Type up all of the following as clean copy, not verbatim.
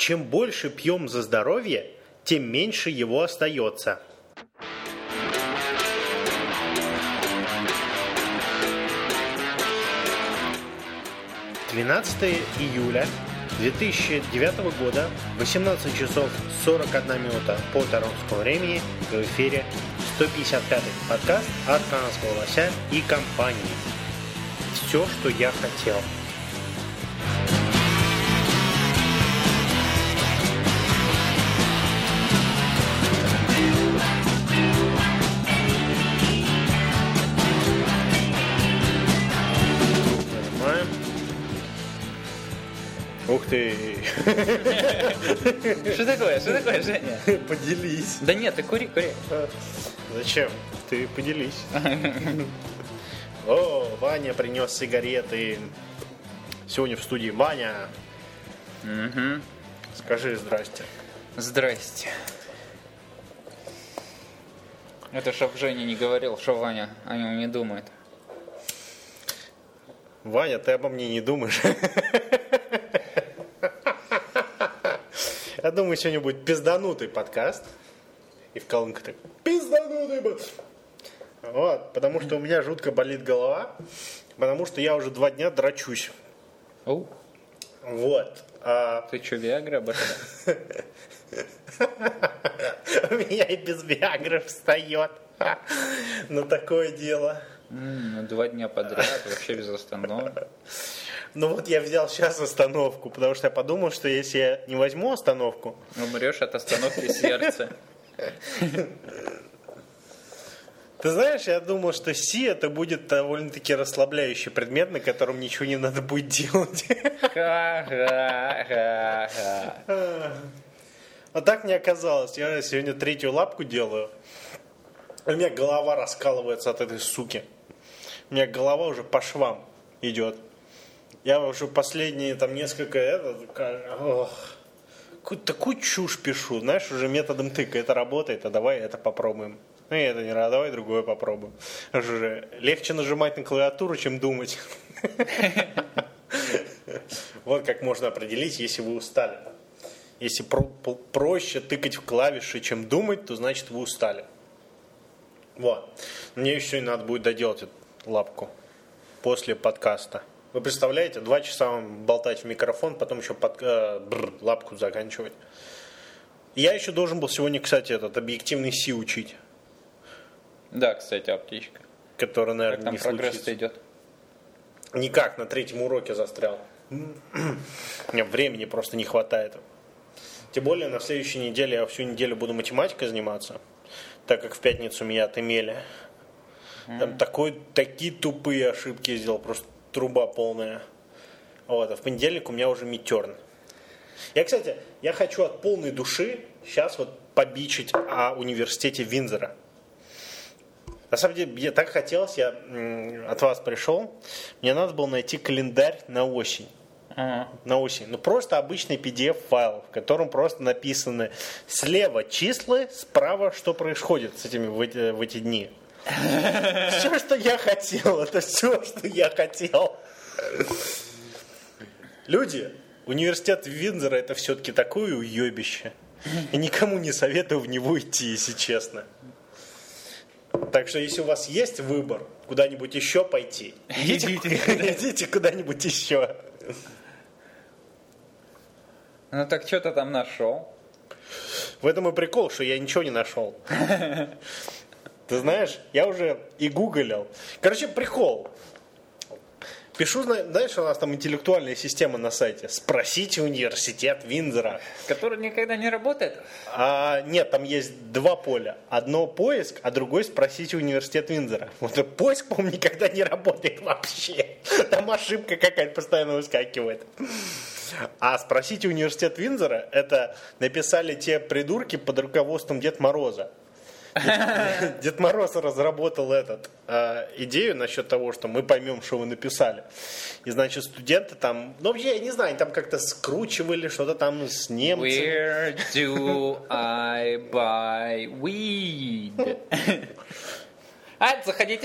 чем больше пьем за здоровье, тем меньше его остается. «12 июля 2009 года, 18 часов 41 минута по торонскому времени, в эфире 155-й подкаст от канадского лося и компании. Все, что я хотел». Ух ты! Что такое, Женя? Поделись. Да нет, ты кури. Зачем? Ты поделись. О, Ваня принес сигареты. Сегодня в студии Ваня. Угу. Скажи здрасте. Здрасте. Это чтоб Женя не говорил, что Ваня о нем не думает. Ваня, ты обо мне не думаешь? Я думаю, сегодня будет пизданутый подкаст. И в колонках так: пизданутый подкаст. Вот, потому что у меня жутко болит голова. Потому что я уже 2 дня драчусь. Оу. Вот. Ты что, Виагра, башка? У меня и без Виагры встает. Ну, такое дело. 2 дня подряд, вообще без остановки. Ну вот я взял сейчас остановку, потому что я подумал, что если я не возьму остановку... Умрешь от остановки сердца. Ты знаешь, я думал, что Си это будет довольно-таки расслабляющий предмет, на котором ничего не надо будет делать. А так не оказалось. Я сегодня 3-ю лапку делаю. У меня голова раскалывается от этой суки. У меня голова уже по швам идет. Я уже последние там несколько такую чушь пишу, знаешь, уже методом тыка. Это работает, а давай это попробуем. Ну и это не надо, давай другое попробуем. Уже легче нажимать на клавиатуру, чем думать. Вот как можно определить, если вы устали. Если проще тыкать в клавиши, чем думать, то значит вы устали. Вот. Мне еще и надо будет доделать эту лапку после подкаста. Вы представляете, 2 часа вам болтать в микрофон, потом еще лапку заканчивать. Я еще должен был сегодня, кстати, этот объективный Си учить. Да, кстати, аптечка. Который, наверное, как не там случится. прогресс-то идет? Никак, на 3-м уроке застрял. Мне времени просто не хватает. Тем более на следующей неделе я всю неделю буду математикой заниматься, так как в пятницу меня отымели. Там такие тупые ошибки сделал, просто труба полная. Вот, а в понедельник у меня уже мидтерн. Кстати, я хочу от полной души сейчас вот побичить о университете Виндзора. На самом деле, мне так хотелось, я от вас пришел, мне надо было найти календарь на осень. На осень. Ну, просто обычный PDF-файл, в котором просто написаны слева числа, справа что происходит с этими в эти дни. Все, что я хотел, это все, что я хотел. Люди, университет Виндзора это все-таки такое уебище. И никому не советую в него идти, если честно. Так что, если у вас есть выбор куда-нибудь еще пойти, идите куда-нибудь еще. Ну так что ты там нашел? В этом и прикол, что я ничего не нашел. Ты знаешь, я уже и гуглил. Короче, прикол. Пишу, знаешь, у нас там интеллектуальная система на сайте. Спросите университет Виндзора. Который никогда не работает? Нет, там есть 2 поля. Одно поиск, а другой спросите университет Виндзора. Вот этот поиск, по-моему, никогда не работает вообще. Там ошибка какая-то постоянно выскакивает. А спросите университет Виндзора, это написали те придурки под руководством Деда Мороза. Дед Мороз разработал идею насчет того, что мы поймем, что вы написали. И, значит, студенты там, ну, вообще, я не знаю, они там как-то скручивали что-то там с немцами. Where do I buy weed? Заходите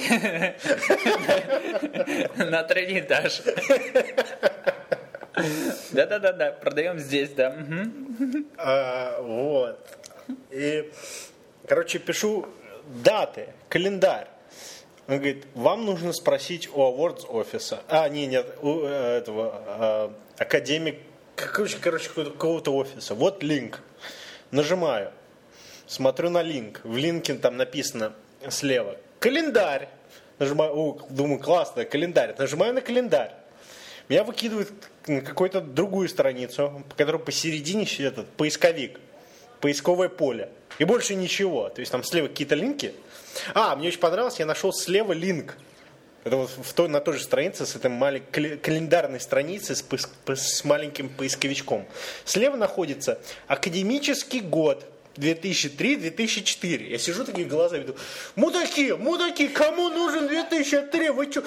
на 3-й этаж. Да, продаем здесь, да. Вот. И, короче, пишу даты, календарь. Он говорит, вам нужно спросить у Awards офиса. Нет, у этого академик, короче, какого-то офиса. Вот линк. Нажимаю. Смотрю на линк. В линке там написано слева календарь. Нажимаю, думаю, классно, календарь. Нажимаю на календарь. Меня выкидывают на какую-то другую страницу, по которой посередине этот поисковик, поисковое поле. И больше ничего. То есть там слева какие-то линки. Мне очень понравилось, я нашел слева линк. Это вот на той же странице, с этой маленькой календарной страницей с маленьким поисковичком. Слева находится академический год 2003-2004. Я сижу, такие глаза веду. Мудаки, кому нужен 2003? Вы что?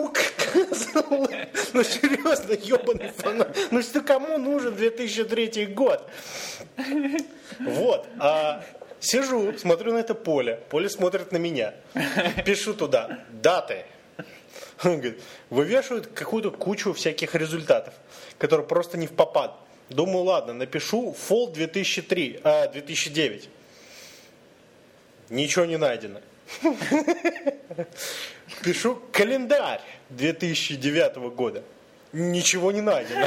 Ну серьезно, ебаный фанат. Ну что, кому нужен 2003 год? Вот. Сижу, смотрю на это поле. Поле смотрит на меня. Пишу туда даты. Он говорит, вывешивают какую-то кучу всяких результатов, которые просто не впопад. Думаю, ладно, напишу Fall 2009. Ничего не найдено. Пишу календарь 2009 года. Ничего не найдено.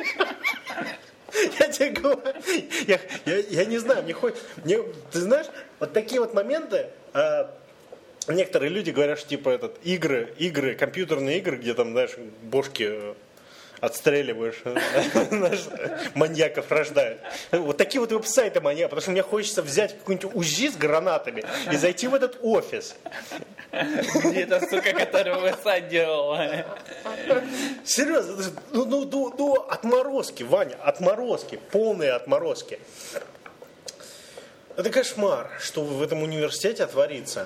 Я тебе говорю, я не знаю, ты знаешь, вот такие вот моменты, некоторые люди говорят, что типа игры, компьютерные игры, где там, знаешь, бошки отстреливаешь, маньяков рождают. Вот такие вот веб-сайты маньяка, потому что мне хочется взять какую-нибудь УЗИ с гранатами и зайти в этот офис. Где эта сука, которая веб-сайт делала? Серьезно, отморозки, Ваня, отморозки, полные отморозки. Это кошмар, что в этом университете творится.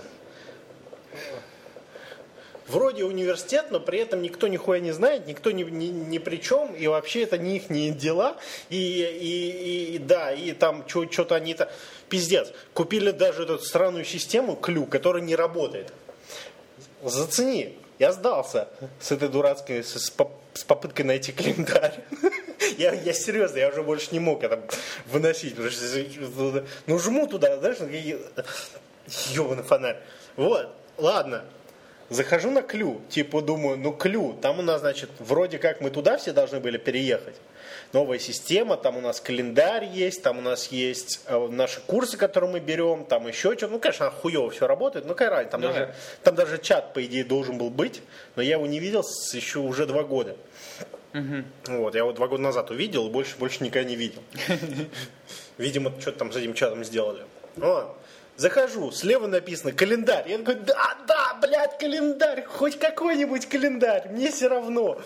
Вроде университет, но при этом никто нихуя не знает, никто ни при чем, и вообще это не их дела, и там что-то они-то... Пиздец, купили даже эту странную систему Клю, которая не работает. Зацени, я сдался с этой дурацкой, с попыткой найти календарь. Я серьезно, я уже больше не мог это выносить, потому что, жму туда, знаешь, ебаный фонарь. Вот, ладно. Захожу на Клю, думаю, Клю, там у нас, значит, вроде как мы туда все должны были переехать. Новая система, там у нас календарь есть, там у нас есть наши курсы, которые мы берем, там еще что-то. Конечно, хуево все работает, какая разница, там даже чат, по идее, должен был быть, но я его не видел еще уже 2 года. Вот, я его 2 года назад увидел и больше никогда не видел. Видимо, что-то там с этим чатом сделали. Захожу, слева написано календарь. Я такой, да, блядь, календарь, хоть какой-нибудь календарь, мне все равно.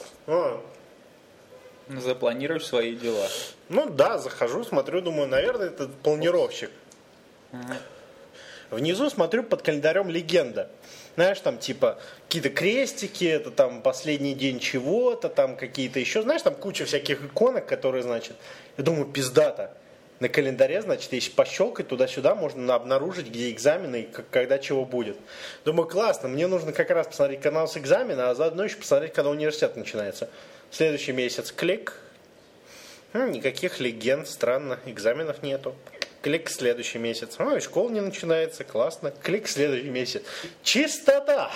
Запланируешь свои дела. Захожу, смотрю, думаю, наверное, это планировщик. Внизу смотрю под календарем легенда. Знаешь, там типа какие-то крестики, это там последний день чего-то, там какие-то еще, знаешь, там куча всяких иконок, которые, значит, я думаю, пиздата. На календаре, значит, если пощелкать туда-сюда, можно обнаружить, где экзамены и когда чего будет. Думаю, классно, мне нужно как раз посмотреть канал с экзамена, а заодно еще посмотреть, когда университет начинается. Следующий месяц, клик. Никаких легенд, странно, экзаменов нету. Клик, следующий месяц. И школа не начинается, классно. Клик, следующий месяц. Чистота!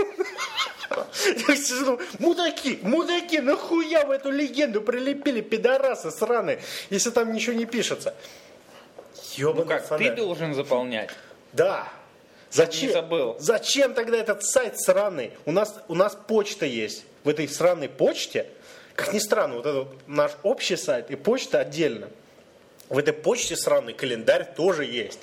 Мудаки, нахуя вы эту легенду прилепили, пидорасы сраные, если там ничего не пишется? Ты должен заполнять. Да. Зачем? Не забыл. Зачем тогда этот сайт сраный? У нас почта есть. В этой сраной почте, как ни странно, вот это наш общий сайт и почта отдельно. В этой почте сраный календарь тоже есть.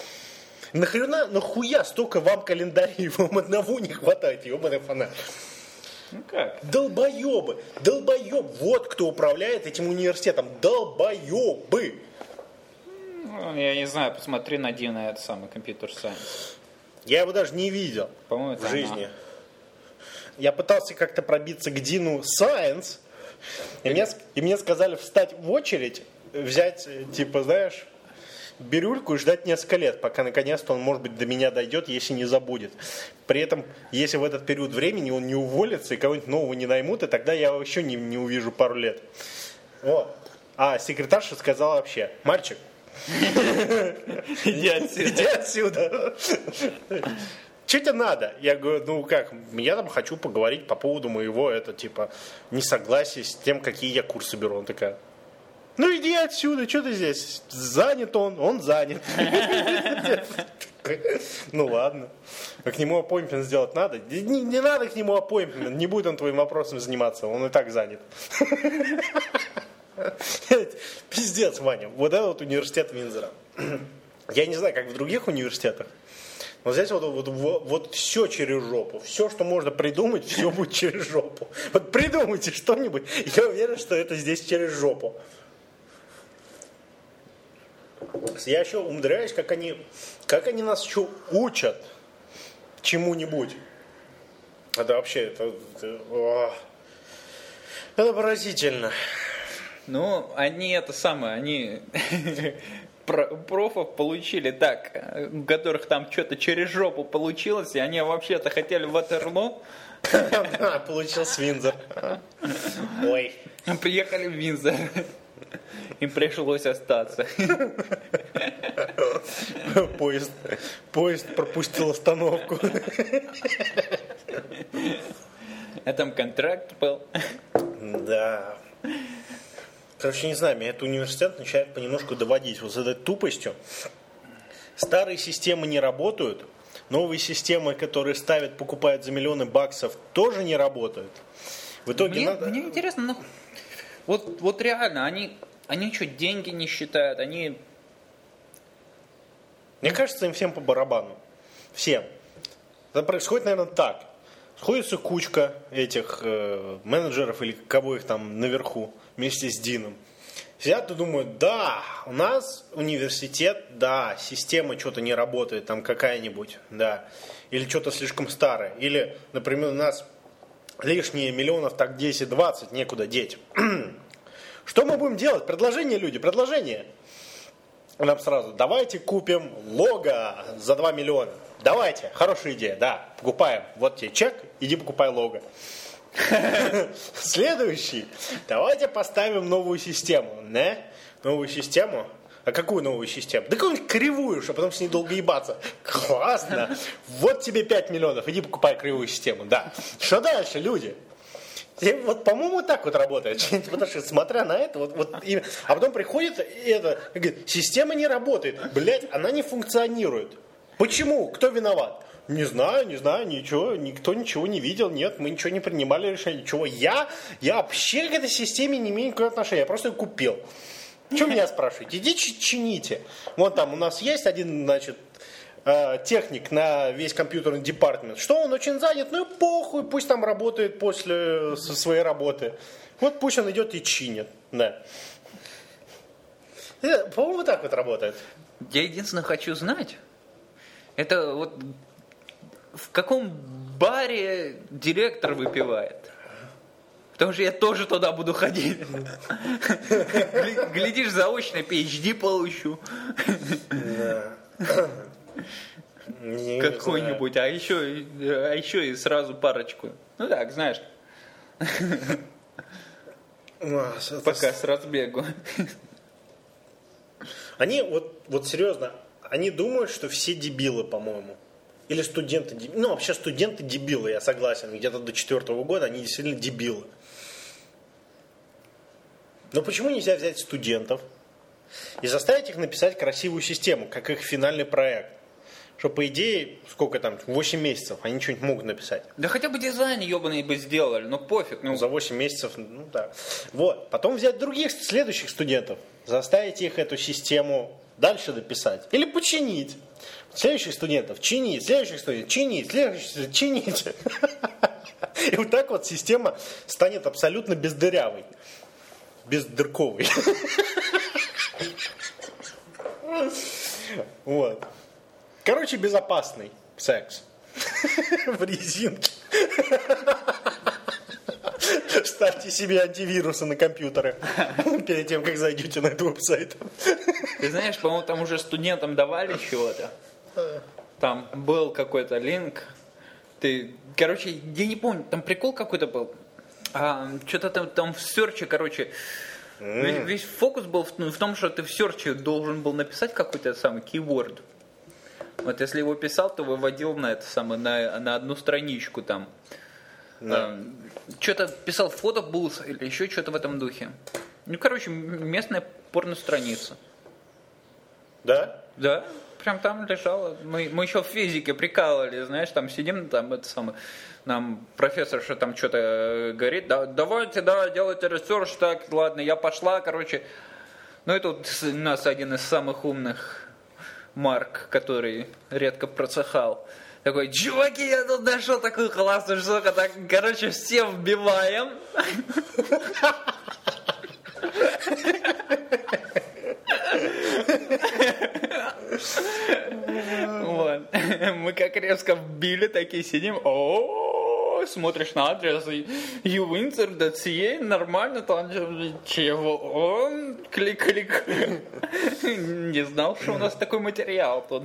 Нахуя столько вам календарей, вам одного не хватает, ебаный фонарь. Как? Долбоебы, вот кто управляет этим университетом, долбоебы. Я не знаю, посмотри на Дина, это самый компьютер-сайенс. Я его даже не видел в жизни. Я пытался как-то пробиться к Дину Science, и мне сказали встать в очередь, взять, знаешь, бирюльку и ждать несколько лет, пока наконец-то он, может быть, до меня дойдет, если не забудет. При этом, если в этот период времени он не уволится и кого-нибудь нового не наймут, и тогда я вообще не увижу пару лет. Вот. А секретарша сказала вообще: мальчик, Иди отсюда. иди отсюда. Что тебе надо? Я говорю, ну как, я там хочу поговорить по поводу моего, несогласия с тем, какие я курсы беру. Он такая: ну иди отсюда, что ты здесь? Занят он занят. Ну ладно. А к нему аппоинтмент сделать надо? Не надо к нему аппоинтмент, не будет он твоим вопросом заниматься, он и так занят. Пиздец, Ваня. Вот это вот университет Виндзора. Я не знаю, как в других университетах, но здесь вот все через жопу. Все, что можно придумать, все будет через жопу. Вот придумайте что-нибудь, я уверен, что это здесь через жопу. Я еще умудряюсь, как они нас еще учат чему-нибудь. Это вообще, это поразительно. Ну, они профов получили так, у которых там что-то через жопу получилось, и они вообще-то хотели в Ватерлоо. Получился Виндзор. Ой. Приехали в Виндзор. Им пришлось остаться. Поезд пропустил остановку. А там контракт был. Да. Короче, не знаю, меня этот университет начинает понемножку доводить вот с этой тупостью. Старые системы не работают, новые системы, которые ставят, покупают за миллионы баксов, тоже не работают. В итоге мне интересно, ну, вот реально, они что, деньги не считают, они... Мне кажется, им всем по барабану. Всем. Это происходит, наверное, так. Сходится кучка этих менеджеров или кого их там наверху вместе с Дином. Сидят и думают: да, у нас университет, да, система что-то не работает, там какая-нибудь, да. Или что-то слишком старое. Или, например, у нас лишние миллионов, так 10-20, некуда деть. Что мы будем делать? Предложение, люди, предложение. Нам сразу: давайте купим лого за 2 миллиона. Давайте, хорошая идея, да, покупаем. Вот тебе чек, иди покупай лого. Следующий. Давайте поставим новую систему. Не? Новую систему? А какую новую систему? Да какую-нибудь кривую, чтобы потом с ней долго ебаться. Классно. Вот тебе 5 миллионов, иди покупай кривую систему. Да. Что дальше, люди? И вот, по-моему, так вот работает. Потому что, смотря на это, а потом приходит и говорит: система не работает. Блять, она не функционирует. Почему? Кто виноват? Не знаю, ничего, никто ничего не видел, нет, мы ничего не принимали решения, ничего. Я вообще к этой системе не имею никакого отношения, я просто ее купил. Что меня спрашиваете? Идите чините. Вон там у нас есть один, техник на весь компьютерный департамент. Что он очень занят? Ну и похуй, пусть там работает после своей работы. Вот пусть он идет и чинит. Да. По-моему, вот так вот работает. Я единственное хочу знать, это вот в каком баре директор выпивает? Потому что я тоже туда буду ходить. Глядишь, заочно PhD получу. Какой-нибудь, а еще и сразу парочку. Ну так, знаешь. Пока с разбегу. Они, вот серьезно, они думают, что все дебилы, по-моему. Или студенты дебилы. Ну, вообще студенты дебилы, я согласен. Где-то до 4-го года они действительно дебилы. Но почему нельзя взять студентов и заставить их написать красивую систему, как их финальный проект? Что, по идее, сколько там, 8 месяцев, они что-нибудь могут написать. Да хотя бы дизайн ебаный бы сделали, ну пофиг. Ну. За 8 месяцев, ну да. Вот, потом взять других, следующих студентов, заставить их эту систему дальше дописать. Или починить. Следующих студентов чинить, следующих студентов чинить, следующих чинить. И вот так вот система станет абсолютно бездырявой. Бездырковый. Вот. Короче, безопасный секс. В резинке. Ставьте себе антивирусы на компьютеры перед тем, как зайдете на этот веб-сайт. Ты знаешь, по-моему, там уже студентам давали чего-то. Там был какой-то линк. Короче, я не помню, там прикол какой-то был. Что-то там в серче, короче, Весь фокус был в том, что ты в серче должен был написать какой-то самый keyword. Вот если его писал, то выводил на это самое, на одну страничку там. Да. Что-то писал фотобус или еще что-то в этом духе. Ну, короче, местная порно-страница. Да? Да, прям там лежала. Мы еще в физике прикалывали, знаешь, там сидим, там это самое, нам профессор что там что-то говорит, давайте, делайте ресерч, так, ладно, я пошла, короче. Ну и тут у нас один из самых умных, Марк, который редко просыхал. Такой, чуваки, я тут нашел такую классную штуку, так, короче, все вбиваем. Вот. Мы как резко вбили, такие сидим, смотришь на адрес, uwindsor.ca, нормально, там чего, клик-клик. Не знал, что у нас такой материал тут.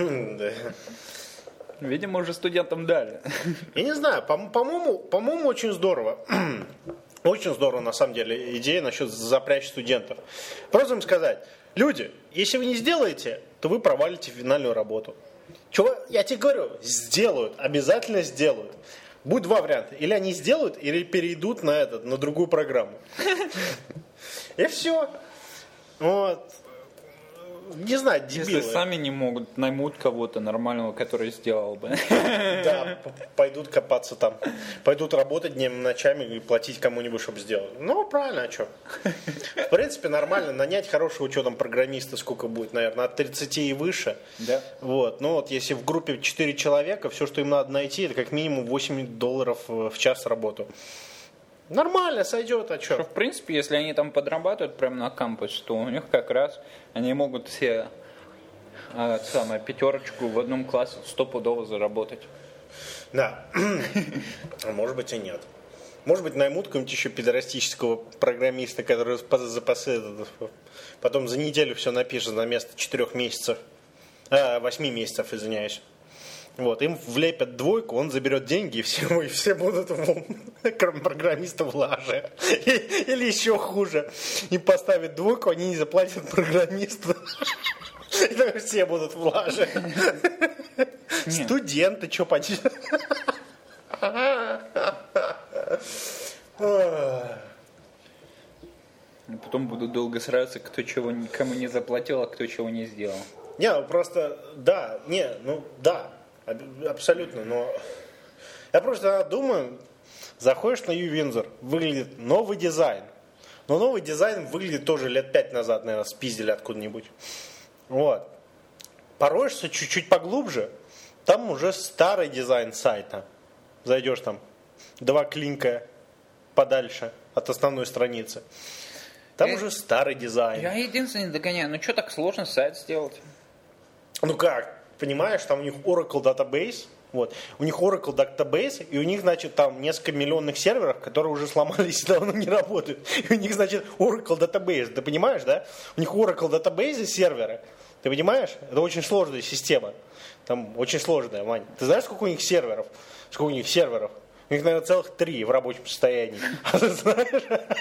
Видимо, уже студентам дали. Я не знаю, по-моему, очень здорово. Очень здорово, на самом деле, идея насчет запрячь студентов. Просто им сказать, люди, если вы не сделаете, то вы провалите финальную работу. Чего? Я тебе говорю, сделают, обязательно сделают. Будет два варианта. Или они сделают, или перейдут на другую программу. И все. Вот. Не знаю, дебилы. Если сами не могут, наймут кого-то нормального, который сделал бы. Да, пойдут копаться там. Пойдут работать днями, ночами и платить кому-нибудь, чтобы сделать. Ну, правильно, а что? В принципе, нормально. Нанять хорошего учетом программиста сколько будет, наверное, от 30 и выше. Да. Вот. Ну, вот если в группе 4 человека, все, что им надо найти, это как минимум $8 в час работу. Нормально, сойдет, а что? В принципе, если они там подрабатывают прямо на кампусе, то у них как раз они могут все пятерочку в одном классе стопудово заработать. Да. А может быть и нет. Может быть, наймут какого-нибудь еще педорастического программиста, который потом за неделю все напишет на место 4 месяцев. 8 месяцев, извиняюсь. Вот, им влепят двойку, он заберет деньги, и все будут, кроме программиста, в лаже. Или еще хуже, им поставят двойку, они не заплатят программисту. И тогда все будут в лаже. Студенты, что поделать? Потом будут долго сражаться, кто чего кому не заплатил, а кто чего не сделал. Не, просто, да, абсолютно, но я просто думаю, заходишь на uWindsor, выглядит новый дизайн, но новый дизайн выглядит тоже лет 5 назад, наверное, спиздили откуда-нибудь. Вот. Пороешься чуть-чуть поглубже, там уже старый дизайн сайта. Зайдешь там 2 клинка подальше от основной страницы. Там уже старый дизайн. Я единственное не догоняю, ну что так сложно сайт сделать? Ну как? Понимаешь, там у них Oracle Database, вот, у них Oracle Database, и у них, значит, там несколько миллионных серверов, которые уже сломались и давно не работают. И у них, значит, Oracle Database, ты понимаешь, да? У них Oracle Database серверы, ты понимаешь? Это очень сложная система, там очень сложная, Вань. Ты знаешь, сколько у них серверов? Сколько у них серверов? У них, наверное, целых 3 в рабочем состоянии. А ты знаешь?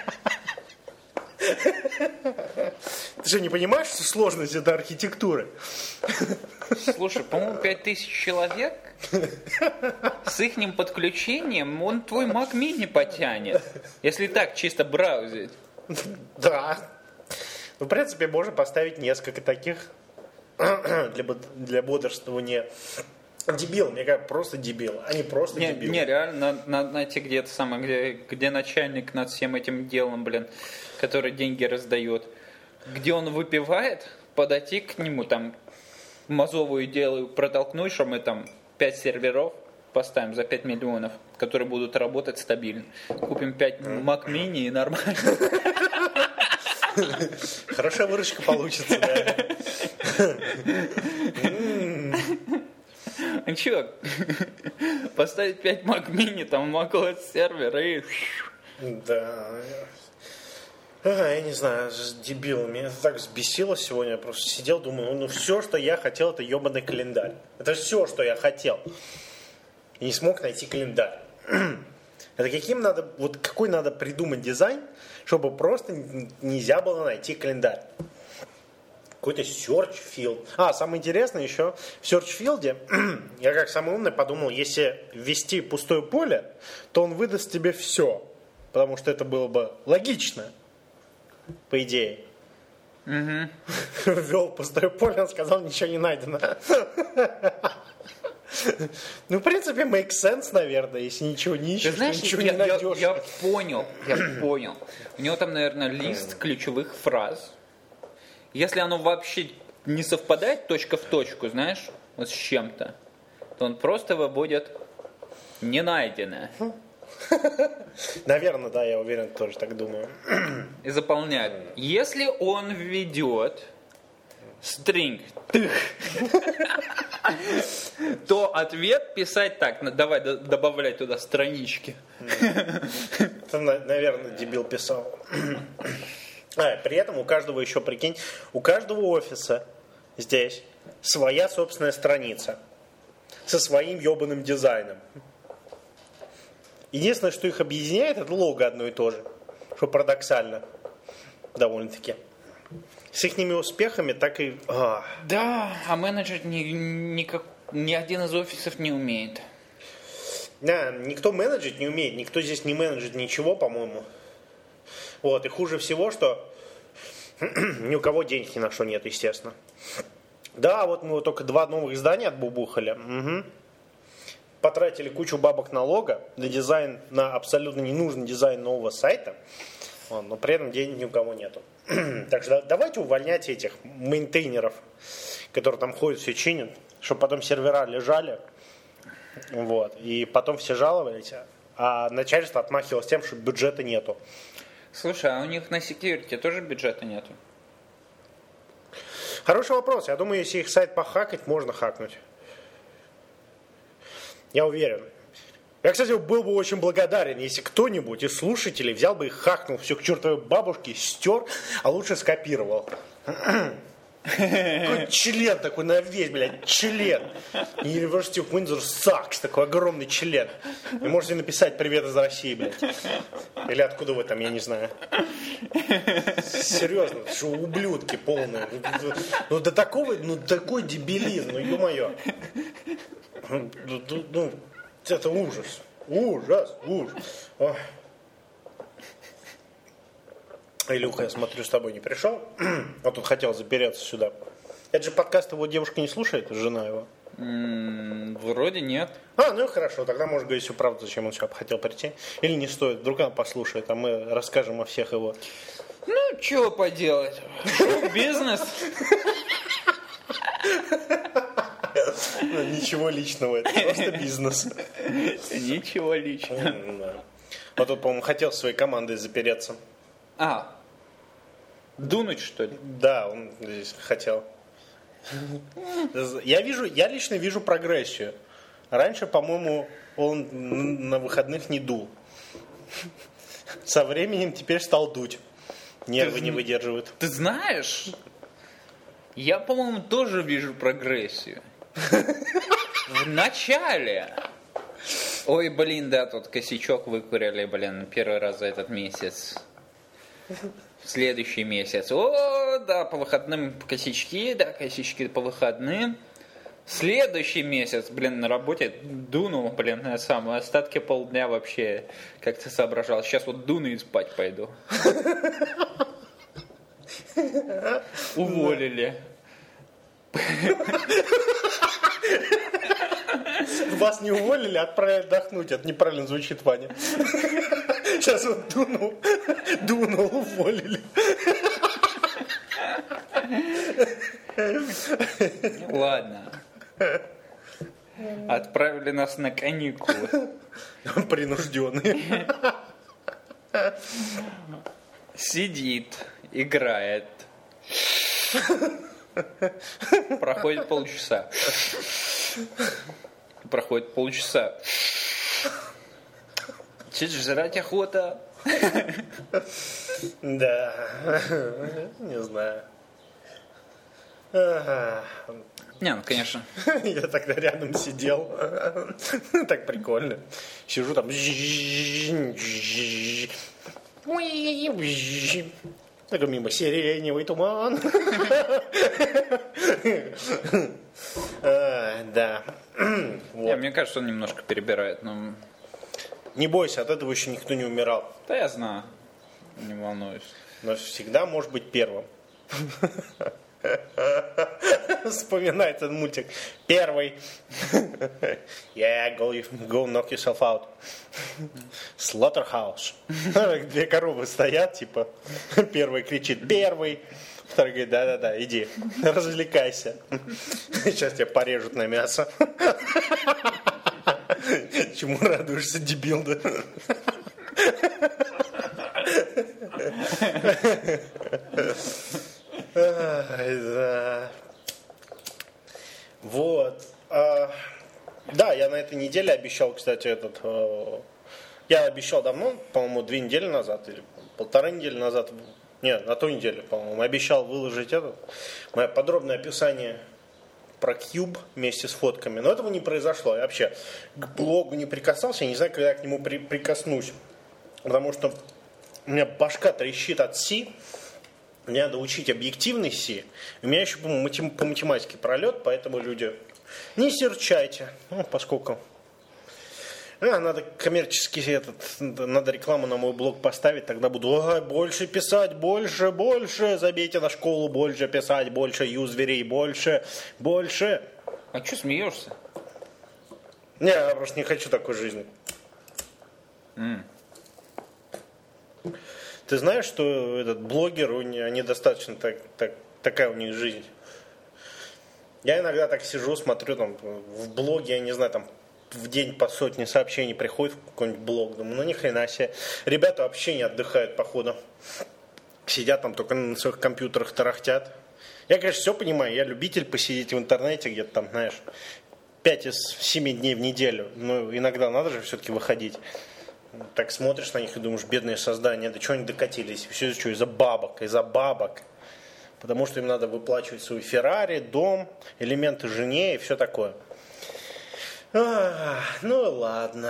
Ты что, не понимаешь, что сложность это архитектуры? Слушай, по-моему, 5000 человек с ихним подключением, он твой Mac Mini потянет. Если так чисто браузить. Да. Ну, в принципе, можно поставить несколько таких для бодрствования. Дебил, мне кажется, просто дебил. Они просто дебилы. Не, реально, надо найти где-то самое, где начальник над всем этим делом, который деньги раздает. Где он выпивает, подойти к нему, там, мазовую делаю, протолкнуть, что мы там 5 серверов поставим за 5 миллионов, которые будут работать стабильно. Купим 5 Mac Mini и нормально. Хорошая выручка получится, да. А чё? Поставить 5 Mac Mini, там macOS сервер и... Да. Я не знаю, дебил. Меня это так взбесило сегодня. Я просто сидел, думал, ну все, что я хотел, это ебаный календарь. Это все, что я хотел. И не смог найти календарь. Это какой надо придумать дизайн, чтобы просто нельзя было найти календарь. Какой-то search field. Самое интересное еще, в search field, я как самый умный подумал, если ввести пустое поле, то он выдаст тебе все. Потому что это было бы логично, по идее. Ввел пустое поле, он сказал, ничего не найдено. В принципе, make sense, наверное, если ничего не ищешь, знаешь, ничего не найдешь. Я понял. У него там, наверное, лист ключевых фраз. Если оно вообще не совпадает точка в точку, знаешь, вот с чем-то, то он просто выводит «не найдено». Наверное, да, я уверен, тоже так думаю. И заполняет. Если он введет string, то ответ писать так. Давай добавлять туда странички. Это, наверное, дебил писал. При этом у каждого еще, прикинь, у каждого офиса здесь своя собственная страница со своим ебаным дизайном. Единственное, что их объединяет, это лого одно и то же. Что парадоксально. Довольно-таки. С их успехами так и... Да, а менеджер ни один из офисов не умеет. Да, никто менеджерить не умеет. Никто здесь не менеджерит ничего, по-моему. И хуже всего, что ни у кого денег ни на что нет, естественно. Да, мы только 2 новых здания отбубухали. Угу. Потратили кучу бабок налога на абсолютно ненужный дизайн нового сайта, но при этом денег ни у кого нету. Так что давайте увольнять этих мейнтейнеров, которые там ходят, все чинят, чтобы потом сервера лежали, и потом все жаловались, а начальство отмахивалось тем, что бюджета нету. Слушай, а у них на security тоже бюджета нету? Хороший вопрос. Я думаю, если их сайт похакать, можно хакнуть. Я уверен. Я, кстати, был бы очень благодарен, если кто-нибудь из слушателей взял бы и хакнул все к чертовой бабушке, стер, а лучше скопировал. Такой член такой на весь, член. University of Windsor sucks, такой огромный член. Вы можете написать «Привет из России», блядь. Или откуда вы там, я не знаю. Серьезно, что ублюдки полные. До такой дебилизм, ё-моё. Это ужас. Ужас. Ой. Илюха, я смотрю, с тобой не пришел. А тут хотел запереться сюда. Это же подкаст его девушка не слушает, жена его? Вроде нет. Ну хорошо, тогда может говорить всю правду, зачем он сюда хотел прийти. Или не стоит, вдруг она послушает, а мы расскажем о всех его. Чего поделать? Бизнес. Ничего личного, это просто бизнес. Ничего личного. Вот тут, по-моему, хотел своей командой запереться. Дунуть, что ли? Да, он здесь хотел. Я лично вижу прогрессию. Раньше, по-моему, он на выходных не дул. Со временем теперь стал дуть. Нервы не выдерживают. Ты знаешь, я, по-моему, тоже вижу прогрессию. В начале. Ой, да, тут косячок выкурили, первый раз за этот месяц. Следующий месяц. Да, по выходным косячки по выходным. Следующий месяц, на работе дунул, остатки полдня вообще как-то соображал. Сейчас дуну и спать пойду. Уволили. Вас не уволили, отправили отдохнуть. Это неправильно звучит, Ваня. Сейчас он дунул, уволили. Ладно. Отправили нас на каникулы. Принужденные. Сидит, играет. Проходит полчаса. Чуть жрать охота. Да, не знаю. Не, ну конечно. Я тогда рядом сидел. Так прикольно. Сижу там. Такой мимо сиреневый туман. Да. Не, мне кажется, он немножко перебирает, но... Не бойся, от этого еще никто не умирал. Да я знаю. Не волнуюсь. Но всегда может быть первым. Вспоминай этот мультик. Первый. Yeah, go knock yourself out. Slaughterhouse. Две коровы стоят, типа. Первый кричит «Первый». Второй говорит «Да-да-да, иди, развлекайся. Сейчас тебя порежут на мясо». Чему радуешься, дебил, да? Да. Вот. Да, я на этой неделе обещал, кстати, я обещал давно, по-моему, 2 недели назад или 1,5 недели назад. Нет, на той неделе, по-моему, обещал выложить мое подробное описание про Cube вместе с фотками. Но этого не произошло. Я вообще к блогу не прикасался, я не знаю, когда я к нему прикоснусь. Потому что у меня башка трещит от C. Мне надо учить объективный C. У меня еще, по-моему, по математике пролет, поэтому, люди, не серчайте. Ну, поскольку... надо коммерческий надо рекламу на мой блог поставить, тогда буду больше писать, больше, забейте на школу, больше писать, больше юзверей, больше. А что смеешься? Не, я просто не хочу такой жизни. Ты знаешь, что блогеры, они достаточно такая у них жизнь. Я иногда так сижу, смотрю там в блоге, я не знаю, там в день по 100 сообщений приходит в какой-нибудь блог. Думаю, ну ни хрена себе. Ребята вообще не отдыхают, походу. Сидят там только на своих компьютерах тарахтят. Я, конечно, все понимаю. Я любитель посидеть в интернете где-то там, знаешь, 5 из 7 дней в неделю. Но иногда надо же все-таки выходить. Так смотришь на них и думаешь, бедные создания, да что они докатились? Все что, из-за бабок. Потому что им надо выплачивать свой Феррари, дом, элементы жене и все такое. Ну ладно.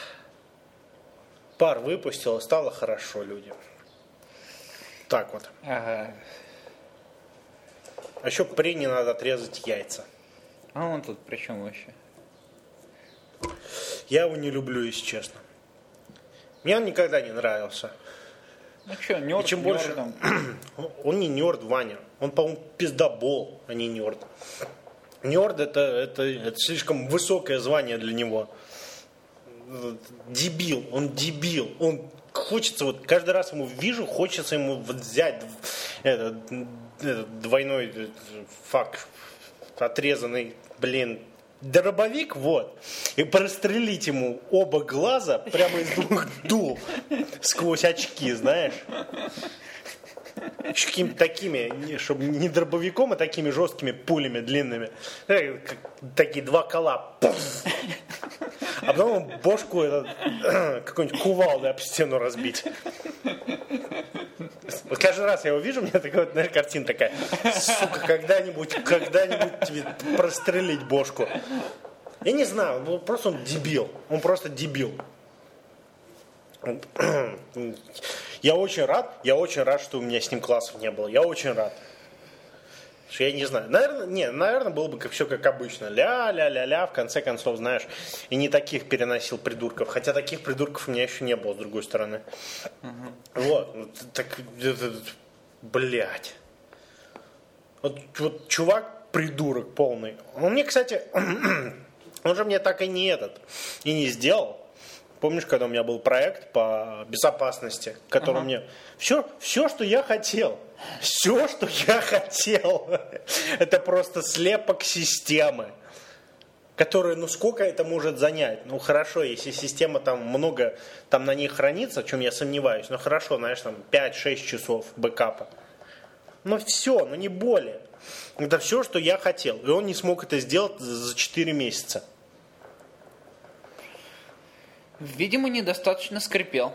Пар выпустил, стало хорошо людям. Так вот. Ага. А еще при не надо отрезать яйца. А он тут при чем вообще? Я его не люблю, если честно. Мне он никогда не нравился. Ну что, нерд, чем больше... Он не нерд, Ваня. Он, по-моему, пиздобол, а не нерд. Нерд это слишком высокое звание для него. Дебил. Он хочется, вот каждый раз ему вижу, хочется ему вот взять этот двойной фак отрезанный, дробовик, вот, и прострелить ему оба глаза прямо из 2 дул сквозь очки, знаешь. Еще какими-то такими, чтобы не дробовиком, а такими жесткими пулями длинными. Такие 2 кола. А потом бошку какой-нибудь кувалдой об стену разбить. Вот каждый раз я его вижу, у меня такая вот, знаешь, картина такая. Сука, когда-нибудь тебе прострелить бошку. Я не знаю, просто он дебил. Он просто дебил. Я очень рад, что у меня с ним классов не было. Я очень рад. Что я не знаю. Наверное, было бы все как обычно. Ля-ля-ля-ля, в конце концов, знаешь. И не таких переносил придурков. Хотя таких придурков у меня еще не было, с другой стороны. Вот. Так, блядь. Вот чувак придурок полный. Он мне, кстати, он же мне так и не сделал. Помнишь, когда у меня был проект по безопасности, который мне... Все, что я хотел. Все, что я хотел. Это просто слепок системы. Которая, сколько это может занять? Хорошо, если система там много, там на ней хранится, в чем я сомневаюсь. Хорошо, знаешь, там 5-6 часов бэкапа. Все, не более. Это все, что я хотел. И он не смог это сделать за 4 месяца. Видимо, недостаточно скрипел.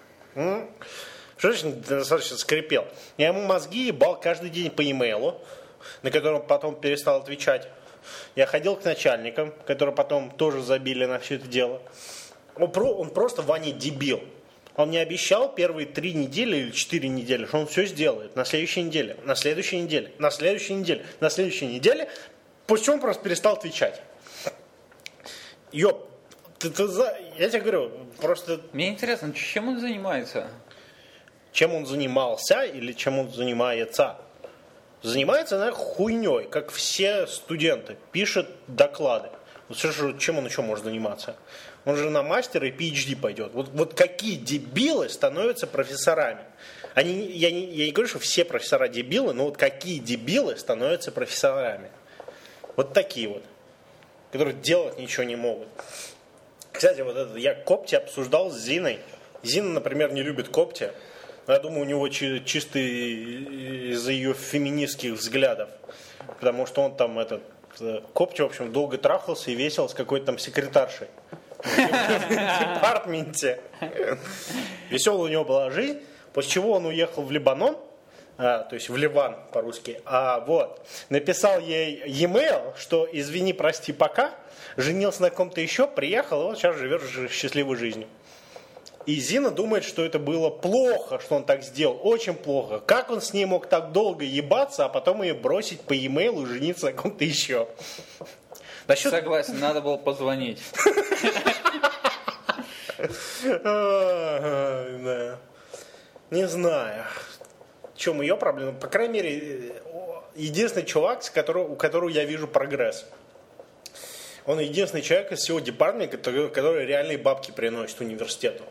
Что значит недостаточно скрипел? Я ему мозги ебал каждый день по имейлу. на который потом перестал отвечать. Я ходил к начальникам, которые потом тоже забили на все это дело. Он просто, Ваня, дебил. Он мне обещал первые 3 недели или 4 недели, что он все сделает на следующей неделе, на следующей неделе, на следующей неделе, на следующей неделе. После чего он просто перестал отвечать. Ёп, я тебе говорю, просто... Мне интересно, чем он занимается? Чем он занимался или чем он занимается? Занимается, наверное, хуйней, как все студенты. Пишет доклады. Вот чем он еще может заниматься? Он же на мастера и PhD пойдет. Вот какие дебилы становятся профессорами? Я не говорю, что все профессора дебилы, но вот какие дебилы становятся профессорами? Вот такие вот, которые делать ничего не могут. Кстати, вот это я Копти обсуждал с Зиной. Зина, например, не любит Копти. Но я думаю, у него чисто из-за ее феминистских взглядов. Потому что он там Копти, в общем, долго трахался и весел с какой-то там секретаршей. В департаменте. Веселая у него была жизнь, после чего он уехал в Либанон, то есть в Ливан по-русски, написал ей e-mail, что извини, прости, пока, женился на ком-то еще, приехал, и вот сейчас живет счастливой жизнью. И Зина думает, что это было плохо, что он так сделал, очень плохо. Как он с ней мог так долго ебаться, а потом ее бросить по e-mail и жениться на ком-то еще? Согласен, надо было позвонить. Не знаю. В чем ее проблема? По крайней мере, единственный чувак, у которого я вижу прогресс. Он единственный человек из всего департамента, который реальные бабки приносит университету.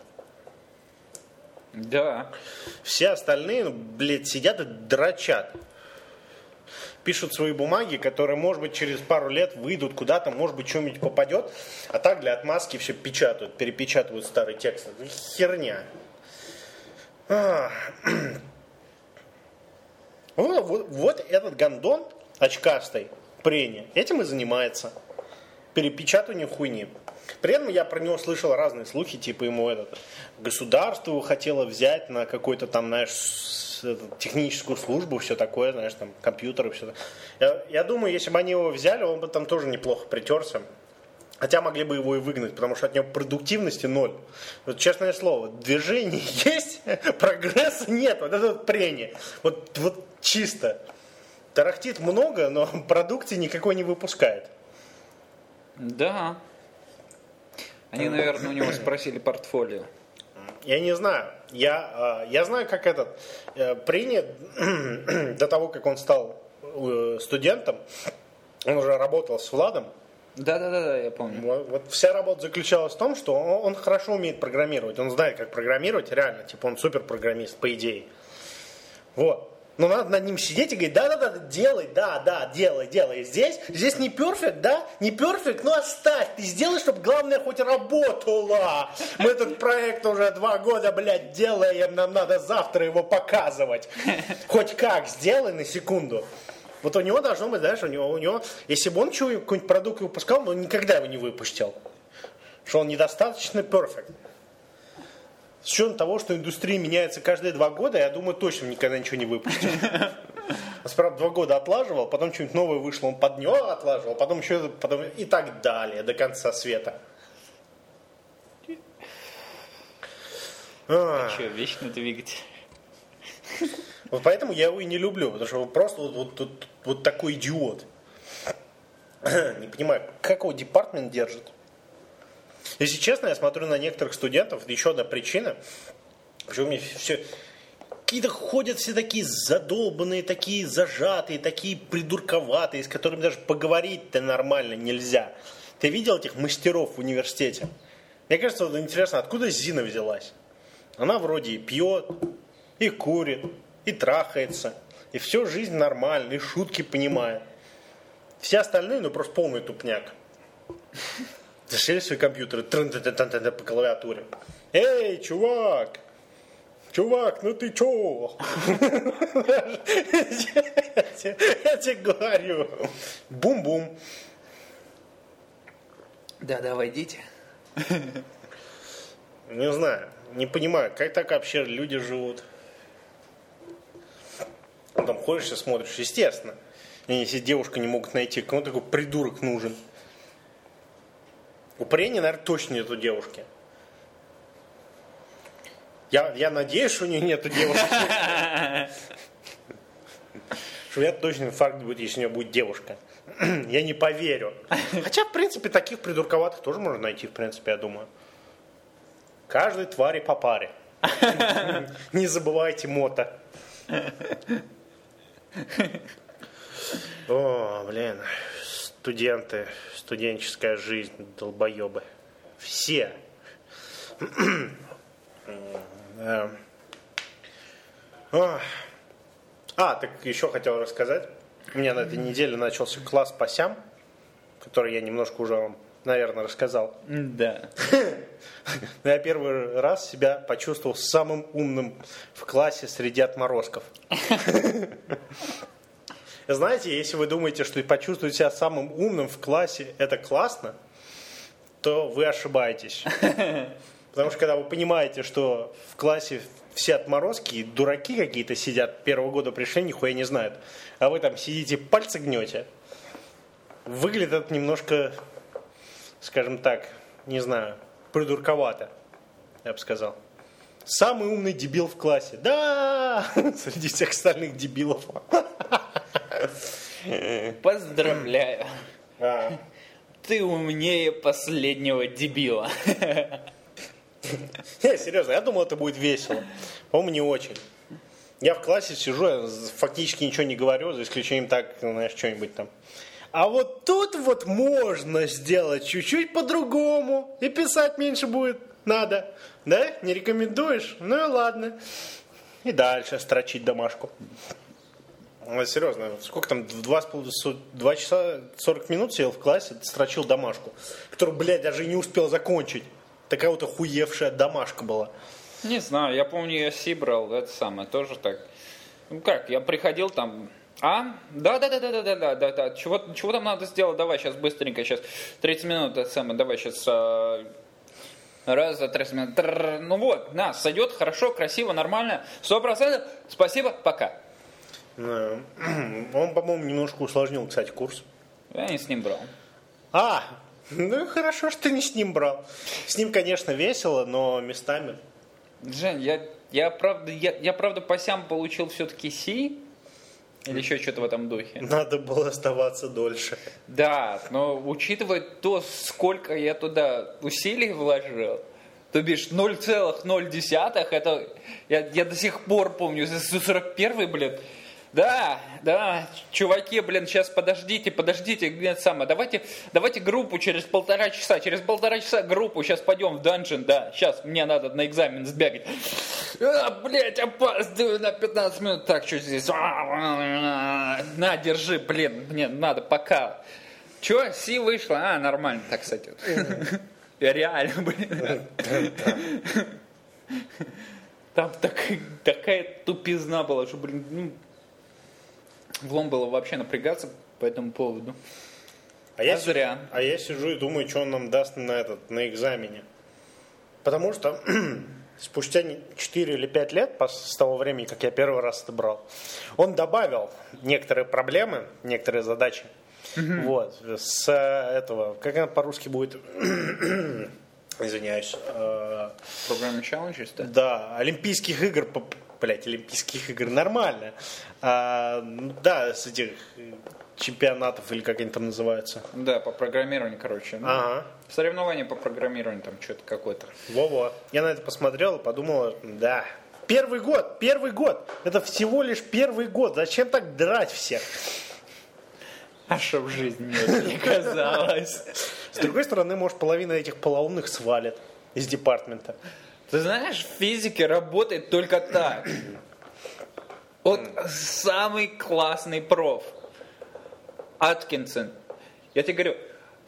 Да. Все остальные, сидят и дрочат. Пишут свои бумаги, которые, может быть, через пару лет выйдут куда-то, может быть, что-нибудь попадет. А так для отмазки все печатают, перепечатывают старый текст. Херня. Вот этот гондон очкастый, Преня, этим и занимается. Перепечатыванием хуйни. При этом я про него слышал разные слухи, типа ему государство его хотело взять на какой-то там, знаешь, техническую службу, все такое, знаешь, там компьютеры, все такое. Я думаю, если бы они его взяли, он бы там тоже неплохо притерся. Хотя могли бы его и выгнать, потому что от него продуктивности ноль. Вот честное слово, движение есть, прогресса нет. Вот это Прение. Вот чисто. Тарахтит много, но продукции никакой не выпускает. Да. Они, наверное, у него спросили портфолио. Я не знаю. Я знаю, как Преня, до того, как он стал студентом, он уже работал с Владом. Да, я помню. Вот вся работа заключалась в том, что он хорошо умеет программировать. Он знает, как программировать, реально. Типа он супер программист, по идее. Вот. Но надо над ним сидеть и говорить, да, делай, делай. Здесь не перфект, да? Не перфект, ну оставь. Ты сделай, чтобы главное хоть работало. Мы этот проект уже 2 года, делаем, нам надо завтра его показывать. Хоть как, сделай на секунду. Вот у него должно быть, знаешь, у него, если бы он какой-нибудь продукт выпускал, он никогда его не выпустил. Что он недостаточно перфект. С учетом того, что индустрия меняется каждые 2 года, я думаю, точно никогда ничего не выпустит. Он сперва 2 года отлаживал, потом что-нибудь новое вышло, он под него отлаживал, потом и так далее, до конца света. А что, вечный двигатель? Вот поэтому я его и не люблю, потому что он просто вот такой идиот. Не понимаю, как его департамент держит. Если честно, я смотрю на некоторых студентов, еще одна причина, почему мне все... Какие-то ходят все такие задолбанные, такие зажатые, такие придурковатые, с которыми даже поговорить-то нормально нельзя. Ты видел этих мастеров в университете? Мне кажется, вот интересно, откуда Зина взялась? Она вроде и пьет, и курит, и трахается, и всю жизнь нормально, и шутки понимает. Все остальные, просто полный тупняк. Зашли свои компьютеры, по клавиатуре. Эй, чувак, ну ты чё? Я тебе говорю. Бум-бум. Да, войдите. Не знаю, не понимаю, как так вообще люди живут. Ну, там ходишь и смотришь, естественно. И если девушку не могут найти, кому такой придурок нужен? У парня, наверное, точно нету девушки. Я надеюсь, что у нее нету девушки. Что у меня точно инфаркт будет, если у нее будет девушка. Я не поверю. Хотя, в принципе, таких придурковатых тоже можно найти, в принципе, я думаю. Каждой твари по паре. Не забывайте мото. О, блин. Студенты, студенческая жизнь, долбоебы. Все. Так еще хотел рассказать. У меня на этой неделе начался класс по сям, который я немножко уже вам, наверное, рассказал. Да. Я первый раз себя почувствовал самым умным в классе среди отморозков. Знаете, если вы думаете, что почувствовать себя самым умным в классе это классно, то вы ошибаетесь. Потому что когда вы понимаете, что в классе все отморозки, дураки какие-то сидят, первого года пришли, нихуя не знают, а вы там сидите, пальцы гнете, выглядит это немножко, скажем так, не знаю, придурковато, я бы сказал. Самый умный дебил в классе. Да! Среди всех остальных дебилов. Поздравляю. Ты умнее последнего дебила. Серьезно, я думал, это будет весело. По-моему, не очень. Я в классе сижу, я фактически ничего не говорю, за исключением так, знаешь, что-нибудь там. А вот тут вот можно сделать чуть-чуть по-другому. И писать меньше будет надо. Да? Не рекомендуешь? Ну и ладно. И дальше строчить домашку. Серьезно, сколько там, 2 часа 40 минут сидел в классе, строчил домашку, которую, блядь, даже и не успел закончить. Такая вот охуевшая домашка была. Не знаю, я помню, я Си брал, это самое, тоже так. Ну как, я приходил там, да, чего там надо сделать, давай, сейчас быстренько, сейчас 30 минут, это самое, давай, сейчас, раз, 30 минут, ну вот, сойдет, хорошо, красиво, нормально, 100%, спасибо, пока. Он, по-моему, немножко усложнил, кстати, курс. Я не с ним брал. Ну хорошо, что ты не с ним брал. С ним, конечно, весело, но местами. Жень, я правда по сям получил все-таки Си. Или еще что-то в этом духе. Надо было оставаться дольше. Да, но учитывая то, сколько я туда усилий вложил, то бишь 0,0, это я до сих пор помню, 141-й, блин. Да, чуваки, блин, сейчас подождите, давайте группу через полтора часа группу, сейчас пойдем в данжен, да, сейчас мне надо на экзамен сбегать. Блять, опаздываю на 15 минут, так, что здесь? На, держи, блин, мне надо, пока. Че, Си вышла? Нормально, так, кстати. Реально, блин. Там такая тупизна была, что, блин, влом было вообще напрягаться по этому поводу. Зря. А я сижу и думаю, что он нам даст на экзамене. Потому что спустя 4 или 5 лет, с того времени, как я первый раз это брал, он добавил некоторые проблемы, некоторые задачи. Вот. С этого, как она по-русски будет? Извиняюсь. Программа Challenges, да? Да, Олимпийских игр. Олимпийских игр нормально. Да, с этих чемпионатов, или как они там называются. Да, по программированию, короче. Ага. Соревнования по программированию, там что-то какое-то. Во-во. Я на это посмотрел и подумал, да. Первый год. Это всего лишь первый год. Зачем так драть всех? А что в жизни не казалось. С другой стороны, может, половина этих полоумных свалит из департамента. Ты знаешь, в физике работает только так. Вот самый классный проф Аткинсон. Я тебе говорю,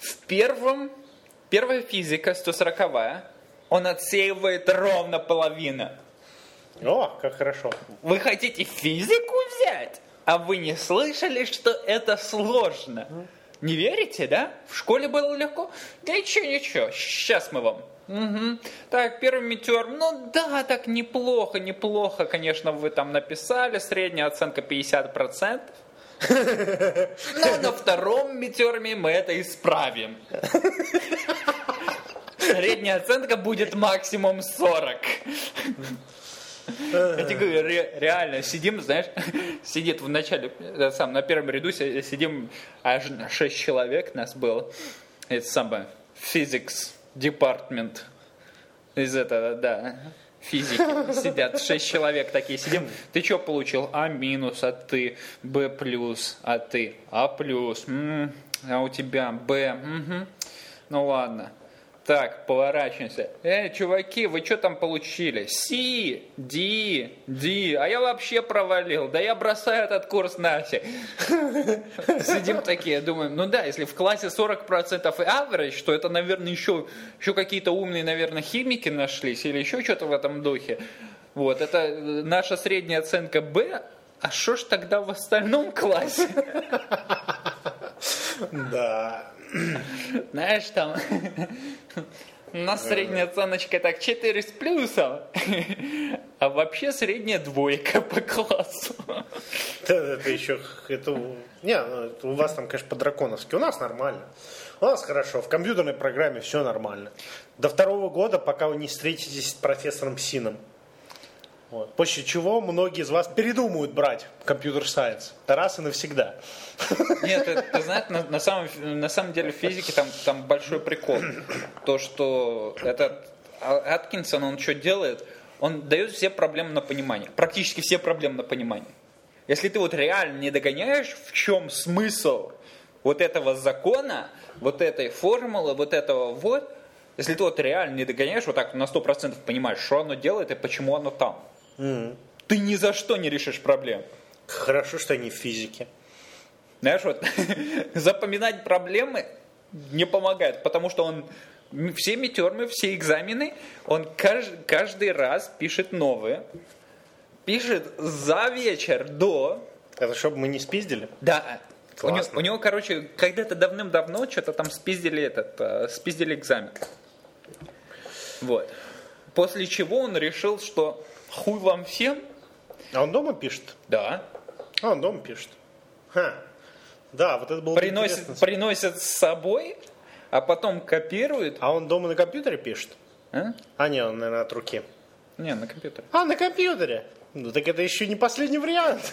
первая физика, 140-я, он отсеивает ровно половину. О, как хорошо. Вы хотите физику взять? А вы не слышали, что это сложно? Не верите, да? В школе было легко? Да ничего, сейчас мы вам. Угу. Так, первый мидтерм, ну да, так неплохо, конечно, вы там написали, средняя оценка 50%. Но на втором мидтерме мы это исправим. Средняя оценка будет максимум 40. Я тебе говорю, реально, сидим, знаешь, сидит в начале, сам на первом ряду сидим, аж 6 человек нас было. Это самое, physics department из этого, да, физики сидят, 6 человек такие сидим. Ты что получил? А минус, а ты, Б плюс, а ты, А плюс, а у тебя Б, ну ладно. Так, поворачиваемся. Чуваки, вы что там получили? C, D, D. А я вообще провалил. Да я бросаю этот курс нафиг. Сидим такие, думаем, ну да, если в классе 40% и average, то это, наверное, еще какие-то умные, наверное, химики нашлись или еще что-то в этом духе. Вот, это наша средняя оценка B. А что ж тогда в остальном классе? Да. Знаешь, там у нас средняя оценочка так 4 с плюсом, а вообще средняя 2 по классу. Это еще... Не, у вас там, конечно, по-драконовски. У нас нормально. У нас хорошо. В компьютерной программе все нормально. До 2-го года, пока вы не встретитесь с профессором Сином. Вот. После чего многие из вас передумают брать компьютер-сайенс. Это раз и навсегда. Нет, ты знаешь, на самом деле в физике там большой прикол. То, что этот Аткинсон, он что делает? Он дает все проблемы на понимание. Практически все проблемы на понимание. Если ты вот реально не догоняешь, в чем смысл вот этого закона, вот этой формулы, вот этого вот, если ты вот реально не догоняешь, вот так на 100% понимаешь, что оно делает и почему оно там, ты ни за что не решишь проблем. Хорошо, что они в физике. Знаешь, вот запоминать проблемы не помогает, потому что он все мидтермы, все экзамены, он каждый раз пишет новые, пишет за вечер до. Это чтобы мы не спиздили? Да. Классно. У него, короче, когда-то давным-давно что-то там спиздили экзамен. Вот. После чего он решил, что хуй вам всем. А он дома пишет? Да. А он дома пишет. Да, вот это было приносит с собой, а потом копирует. А он дома на компьютере пишет? А не, он, наверное, от руки. Не, на компьютере. А, на компьютере? Ну так это еще не последний вариант.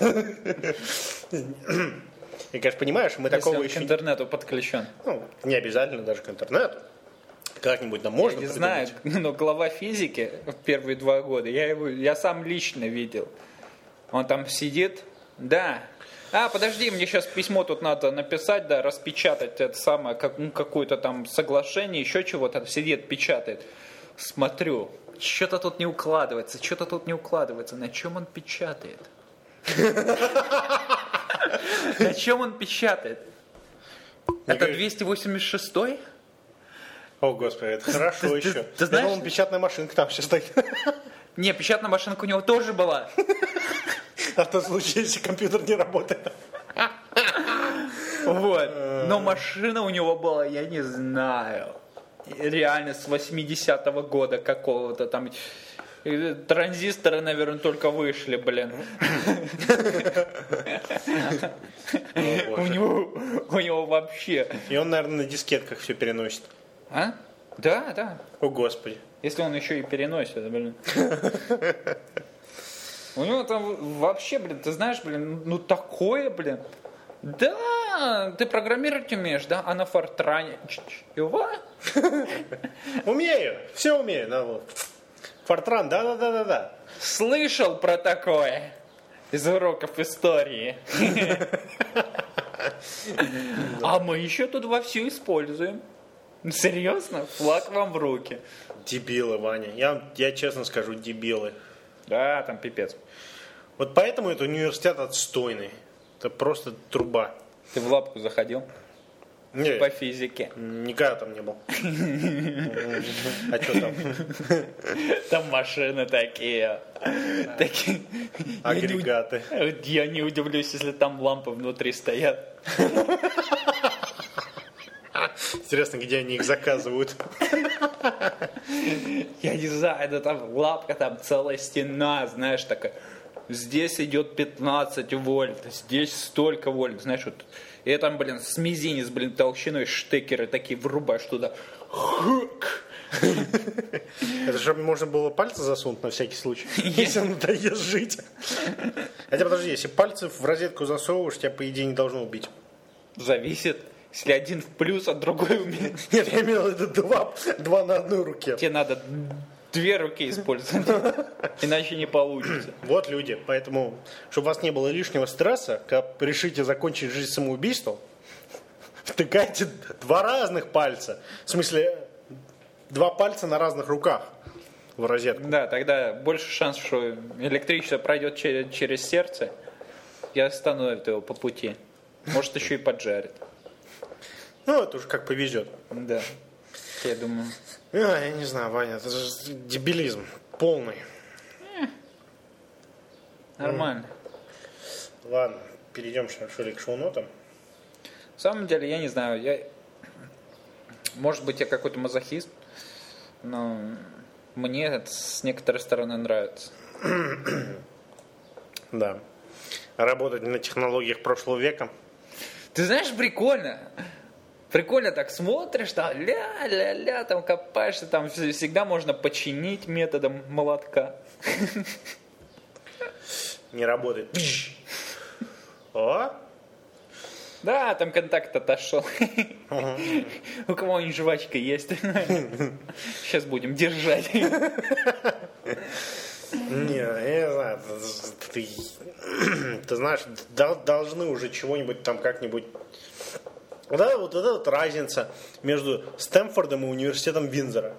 И, конечно, понимаешь, мы если такого он еще... к интернету подключен. Ну, не обязательно даже к интернету. Как-нибудь нам можно Я не придумать. знаю, но глава физики в первые 2 года, я сам лично видел. Он там сидит, да. Подожди, мне сейчас письмо тут надо написать, да, распечатать это самое, какое-то там соглашение, еще чего-то, сидит, печатает. Смотрю, что-то тут не укладывается, на чем он печатает? На чем он печатает? Это 286-й? О, Господи, это хорошо еще. Ты знаешь... Я думал, печатная машинка там сейчас стоит. Не, печатная машинка у него тоже была. А в том случае, если компьютер не работает. Вот. Но машина у него была, я не знаю. Реально с 80-го года какого-то там. Транзисторы, наверное, только вышли, блин. У него вообще. И он, наверное, на дискетках все переносит. А? Да. О, Господи. Если он еще и переносит, блин. У него там вообще, блин, ты знаешь, блин, ну такое, блин. Да, ты программировать умеешь, да? А на Фортране? Чего? Умею, все умею. Да, вот. Фортран, да. Слышал про такое из уроков истории. А мы еще тут вовсю используем. Серьезно? Флаг вам в руки. Дебилы, Ваня. Я честно скажу, дебилы. Да, там пипец. Вот поэтому этот университет отстойный. Это просто труба. Ты в лапку заходил? Нет, по физике. Никогда там не был. А что там? Там машины такие. Агрегаты. Я не удивлюсь, если там лампы внутри стоят. Интересно, где они их заказывают. Я не знаю, это там лапка, там целая стена, знаешь, такая. Здесь идет 15 вольт, здесь столько вольт, знаешь, вот. И там, блин, с мизинец, блин, толщиной штекеры такие врубаешь туда. Это же можно было пальцы засунуть на всякий случай, если надоест жить. Хотя подожди, если пальцы в розетку засовываешь, тебя, по идее, не должно убить. Зависит. Если один в плюс, а другой в минус. Нет, я имел в виду два на одной руке. Тебе надо 2 руки использовать, иначе не получится. Вот люди, поэтому, чтобы у вас не было лишнего стресса, когда решите закончить жизнь самоубийством, втыкайте 2 разных пальца. В смысле, 2 пальца на разных руках в розетку. Да, тогда больше шанс, что электричество пройдет через сердце и остановит его по пути. Может, еще и поджарит. Ну, это уже как повезет. Да, я думаю. Я не знаю, Ваня, это же дебилизм полный. Нормально. Ладно, перейдем что ли к шоу-нотам. На самом деле, я не знаю, может быть, я какой-то мазохист, но мне это с некоторой стороны нравится. Да. Работать на технологиях прошлого века. Ты знаешь, прикольно. Прикольно так смотришь, там ля-ля-ля, там копаешься, там всегда можно починить методом молотка. Не работает. О! Да, там контакт отошел. У кого-нибудь жвачка есть. Сейчас будем держать. Не, я не знаю, ты знаешь, должны уже чего-нибудь там как-нибудь... Вот эта вот разница между Стэнфордом и университетом Виндзора.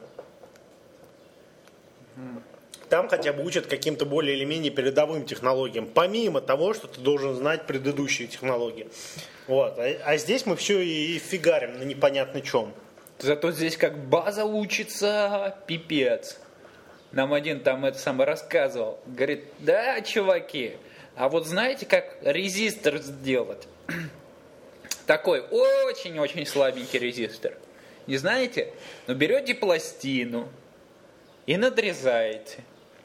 Там хотя бы учат каким-то более или менее передовым технологиям, помимо того, что ты должен знать предыдущие технологии. Вот. А здесь мы все и фигарим на непонятно чем. Зато здесь как база учится, пипец. Нам один там это самое рассказывал. Говорит, да, чуваки, а вот знаете, как резистор сделать? Такой очень-очень слабенький резистор. Не знаете? Но берете пластину и надрезаете.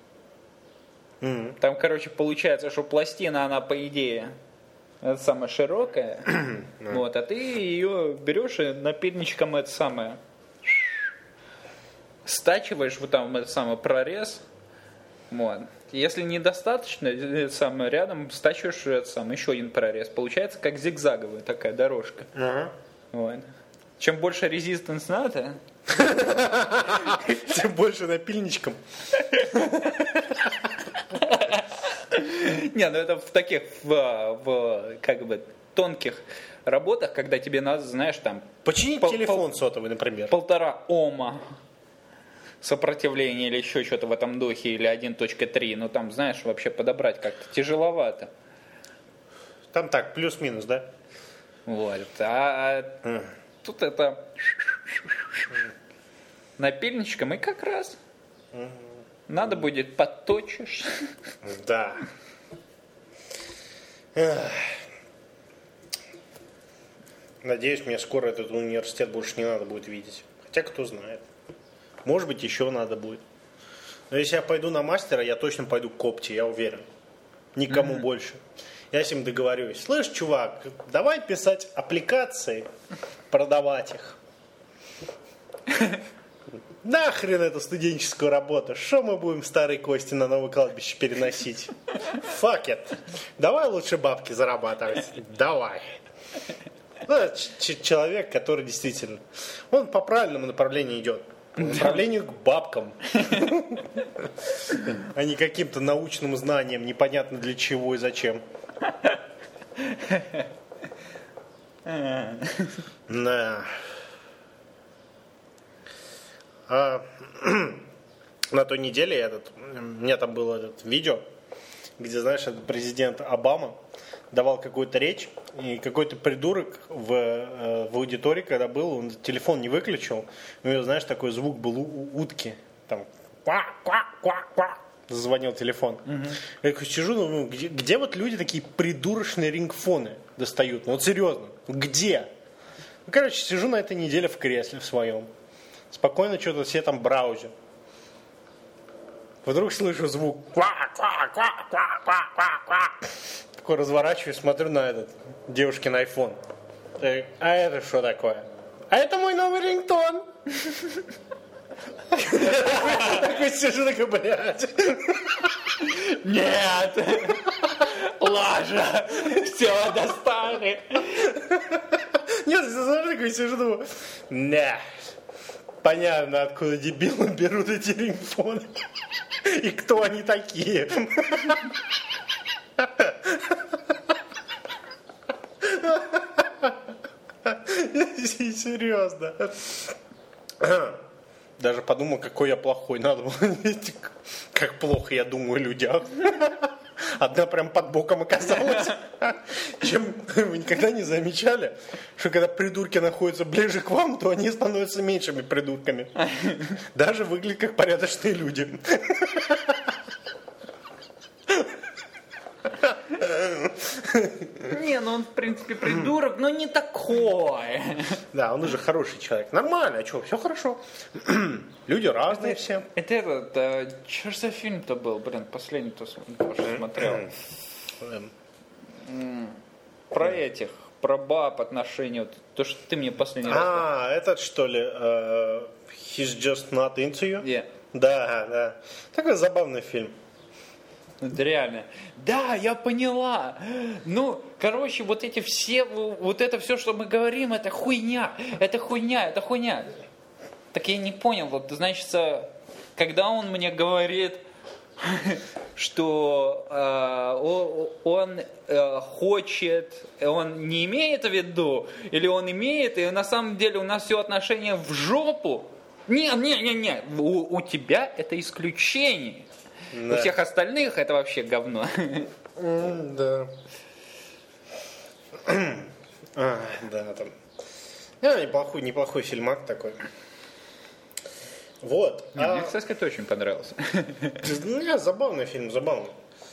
Там, короче, получается, что пластина, она, по идее, это самая широкая. Вот, а ты ее берешь и напильничком это самое стачиваешь вот там это самый прорез. Вот. Если недостаточно, это самое, рядом стачиваешь это самое, еще один прорез. Получается как зигзаговая такая дорожка. Вот. Чем больше резистанс надо, тем больше напильничком. Не, ну это в таких, в как бы тонких работах, когда тебе надо, знаешь, там... Починить телефон сотовый, например. 1,5 Ома сопротивления или еще что-то в этом духе, или 1.3. Ну там, знаешь, вообще подобрать как-то тяжеловато. Там так, плюс-минус, да? Вот. Тут это напильничком и как раз надо будет подточишь. Да. Надеюсь, мне скоро этот университет больше не надо будет видеть. Хотя кто знает. Может быть, еще надо будет. Но если я пойду на мастера, я точно пойду к Копти, я уверен. Никому больше. Я с ним договорюсь. Слышь, чувак, давай писать аппликации, продавать их. Нахрен эту студенческую работу. Что мы будем старые кости на новое кладбище переносить? Fuck it. Давай лучше бабки зарабатывать. Давай. Ну, человек, который действительно... Он по правильному направлению идет. По направлению к бабкам. А не каким-то научным знаниям, непонятно для чего и зачем. Да. На той неделе у меня там было это видео, где, знаешь, президент Обама давал какую-то речь, и какой-то придурок в аудитории, когда был, он телефон не выключил, у него, знаешь, такой звук был утки, там, ква-ква-ква-ква, зазвонил телефон. Я такой сижу, ну, где вот люди такие придурочные рингфоны достают? Ну, вот серьезно, где? Ну, короче, сижу на этой неделе в кресле в своем. Спокойно что-то все там браузер. Вдруг слышу звук. Такой разворачиваюсь, смотрю на этот девушкин айфон. А это что такое? А это мой новый рингтон. Такой сижу, такой, блядь. Нет! Лажа! Все, достали! Нет, знаешь, такой сижу, думаю, не. Понятно, откуда дебилы берут эти рингтоны. И кто они такие. Серьезно. Даже подумал, какой я плохой. Надо было видеть, как плохо я думаю о людях. Одна прям под боком оказалась. Чем вы никогда не замечали, что когда придурки находятся ближе к вам, то они становятся меньшими придурками. Даже выглядят как порядочные люди. Не, ну он в принципе придурок, но не такой. Да, он уже хороший человек. Нормально, а что, все хорошо. Люди разные все. Это этот, что ж за фильм-то был, блин, последний-то смотрел. Про этих, про баб отношения, вот, то, что ты мне последний раз... А, этот что ли, He's Just Not Into You? Yeah. Да. Такой забавный фильм. Это реально. Да, я поняла. Ну, короче, вот эти все, вот это все, что мы говорим, это хуйня. Это хуйня. Так я не понял, вот, значит, когда он мне говорит, что он хочет, он не имеет в виду, или он имеет, и на самом деле у нас все отношения в жопу. Не, у тебя это исключение. Да. У всех остальных это вообще говно. Да. Да, там. Неплохой фильмак такой. Вот. Мне, кстати, это очень понравился. Ну, забавный фильм, забавный.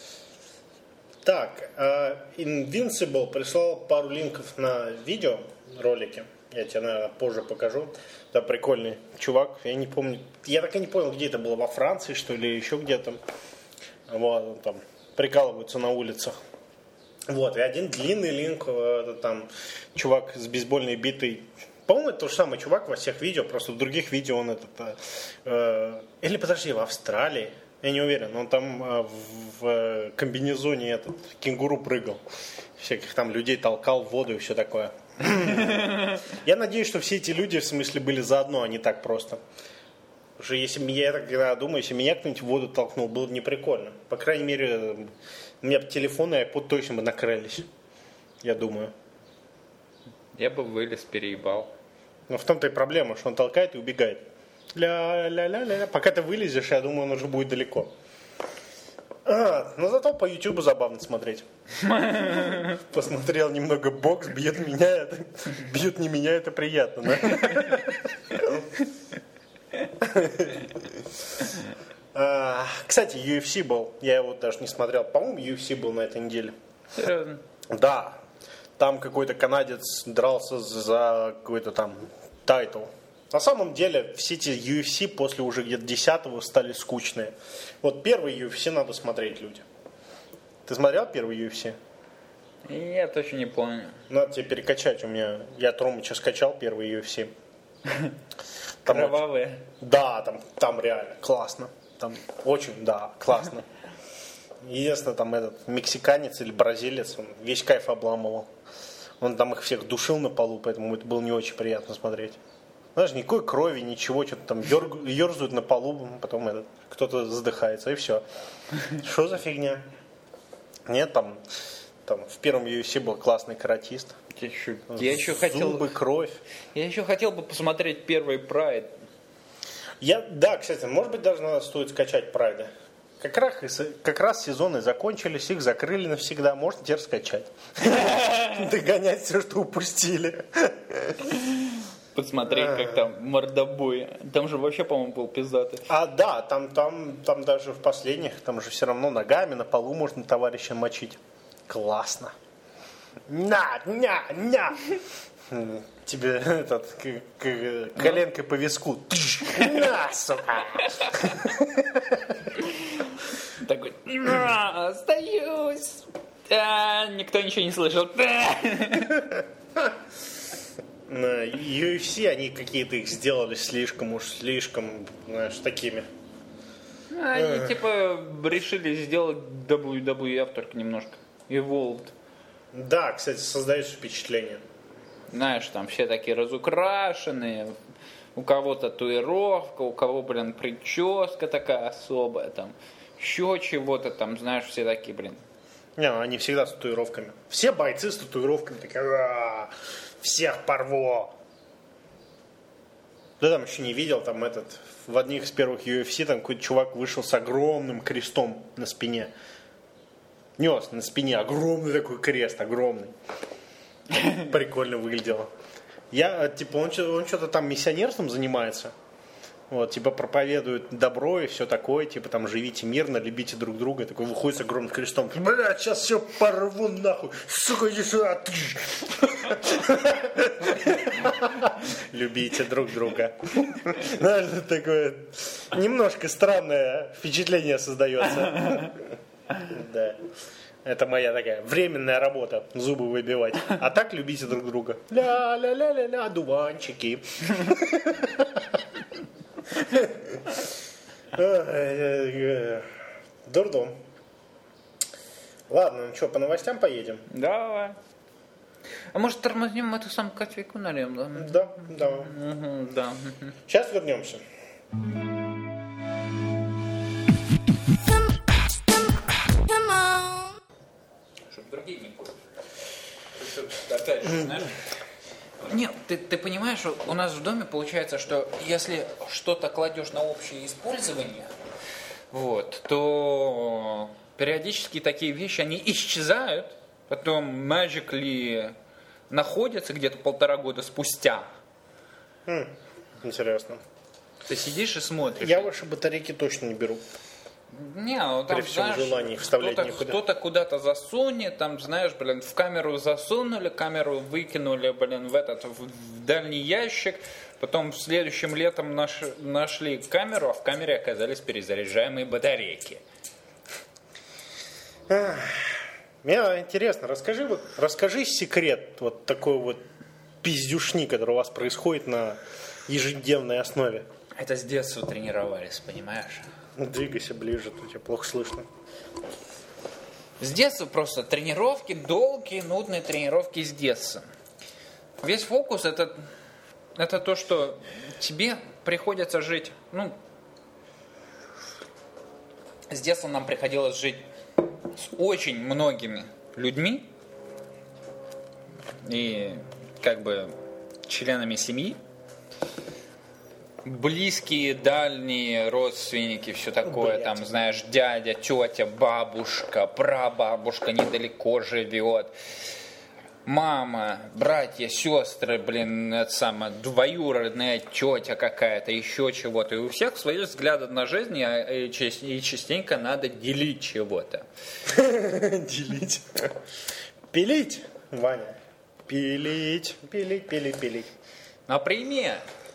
Так, Invincible прислал пару линков на видео, ролики. Я тебе, наверное, позже покажу. Это прикольный чувак. Я не помню. Я так и не понял, где это было, во Франции, что ли, еще где-то. Вот, там прикалываются на улицах. Вот, и один длинный линк, это там чувак с бейсбольной битой. По-моему, это тот же самый чувак во всех видео, просто в других видео он или подожди, в Австралии, я не уверен, он там в комбинезоне этот кенгуру прыгал. Всяких там людей толкал в воду и все такое. Я надеюсь, что все эти люди, в смысле, были заодно, а не так просто. Потому что если я так думаю, если меня кто-нибудь в воду толкнул, было бы не прикольно. По крайней мере, у меня телефон и iPod точно бы накрылись. Я думаю. Я бы вылез, переебал. Но в том-то и проблема, что он толкает и убегает. Ля-ля-ля-ля-ля. Пока ты вылезешь, я думаю, он уже будет далеко. Но зато по YouTube забавно смотреть. Посмотрел немного бокс, бьет не меня, это приятно, да? Кстати, UFC был, я его даже не смотрел. По-моему, UFC был на этой неделе. Серьезно? Да. Там какой-то канадец дрался за какой-то там тайтл. На самом деле, все эти UFC после уже где-то 10-го стали скучные. Вот первый UFC надо смотреть, люди. Ты смотрел первый UFC? Я точно не помню. Надо тебе перекачать у меня. Я Тромыча скачал первый UFC. Кровавые. Да, там реально классно. Там очень, да, классно. Единственное, там этот мексиканец или бразилец, он весь кайф обламывал. Он там их всех душил на полу, поэтому это было не очень приятно смотреть. Знаешь, никакой крови, ничего, что-то там ерзают на полу, потом кто-то задыхается, и все. Что за фигня? Нет, там в первом UFC был классный каратист. Я еще хотел... Зубы, кровь. Я еще хотел бы посмотреть первый Прайд. Да, кстати, может быть, даже стоит скачать Прайда. Как раз сезоны закончились, их закрыли навсегда, можно теперь скачать. Догонять все, что упустили. Посмотреть, как там мордобой. Там же вообще, по-моему, был пиздатый. Да, там даже в последних, там же все равно ногами на полу можно товарища мочить. Классно. На. Тебе коленкой по виску. На, сука. Такой, остаюсь. Никто ничего не слышал. На UFC они какие-то их сделали слишком, знаешь, такими. Они типа решили сделать WWF только немножко. Evolved. Да, кстати, создается впечатление. Знаешь, там все такие разукрашенные. У кого-то татуировка, у кого, прическа такая особая, там, еще чего-то там, знаешь, все такие, Не, они всегда с татуировками. Все бойцы с татуировками такие, всех порву. Да там еще не видел, там в одних из первых UFC там какой-то чувак вышел с огромным крестом на спине. Нес на спине огромный такой крест, огромный. Прикольно выглядело. Он что-то там миссионерством занимается. Вот, типа проповедует добро и все такое, типа там живите мирно, любите друг друга. Такой выходит с огромным крестом. Блядь, сейчас все порву нахуй. Сука, иди сюда. Любите друг друга. Знаешь, такое немножко странное впечатление создается. Да. Это моя такая временная работа, зубы выбивать. А так любите друг друга. Ля-ля-ля-ля-ля, одуванчики. Дурдом. Ладно, ну что, по новостям поедем? Давай. А может тормознем эту самую кофейку нальем, да? Да, да. Да. Сейчас вернемся. Чтобы другие не кушали. Опять же, знаешь... Нет, ты понимаешь, у нас в доме получается, что если что-то кладешь на общее использование, вот, то периодически такие вещи, они исчезают, потом magically находятся где-то 1,5 года спустя. Интересно. Ты сидишь и смотришь. Я ваши батарейки точно не беру. Не, ну там, при всем желании их вставлять никуда. Кто-то куда-то засунет, там, знаешь, в камеру засунули, камеру выкинули, в дальний ящик. Потом следующим летом нашли камеру, а в камере оказались перезаряжаемые батарейки. Мне интересно, расскажи секрет вот такой вот пиздюшни, который у вас происходит на ежедневной основе. Это с детства тренировались, понимаешь? Двигайся ближе, то тебя плохо слышно. С детства просто тренировки, долгие, нудные тренировки с детства. Весь фокус это то, что тебе приходится жить, с детства нам приходилось жить с очень многими людьми и членами семьи. Близкие, дальние родственники, все такое, Блядь. там, знаешь, дядя, тетя, бабушка, прабабушка недалеко живет, мама, братья, сестры, двоюродная тетя какая-то, еще чего-то. И у всех свои взгляды на жизнь, и частенько надо делить чего-то. Делить. Пилить, Ваня. Пилить. Например,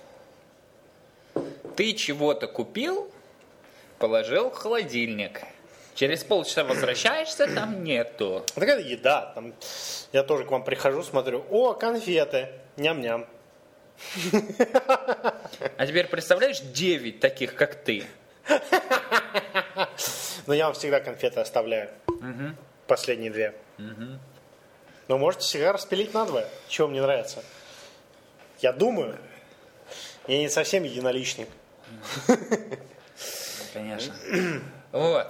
ты чего-то купил, положил в холодильник. Через полчаса возвращаешься, там нету. Такая еда. Там, я тоже к вам прихожу, смотрю, конфеты, ням-ням. А теперь представляешь 9 таких, как ты? Но я вам всегда конфеты оставляю. Последние 2. Но можете всегда распилить надвое. Чего вам не нравится? Я думаю, я не совсем единоличник. Конечно. Вот.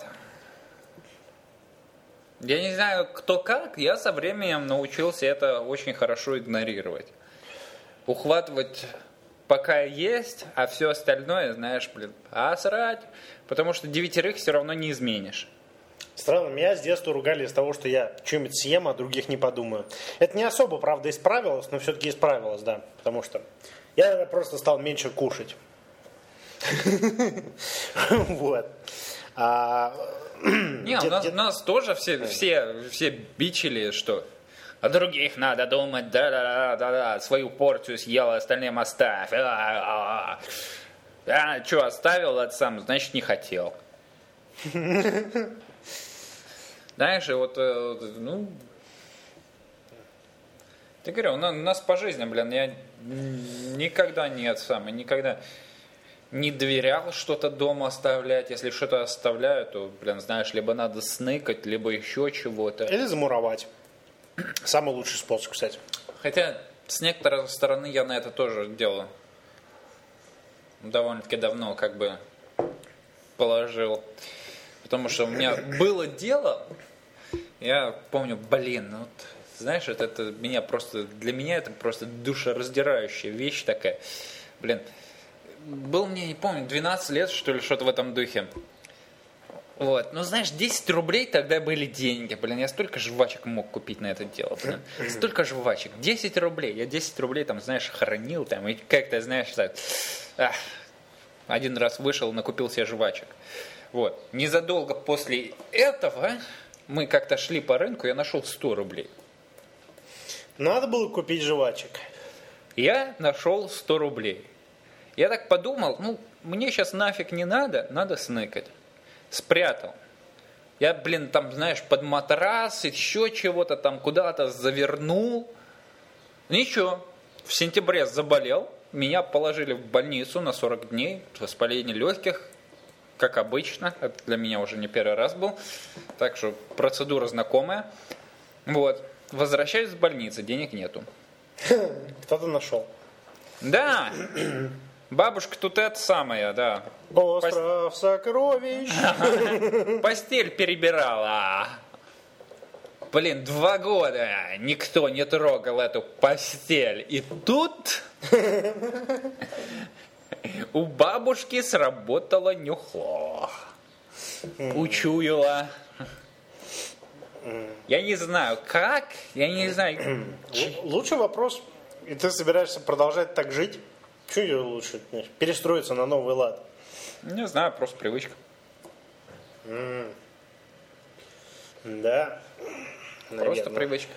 Я не знаю, кто как, я со временем научился это очень хорошо игнорировать. Ухватывать пока есть, а все остальное, знаешь, срать. Потому что 9 все равно не изменишь. Странно, меня с детства ругали из-за того, что я что-нибудь съем, а других не подумаю. Это не особо, правда, исправилось, но все-таки исправилось, да. Потому что я просто стал меньше кушать. Вот. Не, нас тоже все бичили, что о других надо думать, да-да-да-да-да, свою порцию съел, остальным оставь. А что, оставил это сам, значит, не хотел. Знаешь, вот, ну, ты говорю, у нас по жизни, блин, я никогда никогда не доверял что-то дома оставлять. Если что-то оставляю, то, блин, знаешь, либо надо сныкать, либо еще чего-то. Или замуровать. Самый лучший способ, кстати. Хотя, с некоторой стороны, я на это тоже делаю. Довольно-таки давно, как бы, положил. Потому что у меня было дело, я помню, блин, ну вот, знаешь, это меня просто, для меня это просто душераздирающая вещь такая. Блин, был мне, не помню, 12 лет, что ли, что-то в этом духе. Вот, ну знаешь, 10 рублей тогда были деньги, блин, я столько жвачек мог купить на это дело, блин, столько жвачек, 10 рублей, я 10 рублей там, знаешь, хранил там, и как-то, знаешь, так, один раз вышел, накупил себе жвачек. Вот, незадолго после этого мы как-то шли по рынку, я нашел 100 рублей. Надо было купить жвачек. Я нашел 100 рублей. Я так подумал, ну, мне сейчас нафиг не надо, надо сныкать. Спрятал. Я, блин, там, знаешь, под матрас, еще чего-то там куда-то завернул. Ничего. В сентябре заболел. Меня положили в больницу на 40 дней. Воспаление легких, как обычно. Это для меня уже не первый раз был. Так что процедура знакомая. Вот. Возвращаюсь в больницу, денег нету. Кто-то нашел. Да. Бабушка тут это самое, да. Остров сокровищ. Постель перебирала. Блин, 2 года никто не трогал эту постель. И тут у бабушки сработало нюхло. Учуяла. Я не знаю как, я не знаю. Лучший вопрос. И ты собираешься продолжать так жить? Чего лучше? Перестроиться на новый лад? Не знаю, просто привычка. Да. Просто привычка.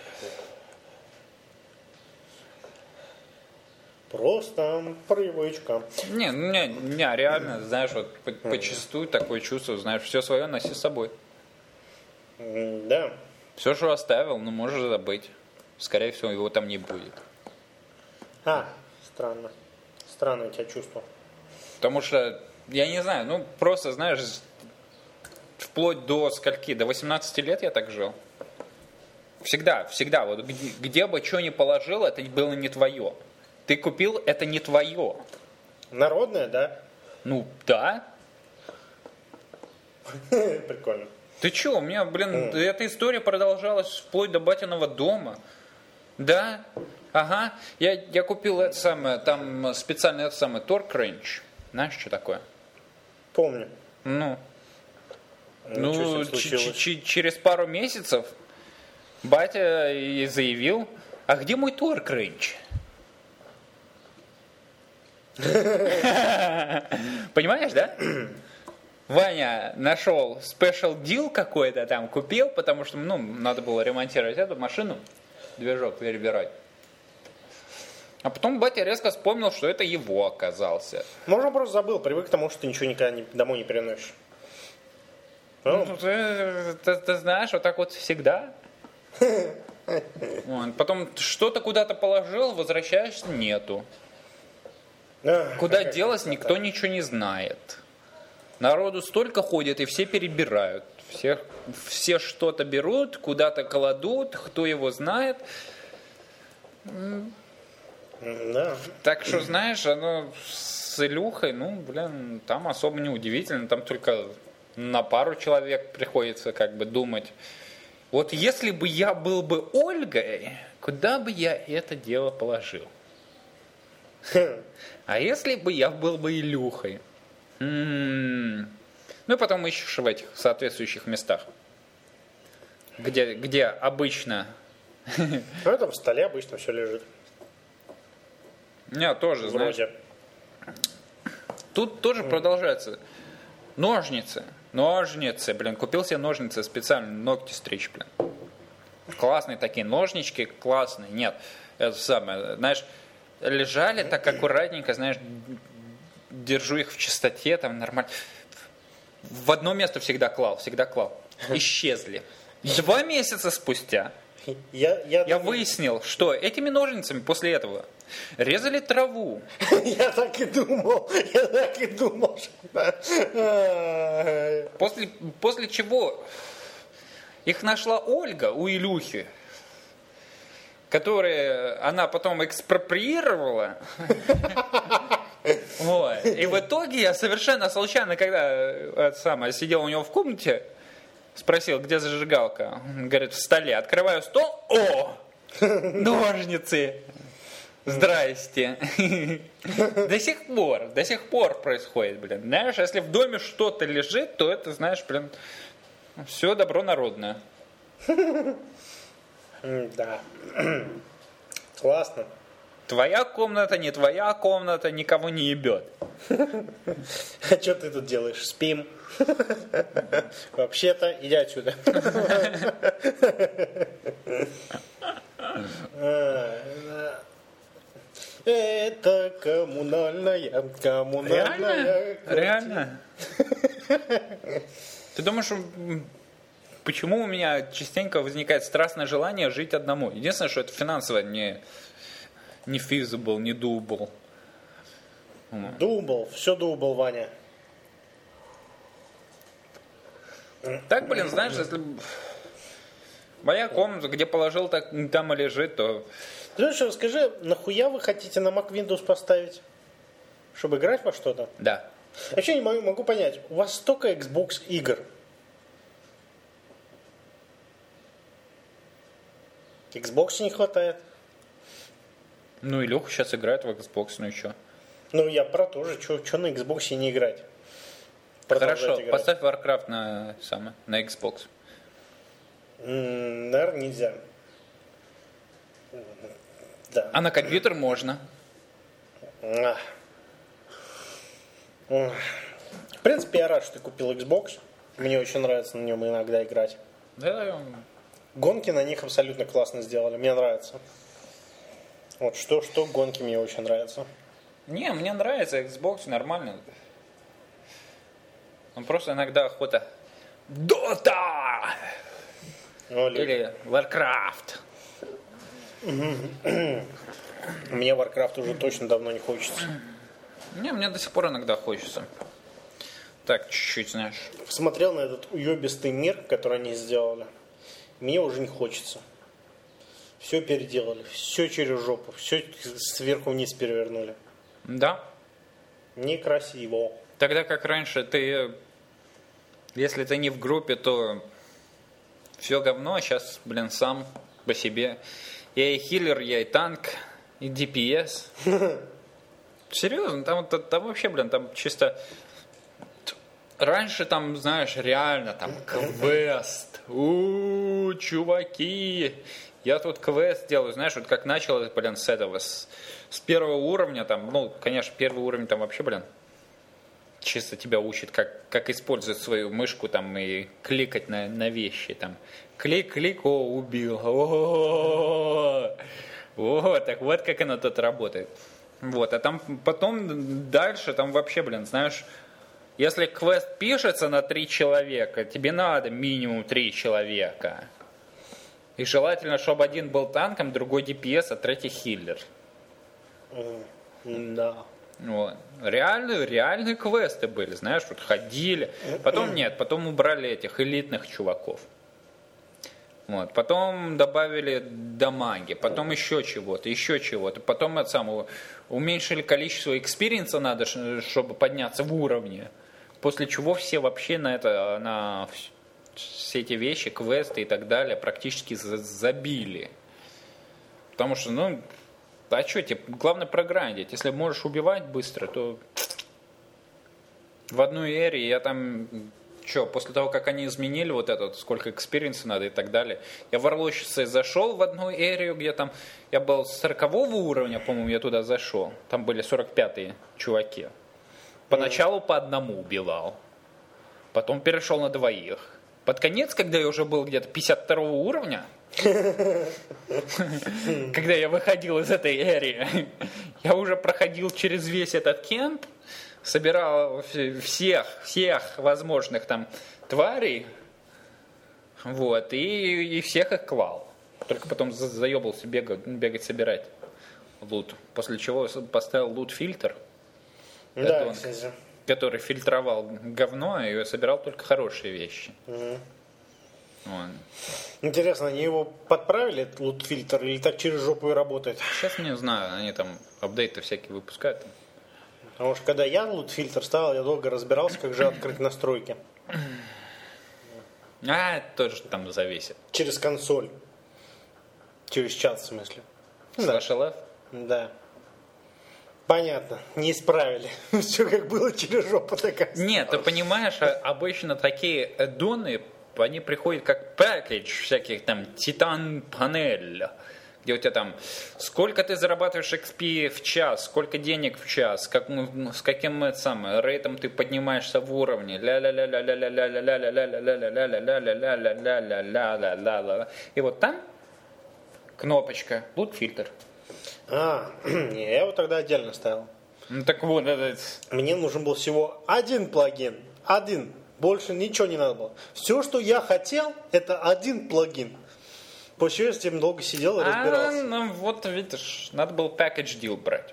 Просто привычка. Не, реально, знаешь, вот почастую такое чувство, знаешь, все свое носи с собой. Да. Все, что оставил, ну, можешь забыть. Скорее всего, его там не будет. Странно. Странное у тебя чувство. Потому что, я не знаю, ну, просто, знаешь, вплоть до скольки, до 18 лет я так жил. Всегда, вот где бы что ни положил, это было не твое. Ты купил, это не твое. Народное, да? Ну, да. Прикольно. Ты че, у меня, блин, эта история продолжалась вплоть до батиного дома. Да, ага. Я купил это самое, там специально это самое, Torque Wrench. Знаешь, что такое? Помню. Ну, Что с ним случилось? через пару месяцев батя и заявил, а где мой Torque Wrench? Понимаешь, да? Ваня нашел special deal какой-то там, купил, потому что, ну, надо было ремонтировать эту машину, движок перебирать. А потом батя резко вспомнил, что это его оказался. Может, он просто забыл, привык к тому, что ты ничего никогда домой не переносишь. Ну, ты знаешь, вот так вот всегда. Потом что-то куда-то положил, возвращаешься, нету. Куда делось, никто ничего не знает. Народу столько ходит, и все перебирают. Все что-то берут, куда-то кладут, кто его знает. Да. Так что, знаешь, оно с Илюхой, ну, блин, там особо не удивительно. Там только на пару человек приходится как бы думать. Вот если бы я был бы Ольгой, куда бы я это дело положил? А если бы я был бы Илюхой? Ну и потом ищешь в этих соответствующих местах, где обычно... Ну, там в столе обычно все лежит. Не, тоже, знаешь. Тут тоже продолжается. Ножницы, блин, купил себе ножницы специально, ногти стричь, блин. Классные такие ножнички, классные. Нет, это самое, знаешь, лежали так аккуратненько, знаешь, держу их в чистоте, там нормально. В одно место всегда клал. Исчезли. 2 месяца спустя я выяснил, что этими ножницами после этого резали траву. Я так и думал. После чего их нашла Ольга у Илюхи, которые она потом экспроприировала. Вот. И в итоге я совершенно случайно, когда сидел у него в комнате, спросил, где зажигалка. Он говорит, в столе. Открываю стол. О! Ножницы! Здрасте. До сих пор происходит, блин. Знаешь, если в доме что-то лежит, то это, знаешь, блин, все добро народное. Да. Классно. Твоя комната, не твоя комната, никого не ебет. А что ты тут делаешь? Спим. Вообще-то, иди отсюда. Это коммунальная. Реально? Ты думаешь, почему у меня частенько возникает страстное желание жить одному? Единственное, что это финансово не feasible, не doable. Все doable, Ваня. Так, блин, знаешь, если моя комната, где положил, так там и лежит, то... Слушай, скажи, нахуя вы хотите на Mac Windows поставить? Чтобы играть во что-то? Да. Вообще не могу понять, у вас столько Xbox игр. Xbox не хватает. Ну и Леха сейчас играет в Xbox, ну и что? Ну я про то же, что на Xbox не играть? Хорошо, поставь Warcraft на Xbox. Наверное, нельзя. Да. А на компьютер можно. В принципе, я рад, что ты купил Xbox. Мне очень нравится на нем иногда играть. Да. Гонки на них абсолютно классно сделали. Мне нравится. Вот что гонки мне очень нравятся. Не, мне нравится Xbox, нормально. Он просто иногда охота Dota! Или Warcraft. Мне Warcraft уже точно давно не хочется. Не, мне до сих пор иногда хочется. Так, чуть-чуть, знаешь. Посмотрел на этот уебистый мир, который они сделали. Мне уже не хочется. Все переделали, все через жопу, все сверху вниз перевернули. Да. Некрасиво. Тогда как раньше ты, если ты не в группе, то все говно, а сейчас, блин, сам по себе. Я и хиллер, я и танк, и DPS. Серьезно, там вообще, блин, там чисто... Раньше там, знаешь, реально там квест. Чуваки. Я тут квест делаю, знаешь, вот как начал, блин, с этого, с первого уровня там, ну, конечно, первый уровень там вообще, блин, чисто тебя учит, как использовать свою мышку там и кликать на вещи там. Клик, убил. Вот, так вот как оно тут работает. Вот, а там потом дальше, там вообще, блин, знаешь, если квест пишется на 3 человека, тебе надо минимум 3 человека. И желательно, чтобы один был танком, другой DPS, а третий хиллер. Да. Вот. Реальные квесты были, знаешь, вот ходили. Потом нет, потом убрали этих элитных чуваков. Вот. Потом добавили дамаги, потом еще чего-то. Потом уменьшили количество экспириенса надо, чтобы подняться в уровне. После чего все вообще на все эти вещи, квесты и так далее практически забили. Потому что, а что тебе? Главное програндить. Если можешь убивать быстро, то в одной эре я там... после того, как они изменили вот это, сколько экспириенса надо и так далее, я в Орлощице зашел в одну эрию, где там, я был с 40-го уровня, по-моему, я туда зашел, там были 45-е чуваки. Поначалу по одному убивал, потом перешел на 2. Под конец, когда я уже был где-то 52-го уровня, Когда я выходил из этой эрии, я уже проходил через весь этот кемп, собирал всех возможных там тварей, вот, и всех их клал. Только потом заебался бегать собирать лут. После чего поставил лут-фильтр, Да, который фильтровал говно и собирал только хорошие вещи. Вот. Интересно, они его подправили, этот лут-фильтр, или так через жопу и работает? Сейчас не знаю, они там апдейты всякие выпускают. Потому что когда я лут-фильтр ставил, я долго разбирался, как же открыть настройки. Это тоже там зависит. Через консоль. Через чат, в смысле. Slash LF? Да. Понятно, не исправили. Все как было через жопу такая. Нет, ты понимаешь, обычно такие эддоны, они приходят как пакетч всяких там титан-панель, где у тебя там сколько ты зарабатываешь XP в час, сколько денег в час, с каким рейтом ты поднимаешься в уровне, и вот там кнопочка, лут-фильтр. Не, я его тогда отдельно ставил. Ну так вот, Мне нужен был всего один плагин. Один. Больше ничего не надо было. Все, что я хотел, это один плагин. После чего я с этим долго сидел и разбирался. Ну вот видишь, надо было package deal брать.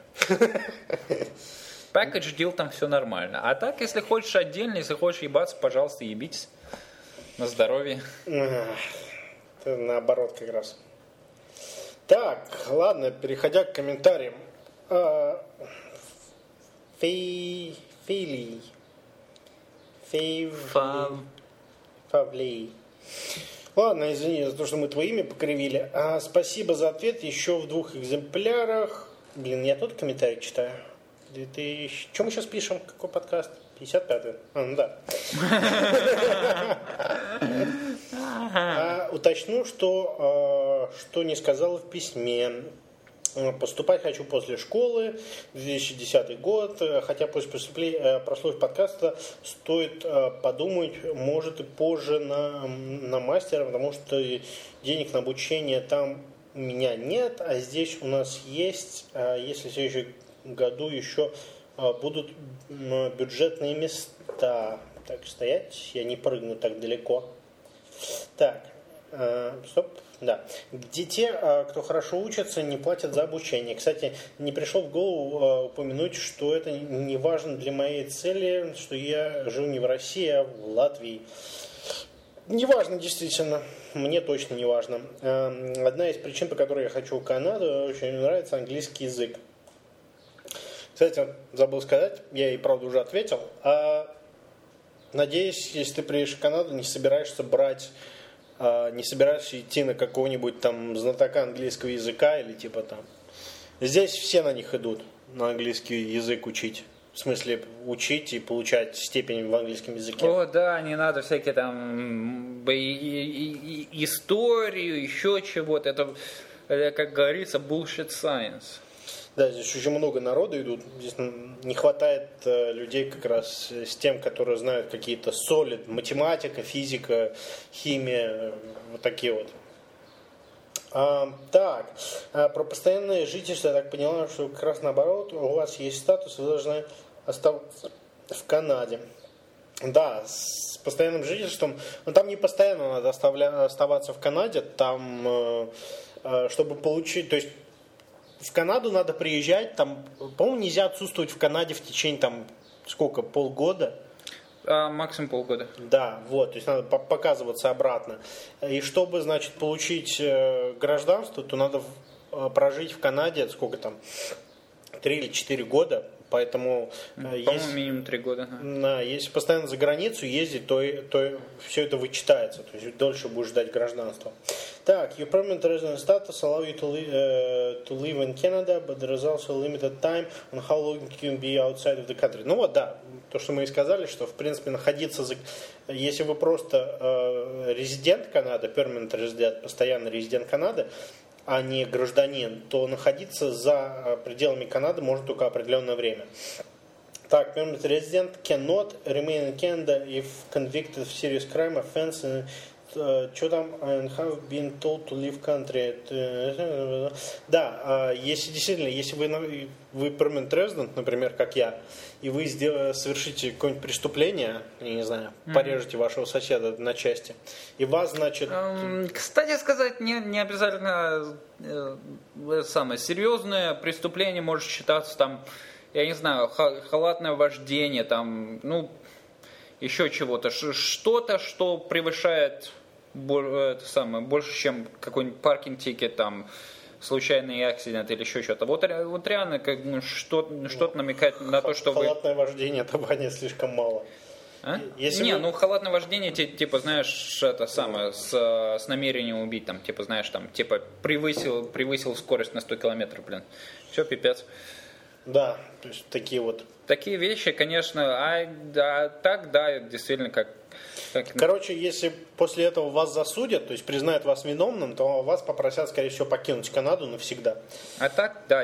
Package deal там все нормально. А так, если хочешь отдельно, если хочешь ебаться, пожалуйста, ебитесь. На здоровье. Это наоборот как раз. Так, ладно, переходя к комментариям. Фавлей. Ладно, извини за то, что мы твое имя покривили. Спасибо за ответ. Еще в 2 экземплярах. Блин, я тут комментарий читаю. 2000... Что мы сейчас пишем? Какой подкаст? 55-й. Ну да. Уточню, что не сказала в письме. Поступать хочу после школы, 2010 год, хотя после прослушивания подкаста стоит подумать, может и позже на мастера, потому что денег на обучение там у меня нет, а здесь у нас есть, если в следующем году еще будут бюджетные места. Так, стоять, я не прыгну так далеко. Так, стоп. Да. Где те, кто хорошо учится, не платят за обучение. Кстати, не пришло в голову упомянуть, что это не важно для моей цели, что я живу не в России, а в Латвии. Не важно, действительно. Мне точно не важно. Одна из причин, по которой я хочу в Канаду, очень нравится английский язык. Кстати, забыл сказать, я и правда уже ответил. Надеюсь, если ты приедешь в Канаду, не собираешься идти на какого-нибудь там знатока английского языка или типа там. Здесь все на них идут, на английский язык учить. В смысле, учить и получать степень в английском языке. О, да, не надо всякие там историю, еще чего-то. Это, как говорится, bullshit science. Да, здесь очень много народу идут. Здесь не хватает людей как раз с тем, которые знают какие-то солид, математика, физика, химия, вот такие вот. Так, про постоянное жительство, я так поняла, что как раз наоборот, у вас есть статус, вы должны оставаться в Канаде. Да, с постоянным жительством, но там не постоянно надо оставаться в Канаде, там, чтобы получить, то есть в Канаду надо приезжать, там, по-моему, нельзя отсутствовать в Канаде в течение, там, сколько, полгода? Максимум полгода. Да, вот, то есть надо показываться обратно. И чтобы, значит, получить гражданство, то надо прожить в Канаде, сколько там, 3 или 4 года. Поэтому, по-моему, минимум 3 года. Если постоянно за границу ездить, то все это вычитается. То есть дольше будешь ждать гражданства. Так, your permanent resident status allow you to live in Canada, but there is also a limited time on how long you can be outside of the country. Ну вот, да, то, что мы и сказали, что, в принципе, находиться если вы просто резидент Канады, permanent resident, постоянный резидент Канады, а не гражданин, то находиться за пределами Канады можно только определенное время. Так, permanent resident cannot remain in Canada if convicted of serious crime, offense in что там? I have been told to leave country. Да, если действительно, если вы permanent resident, например, как я, и вы совершите какое-нибудь преступление, я не знаю, порежете вашего соседа на части, и вас, значит... Кстати сказать, не обязательно самое серьезное преступление может считаться там, я не знаю, халатное вождение, там, ну, еще чего-то, что-то, что превышает больше, чем какой-нибудь паркинг-тикет, там, случайный акцидент или еще что-то. Вот реально как, что-то намекает на то, что халатное вождение, это, Ваня, слишком мало. А? Ну халатное вождение, типа, знаешь, это самое, с намерением убить, там, типа, знаешь, там, типа, превысил скорость на 100 километров, блин. Все, пипец. Да, то есть такие вот. Такие вещи, конечно, так, да, действительно, как... Короче, если после этого вас засудят, то есть признают вас виновным, то вас попросят, скорее всего, покинуть Канаду навсегда. А так, да,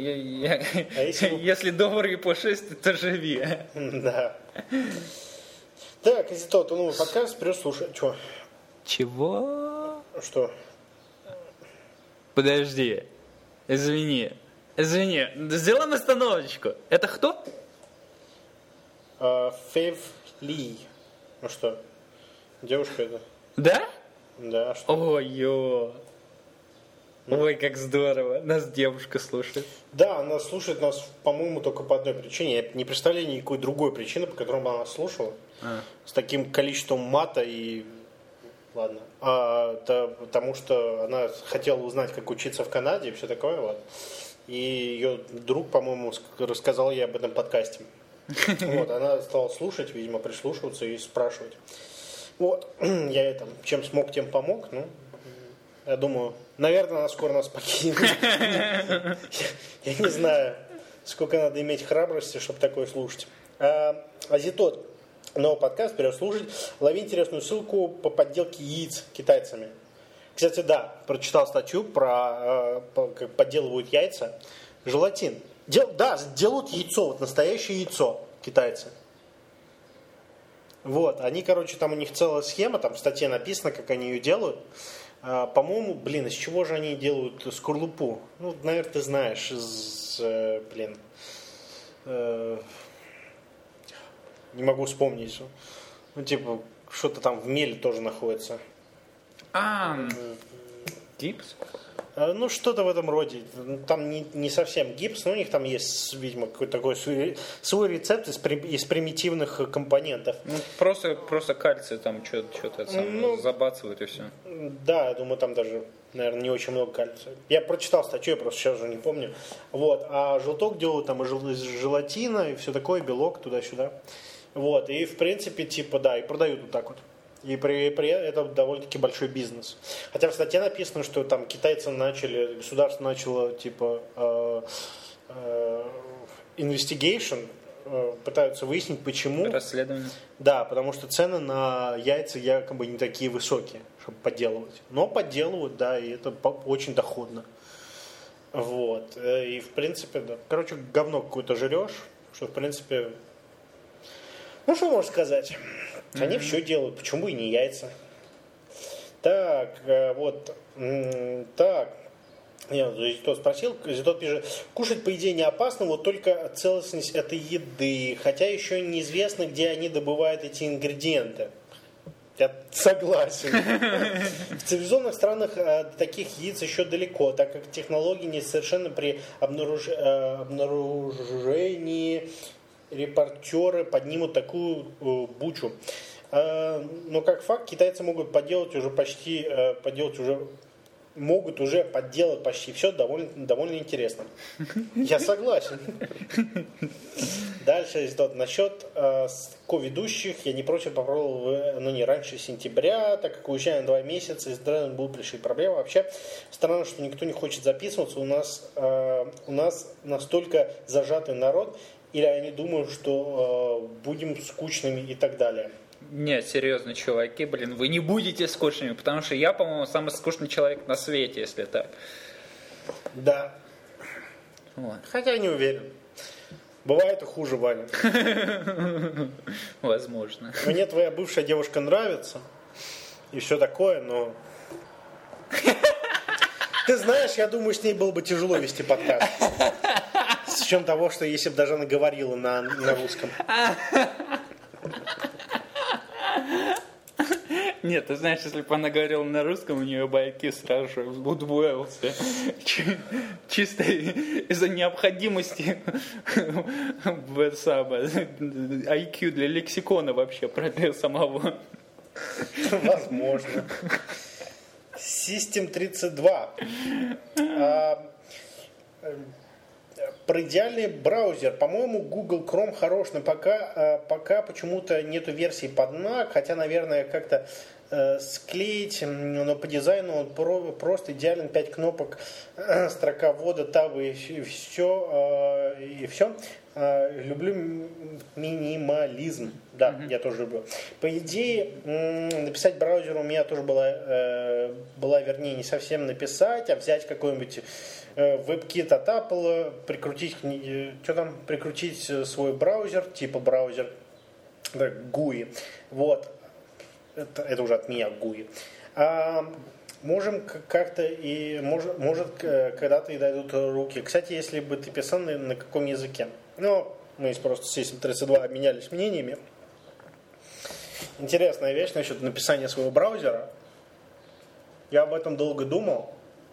если добрый и пушистый, то живи. Да. Так, если то, новый подкаст, вперед слушай. Чего? Что? Подожди, извини, сделаем остановочку. Это кто? Фейв Ли. Ну что, девушка это? Да? Да, что? Ой, как здорово. Нас девушка слушает. Да, она слушает нас, по-моему, только по одной причине. Я не представляю никакой другой причины, по которой бы она слушала. С таким количеством мата и... Ладно. Потому что она хотела узнать, как учиться в Канаде и все такое. Вот. И ее друг, по-моему, рассказал ей об этом подкасте. Вот, она стала слушать, видимо, прислушиваться и спрашивать. Вот, я чем смог, тем помог. Ну, я думаю, наверное, она скоро нас покинет. Я не знаю, сколько надо иметь храбрости, чтобы такое слушать. Азитот, новый подкаст, вперед слушать. Лови интересную ссылку по подделке яиц китайцами. Кстати, да, прочитал статью про как подделывают яйца. Желатин. Делают яйцо, вот настоящее яйцо китайцы. Вот, они, короче, там у них целая схема, там в статье написано, как они ее делают. По-моему, из чего же они делают скорлупу? Ну, наверное, ты знаешь, не могу вспомнить. Ну, типа, что-то там в меле тоже находится. Гипс? Ну, что-то в этом роде. Там не совсем гипс, но у них там есть, видимо, какой-то такой свой рецепт из примитивных компонентов. Ну, просто кальций там что-то забацывают и все. Да, я думаю, там даже, наверное, не очень много кальция. Я прочитал статью, я просто сейчас уже не помню. Вот. А желток делают там из желатина и все такое, белок туда-сюда. Вот. И, в принципе, типа, да, и продают вот так вот. И при это довольно-таки большой бизнес. Хотя в статье написано, что там китайцы государство начало типа investigation, пытаются выяснить, почему. Расследование. Да, потому что цены на яйца якобы не такие высокие, чтобы подделывать. Но подделывают, да, и это очень доходно. Вот. И в принципе, да. Короче, говно какое-то жрешь, что в принципе... Ну, что можно сказать? Они все делают, почему и не яйца. Так, вот, так. Зитот спросил, Зитот пишет, кушать, по идее, не опасно, вот только целостность этой еды, хотя еще неизвестно, где они добывают эти ингредиенты. Я согласен. В цивилизованных странах до таких яиц еще далеко, так как технологии несовершенны при обнаружении. Репортеры поднимут такую бучу. Но как факт, китайцы могут подделать уже все довольно интересно. Я согласен. Дальше насчет ко-ведущих. Я не против попробовать, но не раньше сентября, так как уезжаем на 2 месяца, и с драйвом будут большие проблемы. Вообще странно, что никто не хочет записываться. У нас настолько зажатый народ, или они думают, что будем скучными и так далее. Нет, серьезно, чуваки, вы не будете скучными, потому что я, по-моему, самый скучный человек на свете, если так. Да. Вот. Хотя я не уверен. Бывает и хуже, Ваня. Возможно. Мне твоя бывшая девушка нравится, и все такое, но... Ты знаешь, я думаю, с ней было бы тяжело вести подкаст. С учетом того, что если бы даже она говорила на русском. Нет, ты знаешь, если бы она говорила на русском, у нее байки сразу же удвоился. Чисто из-за необходимости IQ для лексикона вообще для самого. Возможно. System 32. Про идеальный браузер. По-моему, Google Chrome хорош, но пока почему-то нету версии под Mac, хотя, наверное, как-то склеить, но по дизайну он просто идеален. 5 кнопок, строка ввода, табы и все. Люблю минимализм. Да, я тоже люблю. По идее, написать браузер у меня тоже была, вернее, не совсем написать, а взять какой-нибудь WebKit от Apple, прикрутить свой браузер, типа браузер GUI. Вот. Это уже от меня GUI. Можем как-то и может когда-то и дойдут руки. Кстати, если бы ты писал на каком языке? Ну, мы просто с System 32 обменялись мнениями. Интересная вещь насчет написания своего браузера. Я об этом долго думал.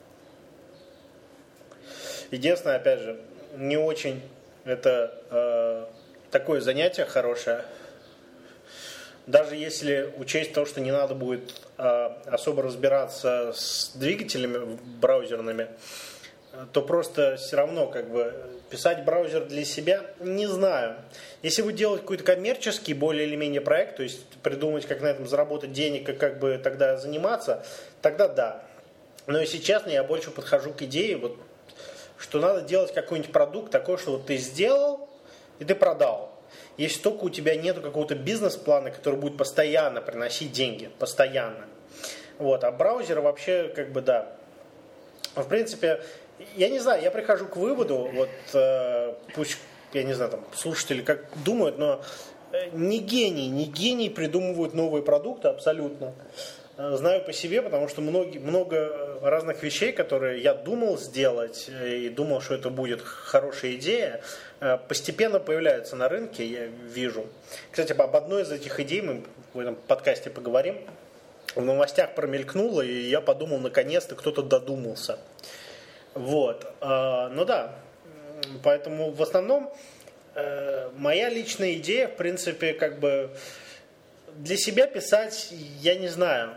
Единственное, опять же, не очень это такое занятие хорошее. Даже если учесть то, что не надо будет особо разбираться с двигателями браузерными, то просто все равно как бы писать браузер для себя, не знаю. Если вы делаете какой-то коммерческий более или менее проект, то есть придумать, как на этом заработать денег и как бы тогда заниматься, тогда да. Но если честно, я больше подхожу к идее, вот, что надо делать какой-нибудь продукт такой, что вот ты сделал и ты продал. Если только у тебя нет какого-то бизнес-плана, который будет постоянно приносить деньги, постоянно. Вот. А браузер вообще, как бы, да. В принципе, я не знаю, я прихожу к выводу, вот, пусть, я не знаю, там, слушатели как думают, но не гений придумывают новые продукты абсолютно. Знаю по себе, потому что много разных вещей, которые я думал сделать и думал, что это будет хорошая идея, постепенно появляются на рынке, я вижу. Кстати, об одной из этих идей мы в этом подкасте поговорим. В новостях промелькнуло, и я подумал, наконец-то кто-то додумался. Вот. Ну да, поэтому в основном моя личная идея, в принципе, как бы для себя писать, я не знаю.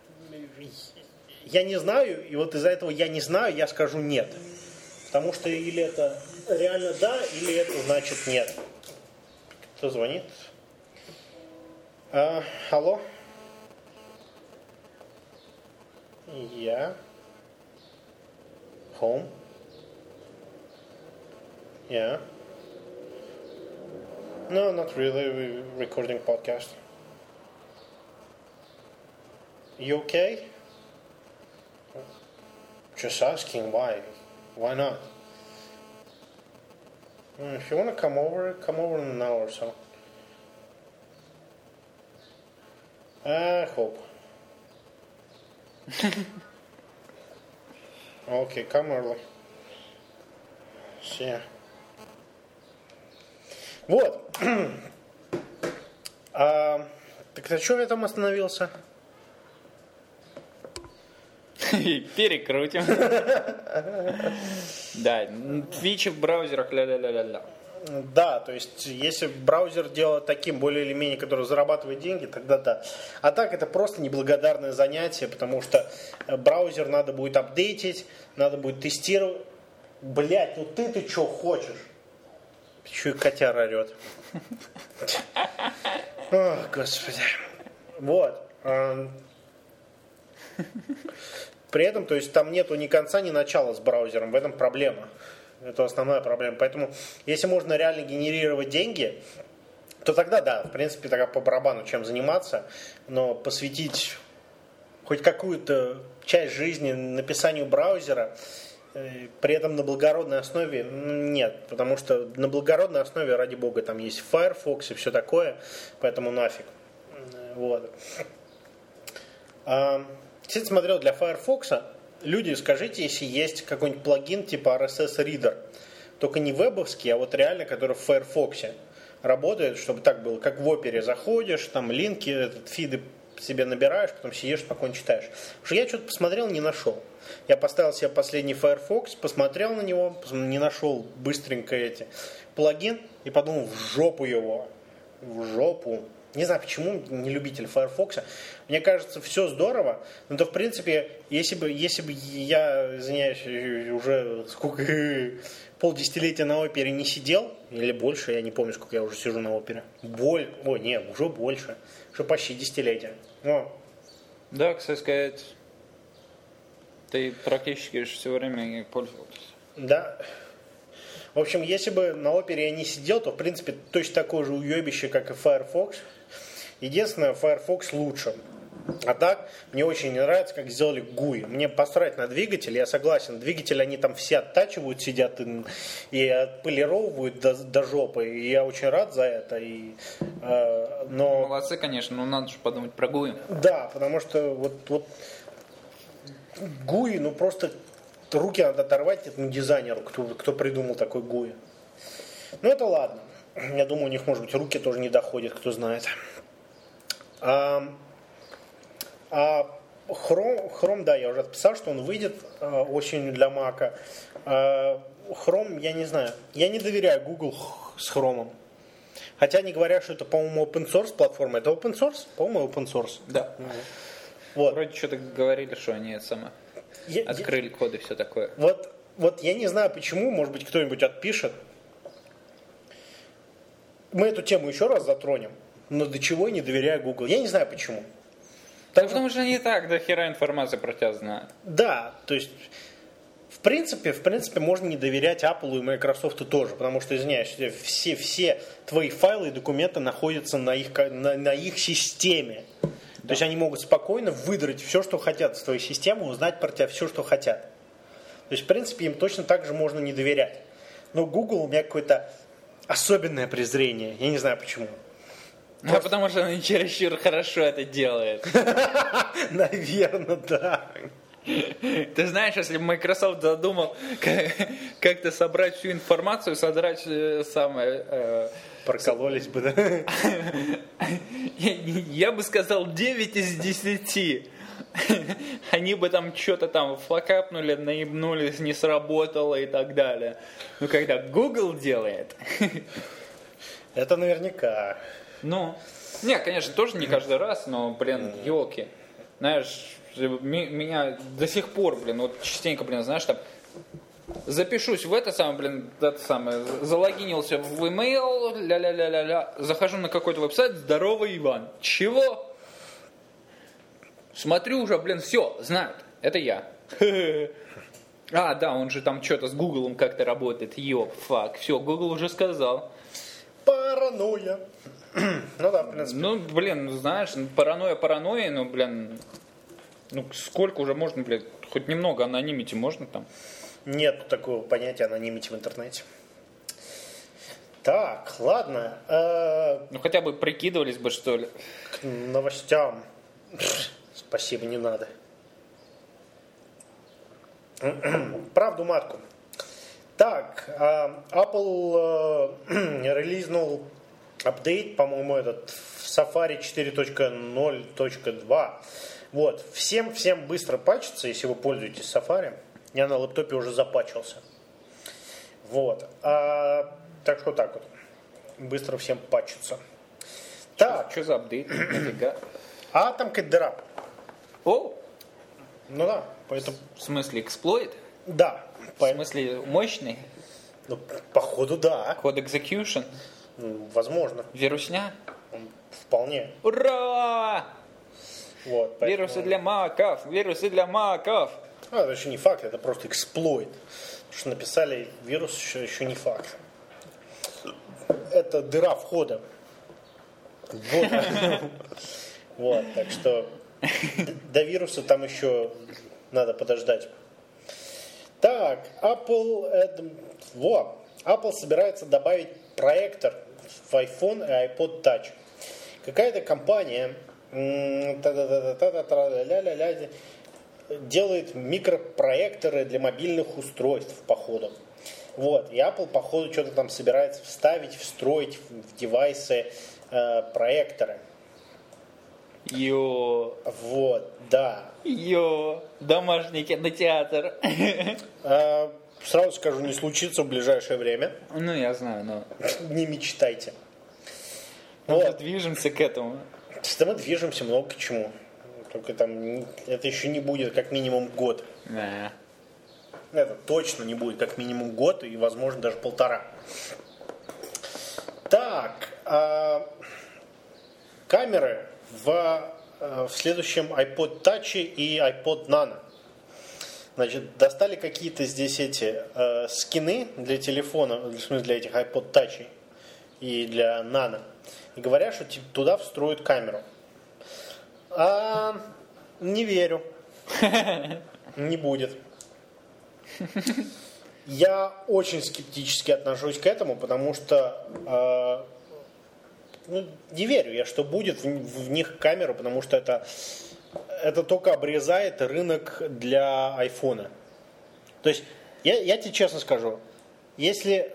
Я не знаю, и вот из-за этого я не знаю, я скажу нет. Потому что или это реально да, или это значит нет. Кто звонит? Алло? Yeah. Home? Yeah. No, not really. We're recording podcast. You okay? Just asking why. Why not? If you want to come over in an hour or so. I hope. Okay, come early. See ya. Вот. Так на чем я там остановился? Перекрутим. Да, фичи в браузерах, ля-ля-ля-ля-ля. Да, то есть, если браузер делать таким, более или менее, который зарабатывает деньги, тогда да. А так это просто неблагодарное занятие, потому что браузер надо будет апдейтить, надо будет тестировать. Блять, ну ты что хочешь? Еще и котяра орет. О, Господи. Вот. При этом, то есть, там нету ни конца, ни начала с браузером. В этом проблема. Это основная проблема. Поэтому, если можно реально генерировать деньги, то тогда да, в принципе, тогда по барабану чем заниматься, но посвятить хоть какую-то часть жизни написанию браузера, при этом на благородной основе нет, потому что на благородной основе, ради бога, там есть Firefox и все такое, поэтому нафиг. Вот. Кстати, смотрел для Firefox. Люди, скажите, если есть какой-нибудь плагин типа RSS Reader, только не вебовский, а вот реально, который в Firefox работает, чтобы так было, как в Опере заходишь, там линки, фиды себе набираешь, потом сидишь, спокойно читаешь. Потому что я что-то посмотрел, не нашел. Я поставил себе последний Firefox, посмотрел на него, не нашел быстренько эти плагин и подумал, в жопу его. В жопу. Не знаю, почему не любитель Firefox. Мне кажется, все здорово, но то, в принципе, если бы я, извиняюсь, уже сколько полдесятилетия на Опере не сидел, или больше, я не помню, сколько я уже сижу на Опере. Уже больше. Уже почти десятилетие. Да, кстати сказать, ты практически все время ей пользовался. Да. В общем, если бы на Опере я не сидел, то, в принципе, точно такое же уебище, как и Firefox. Единственное, Firefox лучше. А так, мне очень не нравится, как сделали GUI. Мне посрать на двигатель, я согласен. Двигатель они там все оттачивают, сидят и отполировывают до жопы. И я очень рад за это. Но... Молодцы, конечно, но надо же подумать про GUI. Да, потому что вот GUI, просто руки надо оторвать этому дизайнеру, кто придумал такой GUI. Ну это ладно. Я думаю, у них, может быть, руки тоже не доходят, кто знает. Chrome, да, я уже отписал, что он выйдет осенью для Mac. Chrome, я не знаю. Я не доверяю Google с Chrome. Хотя они говорят, что это, по-моему, open source платформа. Это open source? По-моему, open source. Да. Вот. Вроде что-то говорили, что они это открыли код и все такое. Вот я не знаю почему, может быть, кто-нибудь отпишет. Мы эту тему еще раз затронем. Но до чего я не доверяю Google? Я не знаю почему. Потому что они и так до хера информации про тебя знают. Да, то есть, в принципе, можно не доверять Apple и Microsoft тоже, потому что, извиняюсь, все твои файлы и документы находятся на их системе. Да. То есть они могут спокойно выдрать все, что хотят с твоей системы, узнать про тебя все, что хотят. То есть, в принципе, им точно так же можно не доверять. Но Google у меня какое-то особенное презрение. Я не знаю почему. Ну, потому что он чересчур хорошо это делает. Наверное, да. Ты знаешь, если бы Microsoft задумал как-то собрать всю информацию, содрать самое... Прокололись бы, да? Я бы сказал 9 из 10. Они бы там что-то там флакапнули, наебнулись, не сработало и так далее. Но когда Google делает... Это наверняка... Не, конечно, тоже не каждый раз, но, елки. Знаешь, меня до сих пор, вот частенько, знаешь, там, запишусь в залогинился в email, ля-ля-ля-ля-ля, захожу на какой-то веб-сайт, здорово, Иван. Чего? Смотрю уже, все, знают, это я. Да, он же там что-то с Гуглом как-то работает, все, Google уже сказал. Паранойя. Ну да, в принципе. Знаешь, паранойя, сколько уже можно, хоть немного анонимити можно там? Нет такого понятия анонимити в интернете. Так, ладно. Хотя бы прикидывались бы, что ли. К новостям. Спасибо, не надо. Правду матку. Так, Apple релизнул апдейт, по-моему, этот в Safari 4.0.2. Вот, всем быстро патчится, если вы пользуетесь Safari. Я на лэптопе уже запатчился. Вот. Так что так вот. Быстро всем патчится. Так. Что за апдейт? Там какая-то дыра. О! Ну да, поэтому... В смысле, эксплойт? Да. В смысле, мощный? Походу, да. Код execution? Возможно. Вирусня? Вполне. Ура! Вот, поэтому... Вирусы для маков! Это еще не факт, это просто эксплойт. Потому что написали вирус, еще не факт. Это дыра входа. Вот, так что до вируса там еще надо подождать. Так, Apple собирается добавить проектор в iPhone и iPod Touch. Какая-то компания делает микропроекторы для мобильных устройств, походу. Вот, и Apple, походу, что-то там собирается встроить в девайсы проекторы. Йо. Вот, да. Йо. Домашний кинотеатр. Сразу скажу, не случится в ближайшее время. Ну, я знаю, но... Не мечтайте. Мы вот движемся к этому. Да мы движемся много к чему. Только там это еще не будет как минимум год. Да. Это точно не будет как минимум год и, возможно, даже 1,5. Так, камеры в следующем iPod Touch и iPod Nano. Значит, достали какие-то здесь эти скины для телефона, в смысле для этих iPod Touch и для Nano. И говорят, что туда встроят камеру. Не верю. Не будет. Я очень скептически отношусь к этому, потому что не верю я, что будет в них камера, потому что это только обрезает рынок для айфона. То есть, я тебе честно скажу, если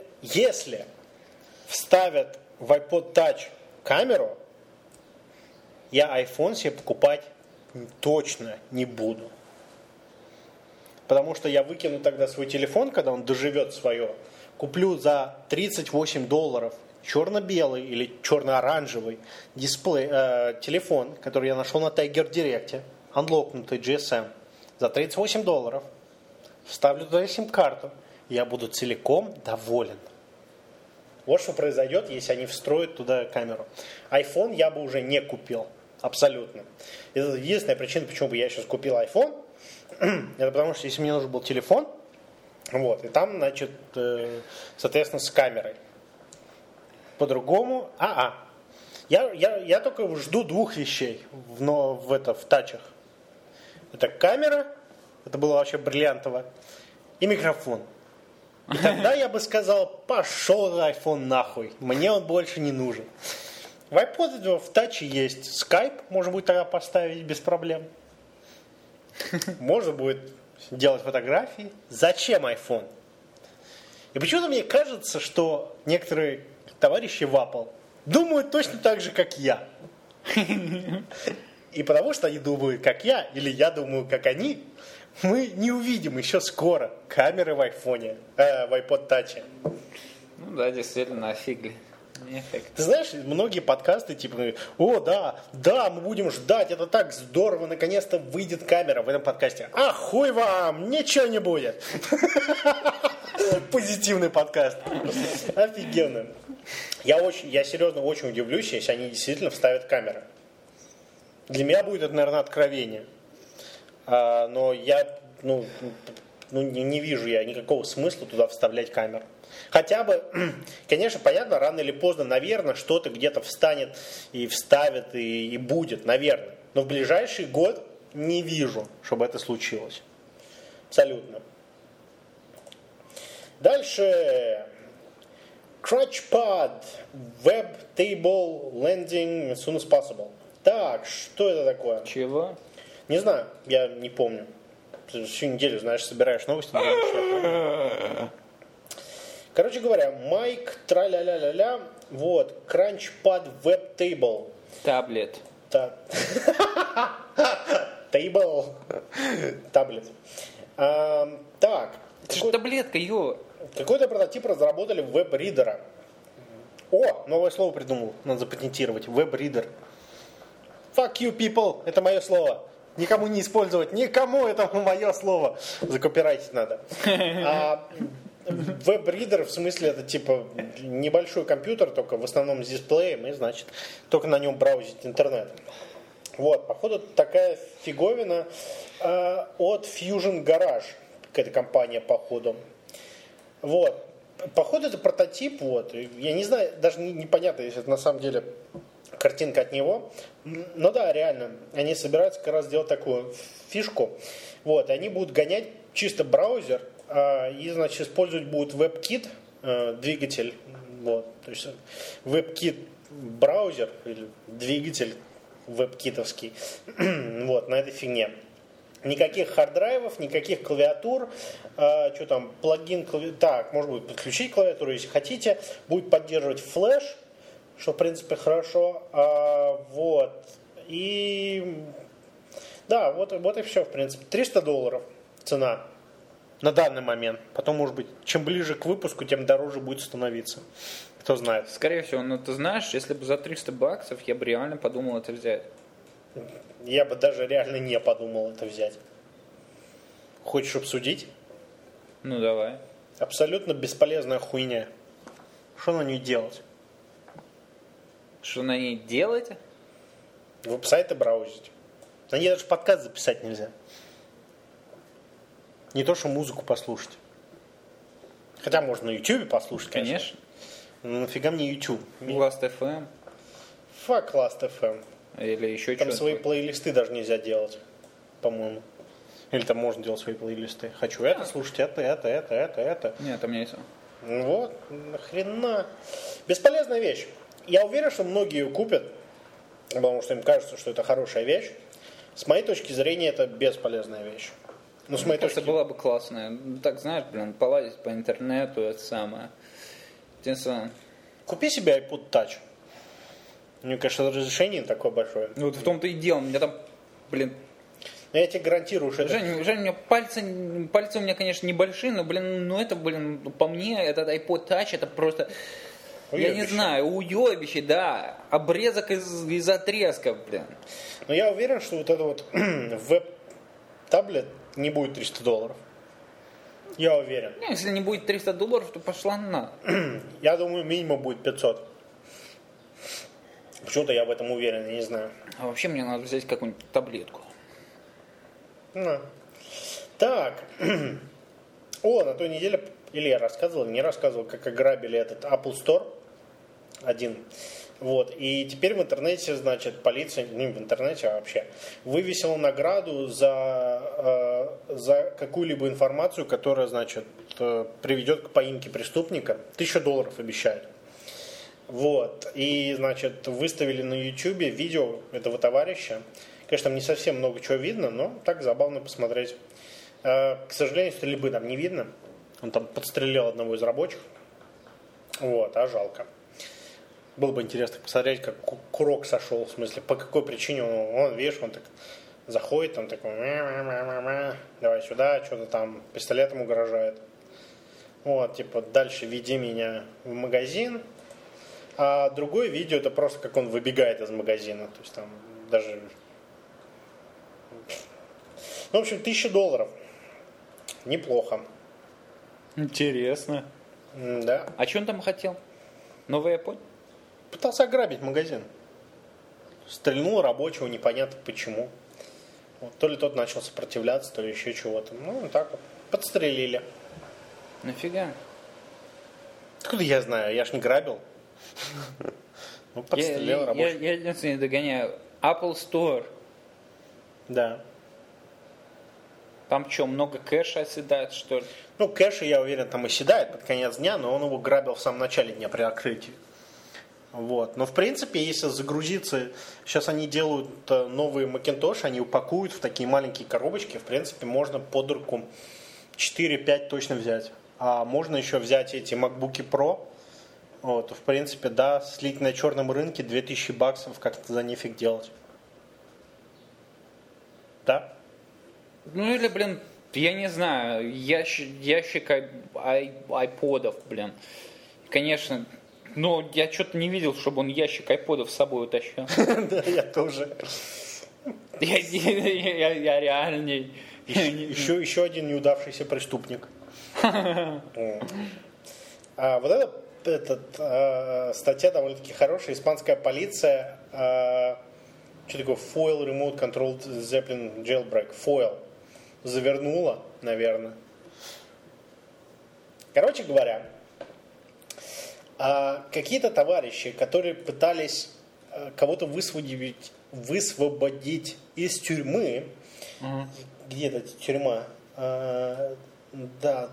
вставят в iPod Touch камеру, я iPhone себе покупать точно не буду. Потому что я выкину тогда свой телефон, когда он доживет свое, куплю за $38 черно-белый или черно-оранжевый дисплей, телефон, который я нашел на Tiger Direct, анлокнутый GSM, за $38, вставлю туда сим-карту, и я буду целиком доволен. Вот что произойдет, если они встроят туда камеру. iPhone я бы уже не купил. Абсолютно. Это единственная причина, почему бы я сейчас купил iPhone. Это потому, что если мне нужен был телефон, вот, и там, значит, соответственно, с камерой. По-другому, Я только жду двух вещей в тачах. Это камера, это было вообще бриллиантово, и микрофон. И тогда я бы сказал, пошел iPhone нахуй, мне он больше не нужен. В iPod в таче есть Skype, можно будет тогда поставить без проблем. Можно будет делать фотографии. Зачем iPhone? И почему-то мне кажется, что некоторые товарищи в Apple думают точно так же, как я. И потому что они думают, как я, или я думаю, как они, мы не увидим еще скоро камеры в iPhone, в iPod Touch. Ну да, действительно, офигли. Эффект. Ты знаешь, многие подкасты типа, да, мы будем ждать, это так здорово, наконец-то выйдет камера в этом подкасте. А хуй вам, ничего не будет. Позитивный подкаст. Офигенно. Я серьезно очень удивлюсь, если они действительно вставят камеры. Для меня будет это, наверное, откровение. Но я не вижу я никакого смысла туда вставлять камеру. Хотя бы, конечно, понятно, рано или поздно, наверное, что-то где-то встанет и вставит, и будет, наверное. Но в ближайший год не вижу, чтобы это случилось. Абсолютно. Дальше. CrunchPad. Web Table Landing as soon as possible. Так, что это такое? Чего? Не знаю, я не помню. Ты всю неделю, знаешь, собираешь новости. Короче говоря, Майк, тра-ля-ля-ля-ля, вот, CrunchPad Web Table. Таблет. Table. Таблет. Так. Это же таблетка, ё. Какой-то прототип разработали веб-ридера. О, новое слово придумал, надо запатентировать. Веб-ридер. Fuck you, people, это мое слово. Никому не использовать, никому это мое слово. Закопирайтить надо. Веб-ридер, в смысле, это типа небольшой компьютер, только в основном с дисплеем, и, значит, только на нем браузить интернет. Вот, походу, такая фиговина от Fusion Garage, какая-то компания, походу. Вот, походу, это прототип, вот, я не знаю, даже непонятно, если это на самом деле картинка от него. Но да, реально, они собираются как раз сделать такую фишку, вот, и они будут гонять чисто браузер, и, значит, использовать будут WebKit двигатель, вот, то есть WebKit браузер или двигатель веб-китовский. Вот, на этой фигне. Никаких хард-драйвов, никаких клавиатур. Что там, плагин клавиатуры. Так, можно будет подключить клавиатуру, если хотите. Будет поддерживать флеш, что, в принципе, хорошо. Вот. И... Да, вот и все, в принципе. $300 цена на данный момент. Потом, может быть, чем ближе к выпуску, тем дороже будет становиться. Кто знает. Скорее всего, но ты знаешь, если бы за $300 я бы реально подумал это взять. Я бы даже реально не подумал это взять. Хочешь обсудить? Ну, давай. Абсолютно бесполезная хуйня. Что на ней делать? Что на ней делать? Веб-сайты браузить. На ней даже подкаст записать нельзя. Не то, что музыку послушать. Хотя можно на YouTube послушать, конечно. Но нафига мне YouTube? Last.fm. Fuck Last.fm. Или еще Там что-то. свои плейлисты даже нельзя делать, по-моему. Или там можно делать свои плейлисты. Хочу это слушать, это. Нет, там не все. Вот, нахрена. Бесполезная вещь. Я уверен, что многие ее купят, потому что им кажется, что это хорошая вещь. С моей точки зрения, это бесполезная вещь. Ну, с моей точки Это была бы классная. Так, знаешь, полазить по интернету, это самое. Купи себе iPod Touch. У него, конечно, разрешение такое большое. Вот в том-то и дело. У меня там, Но я тебе гарантирую, что это... Жень, у меня пальцы у меня, конечно, небольшие, но, это, по мне, этот iPod Touch, это просто... Уебище. Я не знаю, уебище, да. Обрезок из отрезка, Но я уверен, что вот это вот веб-таблет не будет $300. Я уверен. Если не будет $300, то пошла на. Я думаю, минимум будет 500. Почему-то я в этом уверен, я не знаю. А вообще мне надо взять какую-нибудь таблетку. Так. На той неделе, или я рассказывал, или не рассказывал, как ограбили этот Apple Store один. Вот. И теперь в интернете, значит, полиция, не в интернете, а вообще, вывесила награду за какую-либо информацию, которая, значит, приведет к поимке преступника. $1000 обещают. Вот. И, значит, выставили на YouTube видео этого товарища. Конечно, там не совсем много чего видно, но так забавно посмотреть. К сожалению, стрельбы там не видно. Он там подстрелил одного из рабочих. Вот, а жалко. Было бы интересно посмотреть, как курок сошел. В смысле, по какой причине он видишь, он так заходит, там такой, давай сюда, что-то там пистолетом угрожает. Вот, типа, дальше веди меня в магазин. А другое видео, это просто как он выбегает из магазина. То есть там даже... Ну, в общем, $1000. Неплохо. Интересно. Да. А что он там хотел? Новый iPod? Пытался ограбить магазин. Стрельнул рабочего, непонятно почему. Вот, то ли тот начал сопротивляться, то ли еще чего-то. Ну, так вот. Подстрелили. Нафига? Откуда я знаю? Я ж не грабил. Ну, подстрелил рабочего. Я единственное догоняю. Apple Store. Да. Там что, много кэша оседает, что ли? Ну, кэш, я уверен, там оседает под конец дня, но он его грабил в самом начале дня при открытии. Вот. Но, в принципе, если загрузиться... Сейчас они делают новые Macintosh, они упакуют в такие маленькие коробочки. В принципе, можно под руку 4-5 точно взять. А можно еще взять эти MacBook Pro. Вот. В принципе, да, слить на черном рынке $2000 как-то за нефиг делать. Да? Ну или, я не знаю, ящик айподов, Конечно, но я что-то не видел, чтобы он ящик айподов с собой утащил. Да, я тоже. Я реально не... Еще один неудавшийся преступник. Вот эта статья довольно-таки хорошая. Испанская полиция... Что такое? Foil Remote Controlled Zeppelin Jailbreak. Foil. Завернула, наверное. Короче говоря, какие-то товарищи, которые пытались кого-то высвободить из тюрьмы. Где-то тюрьма. Да.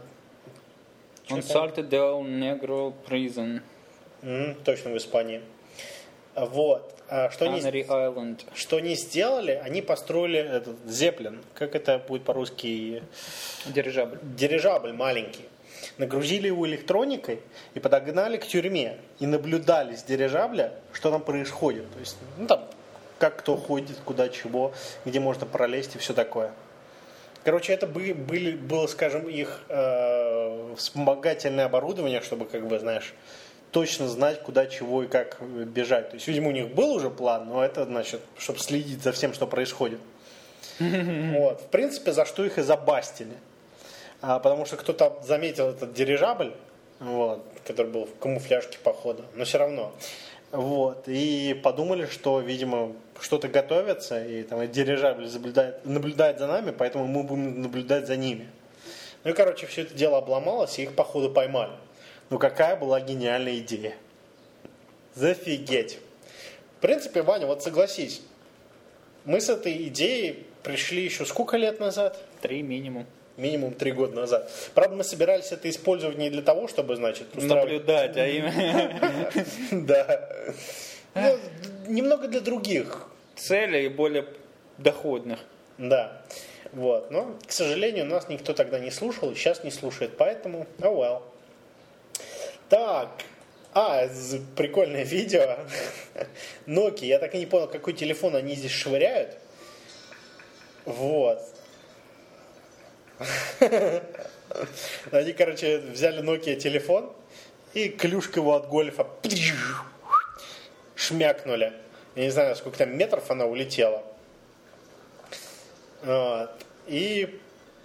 Salto del Negro Prison. Точно, в Испании. Вот. Canary Island. Что они сделали, они построили этот Zeppelin. Как это будет по-русски? Дирижабль. Дирижабль маленький. Нагрузили его электроникой и подогнали к тюрьме. И наблюдали с дирижабля, что там происходит. То есть, там, как кто ходит, куда чего, где можно пролезть и все такое. Короче, это было, скажем, их вспомогательное оборудование, чтобы, знаешь, точно знать, куда, чего и как бежать. То есть, видимо, у них был уже план, но это, значит, чтобы следить за всем, что происходит. Вот. В принципе, за что их и забастили. Потому что кто-то заметил этот дирижабль, вот, который был в камуфляжке, походу, но все равно. Вот. И подумали, что, видимо, что-то готовится, и там дирижабль наблюдает за нами, поэтому мы будем наблюдать за ними. Ну и, короче, все это дело обломалось, и их, походу, поймали. Ну какая была гениальная идея. Зафигеть. В принципе, Ваня, вот согласись, мы с этой идеей пришли еще сколько лет назад? 3 минимум. Минимум 3 года назад. Правда, мы собирались это использовать не для того, чтобы, значит, наблюдать, а именно... Да. Немного для других целей, более доходных. Да. Вот. Но, к сожалению, нас никто тогда не слушал, и сейчас не слушает, поэтому, oh well. Так, прикольное видео. Nokia, я так и не понял, какой телефон они здесь швыряют. Вот. Они, короче, взяли Nokia телефон и клюшку его от гольфа шмякнули. Я не знаю, сколько там метров она улетела. Вот. И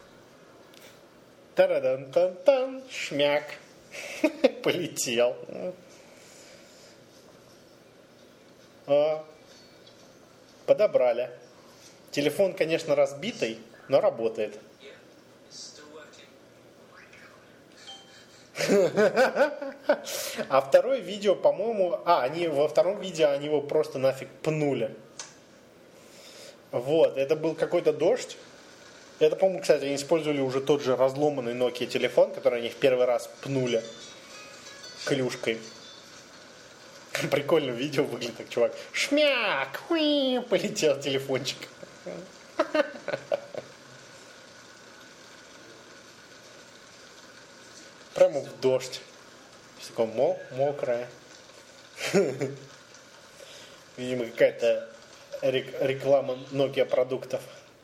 тарадан-тан-тан, шмяк. Полетел. Подобрали. Телефон, конечно, разбитый, но работает. А второе видео, по-моему... во втором видео они его просто нафиг пнули. Вот, это был какой-то дождь. Это, по-моему, кстати, они использовали уже тот же разломанный Nokia телефон, который они в первый раз пнули клюшкой. Прикольно видео выглядит, так чувак. Шмяк! Полетел телефончик. Прямо в дождь. Все такое мокрое. Видимо, какая-то реклама Nokia продуктов.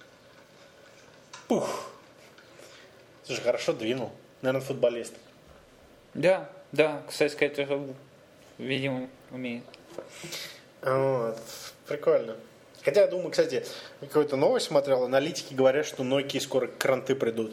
Пух. Слушай, хорошо двинул. Наверное, футболист. Да, кстати сказать, видимо, умеет. Вот. Прикольно. Хотя, я думаю, кстати, какую-то новость смотрел, аналитики говорят, что Nokia скоро кранты придут.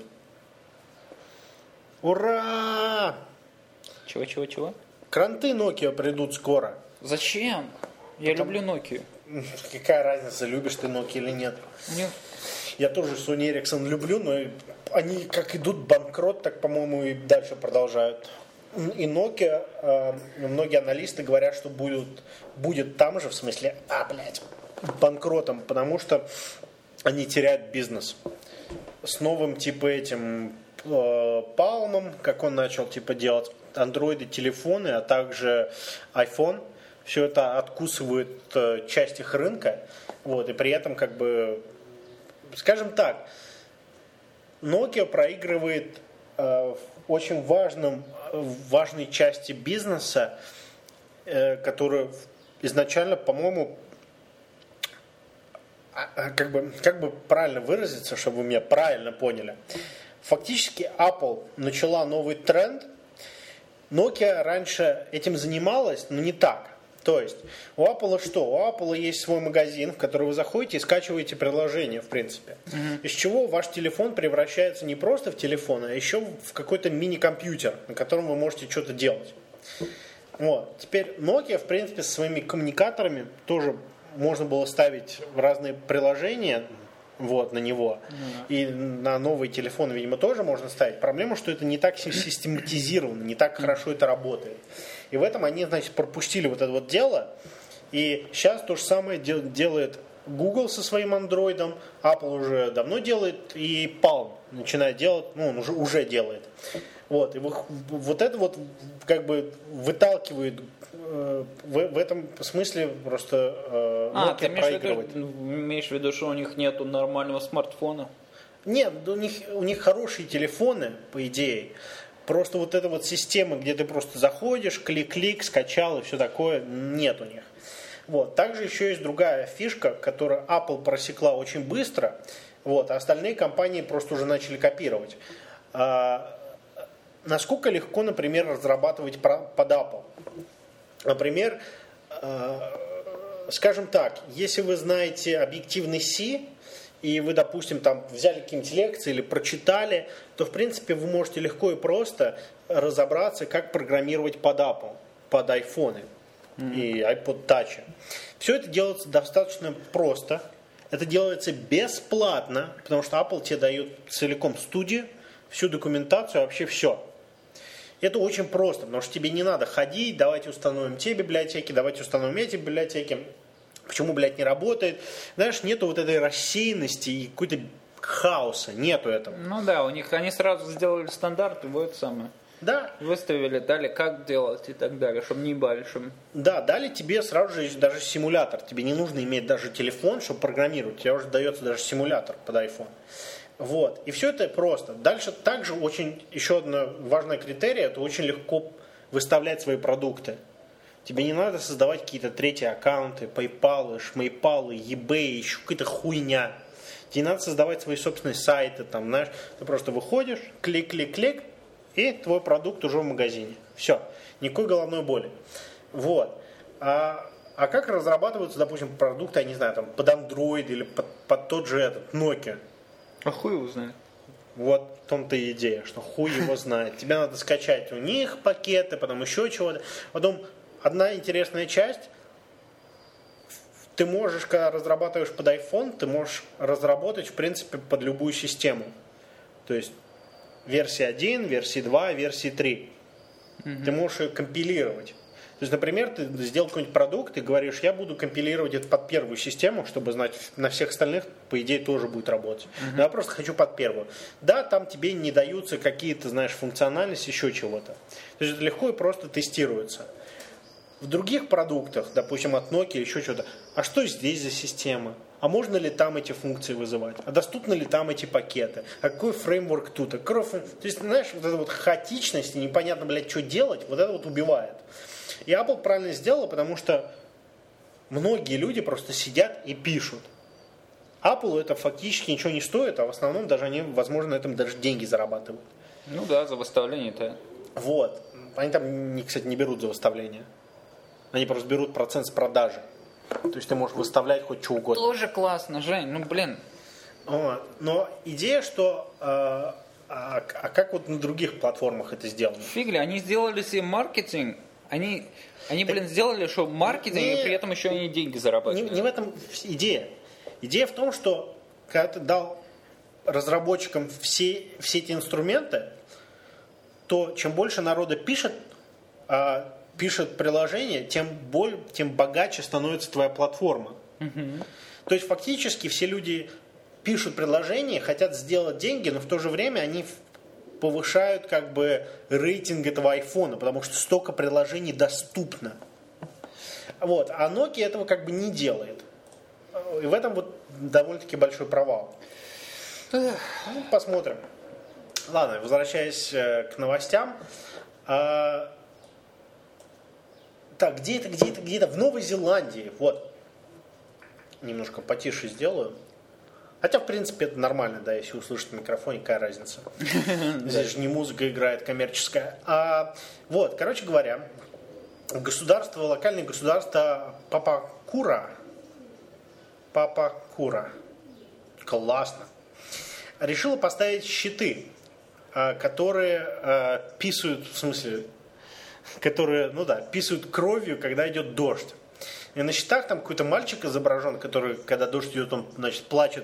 Ура! Чего? Кранты Nokia придут скоро. Зачем? Я люблю Nokia. Какая разница, любишь ты Nokia или нет? Нет. Я тоже Sony Ericsson люблю, но они как идут банкрот, так, по-моему, и дальше продолжают. И Nokia, многие аналисты говорят, что будет там же, в смысле, банкротом, потому что они теряют бизнес. С новым, типа, этим Palm, как он начал, типа, делать андроиды, телефоны, а также iPhone, все это откусывает часть их рынка, вот, и при этом, как бы, скажем так, Nokia проигрывает в очень важной части бизнеса, которая изначально, по-моему, как бы правильно выразиться, чтобы вы меня правильно поняли. Фактически Apple начала новый тренд. Nokia раньше этим занималась, но не так. То есть у Apple что? У Apple есть свой магазин, в который вы заходите и скачиваете приложение, в принципе. Из чего ваш телефон превращается не просто в телефон, а еще в какой-то мини-компьютер, на котором вы можете что-то делать. Вот. Теперь Nokia, в принципе, со своими коммуникаторами тоже можно было ставить разные приложения вот, на него. И на новые телефоны, видимо, тоже можно ставить. Проблема, что это не так систематизировано, не так хорошо это работает. И в этом они, значит, пропустили вот это вот дело. И сейчас то же самое делает Google со своим андроидом, Apple уже давно делает, и Palm начинает делать, ну, он уже делает. Вот, и вот это вот как бы выталкивает в этом смысле просто Nokia ты проигрывает. имеешь в виду, что у них нету нормального смартфона? Нет, у них хорошие телефоны, по идее. Просто вот эта вот система, где ты просто заходишь, клик-клик, скачал и все такое, нет у них. Вот. Также еще есть другая фишка, которую Apple просекла очень быстро, вот, а остальные компании просто уже начали копировать. Насколько легко, например, разрабатывать под Apple? Например, скажем так, если вы знаете объективный C, и вы, допустим, там взяли какие-нибудь лекции или прочитали, то, в принципе, вы можете легко и просто разобраться, как программировать под Apple, под iPhone и iPod Touch. Все это делается достаточно просто. Это делается бесплатно, потому что Apple тебе дает целиком студию, всю документацию, вообще все. Это очень просто, потому что тебе не надо ходить, давайте установим те библиотеки, давайте установим эти библиотеки. Почему, блядь, не работает? Знаешь, нету вот этой рассеянности и какой-то хаоса, нету этого. Ну да, у них они сразу сделали стандарт, и вот самое. Да. Выставили, дали как делать и так далее, чтобы не большим. Да, дали тебе сразу же даже симулятор. Тебе не нужно иметь даже телефон, чтобы программировать. Тебе уже дается даже симулятор под iPhone. Вот. И все это просто. Дальше также очень, еще одна важная критерия, это очень легко выставлять свои продукты. Тебе не надо создавать какие-то третьи аккаунты, PayPal, Шмейпал, eBay, еще какая-то хуйня. Тебе не надо создавать свои собственные сайты, там, знаешь, ты просто выходишь, клик-клик-клик, и твой продукт уже в магазине. Все. Никакой головной боли. Вот. А как разрабатываются, допустим, продукты, я не знаю, там, под Android или под тот же этот, Nokia? А хуй его знает. Вот в том-то и идея, что хуй его знает. Тебе надо скачать у них пакеты, потом еще чего-то. Потом одна интересная часть. Ты можешь, когда разрабатываешь под iPhone, ты можешь разработать, в принципе, под любую систему. То есть версия 1, версия 2, версия 3. Ты можешь ее компилировать. То есть, например, ты сделал какой-нибудь продукт и говоришь, я буду компилировать это под первую систему, чтобы знать, на всех остальных, по идее, тоже будет работать. Но я просто хочу под первую. Да, там тебе не даются какие-то, знаешь, функциональности, еще чего-то. То есть это легко и просто тестируется. В других продуктах, допустим, от Nokia, еще что-то, а что здесь за система? А можно ли там эти функции вызывать? А доступны ли там эти пакеты? А какой фреймворк тут? То есть, знаешь, вот эта вот хаотичность и непонятно, блядь, что делать, вот это вот убивает. И Apple правильно сделала, потому что многие люди просто сидят и пишут. Apple это фактически ничего не стоит, а в основном даже они, возможно, на этом даже деньги зарабатывают. Ну да, за выставление-то. Вот. Они там, кстати, не берут за выставление. Они просто берут процент с продажи. То есть ты можешь выставлять хоть что угодно. Тоже классно, Жень, ну блин. Вот. Но идея, что... А как вот на других платформах это сделано? Фигли, они сделали себе маркетинг. Они сделали, что маркетинг, и при этом еще они деньги зарабатывают. Не в этом идея. Идея в том, что когда ты дал разработчикам все эти инструменты, то чем больше народа пишет приложение, тем богаче становится твоя платформа. То есть фактически все люди пишут приложение, хотят сделать деньги, но в то же время они повышают как бы рейтинг этого айфона, потому что столько приложений доступно. Вот. А Nokia этого как бы не делает. И в этом вот довольно-таки большой провал. Ну, посмотрим. Ладно, возвращаясь к новостям. Так, где это? В Новой Зеландии. Вот. Немножко потише сделаю. Хотя, в принципе, это нормально, да, если услышать в микрофоне, какая разница. Здесь же не музыка играет коммерческая. Вот, короче говоря, локальное государство Папакура, классно, решило поставить щиты, которые писают, в смысле, которые, писают кровью, когда идет дождь. И на щитах там какой-то мальчик изображен, который, когда дождь идет, он, значит, плачет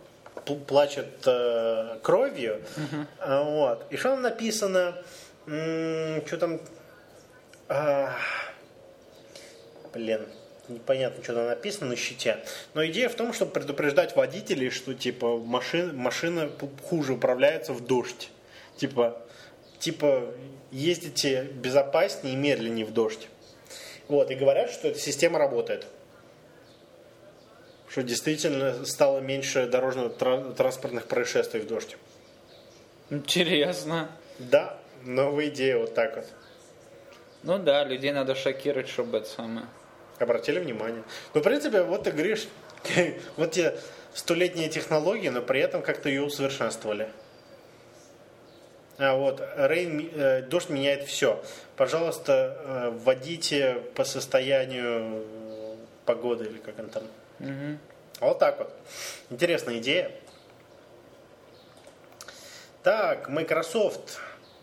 кровью. Вот. И что там написано? Что там? непонятно, что там написано на щите. Но идея в том, чтобы предупреждать водителей, что типа машина хуже управляется в дождь. Типа ездите безопаснее и медленнее в дождь. Вот, и говорят, что эта система работает. Что действительно стало меньше дорожно-транспортных происшествий в дождь. Интересно. Да, новая идея вот так вот. Ну да, людей надо шокировать, чтобы это самое. Обратили внимание. Ну, в принципе, вот ты говоришь, вот те столетние технологии, но при этом как-то ее усовершенствовали. А вот, дождь меняет все. Пожалуйста, вводите по состоянию погоды или как он там. Угу. Вот так вот. Интересная идея. Так, Microsoft.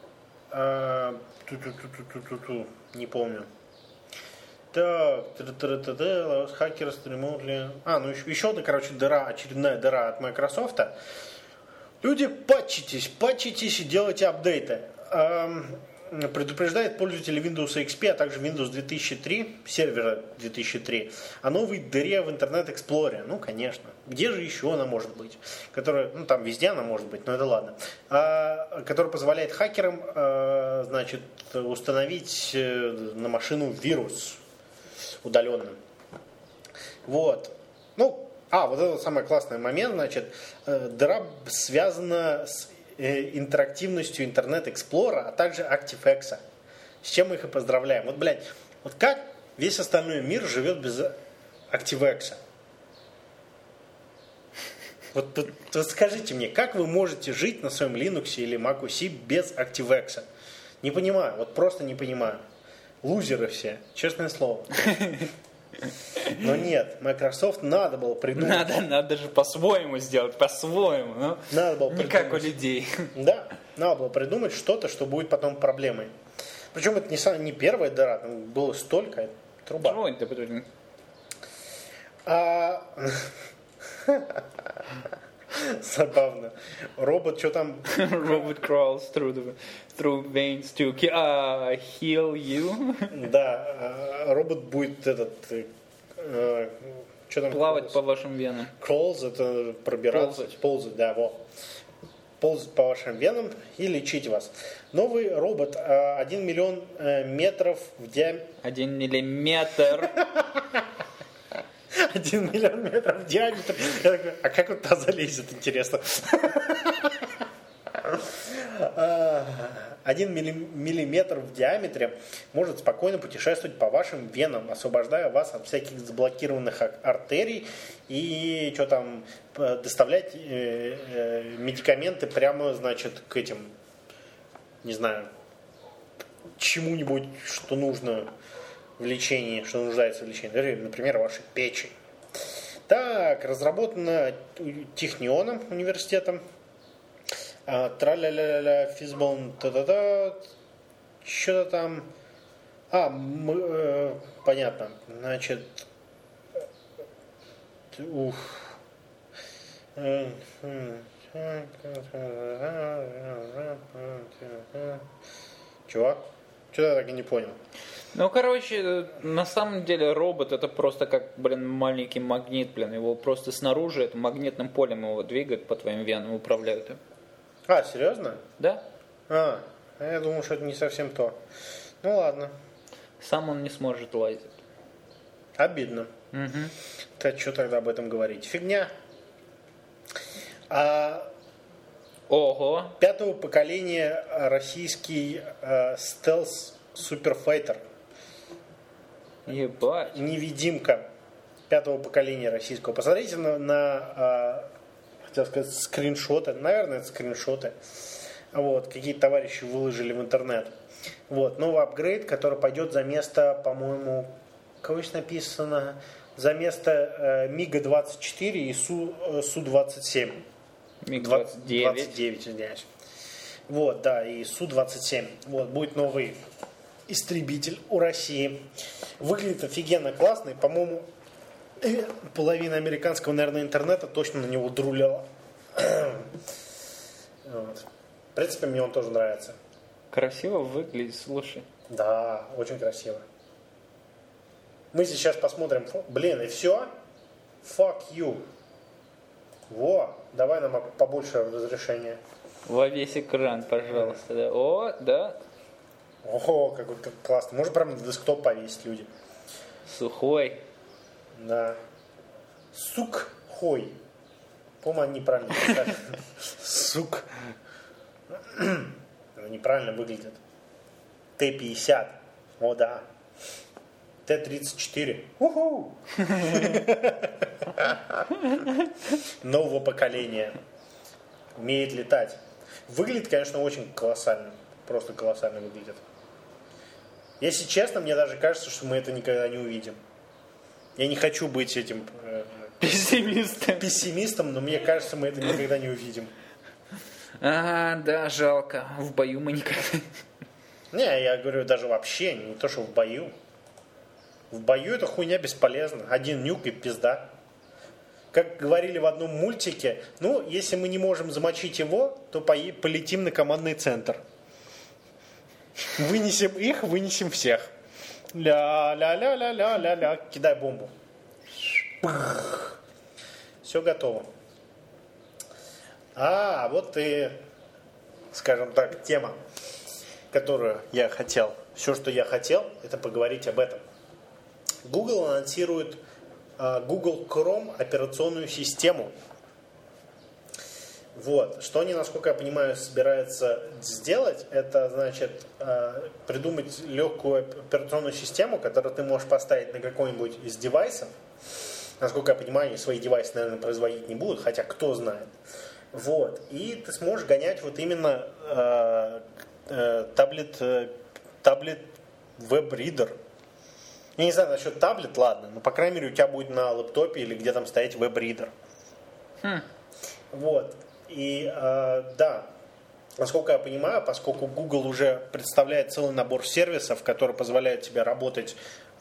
Не помню. Так, хакеры стремовали. Ну еще одна, короче, очередная дыра от Microsoft. Люди, патчитесь и делайте апдейты. Предупреждает пользователей Windows XP, а также Windows 2003, сервера 2003, о новой дыре в Internet Explorer. Ну, конечно. Где же еще она может быть? Которая, там везде она может быть, но это ладно. Которая позволяет хакерам, значит, установить на машину вирус удаленно. Вот. Вот это самый классный момент, значит, дыра связана с интерактивностью Internet Explorer, а также ActiveX. С чем мы их и поздравляем. Вот как весь остальной мир живет без ActiveX? Вот скажите мне, как вы можете жить на своем Linux или Mac OS без ActiveX? Не понимаю, вот просто не понимаю. Лузеры все, честное слово. Но нет, Microsoft надо было придумать. Надо же по-своему сделать, по-своему. Ну, надо было не как у людей. Да, надо было придумать что-то, что будет потом проблемой. Причем это не первая дыра, там было столько, это труба. Чего это потом? Забавно. Робот, что там? Robot crawls through veins to heal you. Да, робот будет что там? Плавать по вашим венам. Crawls, это пробираться. Ползать, да, вот. Ползать по вашим венам и лечить вас. Новый робот 1 миллион метров в диаметре. 1 миллиметр. 1 миллион метров в диаметре. Я такой, а как он туда залезет, интересно? 1 миллиметр в диаметре может спокойно путешествовать по вашим венам, освобождая вас от всяких заблокированных артерий и что там, доставлять медикаменты прямо, значит, к этим, не знаю, чему-нибудь, что нужно в лечении, что нуждается в лечении, например, вашей печени. Так, разработано Технионом университетом. Тра-ля-ля-ля, физбон, та-та-та, что-то там. Понятно. Значит, Чего? Что-то я так и не понял. Ну, короче, на самом деле робот это просто как, маленький магнит, его просто снаружи, это магнитным полем его двигают по твоим венам, управляют им. Серьезно? Да. Я думал, что это не совсем то. Ну, ладно. Сам он не сможет лазить. Обидно. Угу. Так что тогда об этом говорить? Фигня. Ого. 5-го поколения российский стелс суперфайтер. Ебать. Невидимка 5-го поколения российского. Посмотрите на хотел сказать, скриншоты. Наверное, это скриншоты. Вот, какие-то товарищи выложили в интернет. Вот, новый апгрейд, который пойдет за место, по-моему, кого здесь написано? За место МиГа-24 и Су-27. МиГ-29. 29, извиняюсь. Вот, да, и Су-27. Вот, будет новый истребитель у России. Выглядит офигенно классно. И, по-моему, половина американского, наверное, интернета точно на него друляла. Вот. В принципе, мне он тоже нравится. Красиво выглядит, слушай. Да, очень красиво. Мы сейчас посмотрим. Блин, и все? Fuck you. Во, давай нам побольше разрешения. Во весь экран, пожалуйста. Да. О, да. Ого, какой классно. Можно прям на десктоп повесить люди. Сухой. Да. Сукхой. По-моему, они неправильно писали. Сук. Неправильно выглядит. Т-50. О, да. Т-34. Уху! Нового поколения. Умеет летать. Выглядит, конечно, очень колоссально. Просто колоссально выглядит. Если честно, мне даже кажется, что мы это никогда не увидим. Я не хочу быть этим пессимистом, но мне кажется, мы это никогда не увидим. Да, жалко. В бою мы никогда... Не, я говорю даже вообще, не то, что в бою. В бою эта хуйня бесполезна. Один нюк и пизда. Как говорили в одном мультике, ну, если мы не можем замочить его, то полетим на командный центр. Вынесем их, вынесем всех. Ля-ля-ля-ля-ля-ля-ля. Кидай бомбу. Все готово. Вот и, скажем так, тема, которую я хотел. Все, что я хотел, это поговорить об этом. Google анонсирует Google Chrome операционную систему. Вот. Что они, насколько я понимаю, собираются сделать, это, значит, придумать легкую операционную систему, которую ты можешь поставить на какой-нибудь из девайсов. Насколько я понимаю, они свои девайсы, наверное, производить не будут, хотя кто знает. Вот. И ты сможешь гонять вот именно таблет веб-ридер. Я не знаю насчет таблет, ладно, но по крайней мере у тебя будет на лэптопе или где там стоять веб-ридер. Вот. И да, насколько я понимаю, поскольку Google уже представляет целый набор сервисов, которые позволяют тебе работать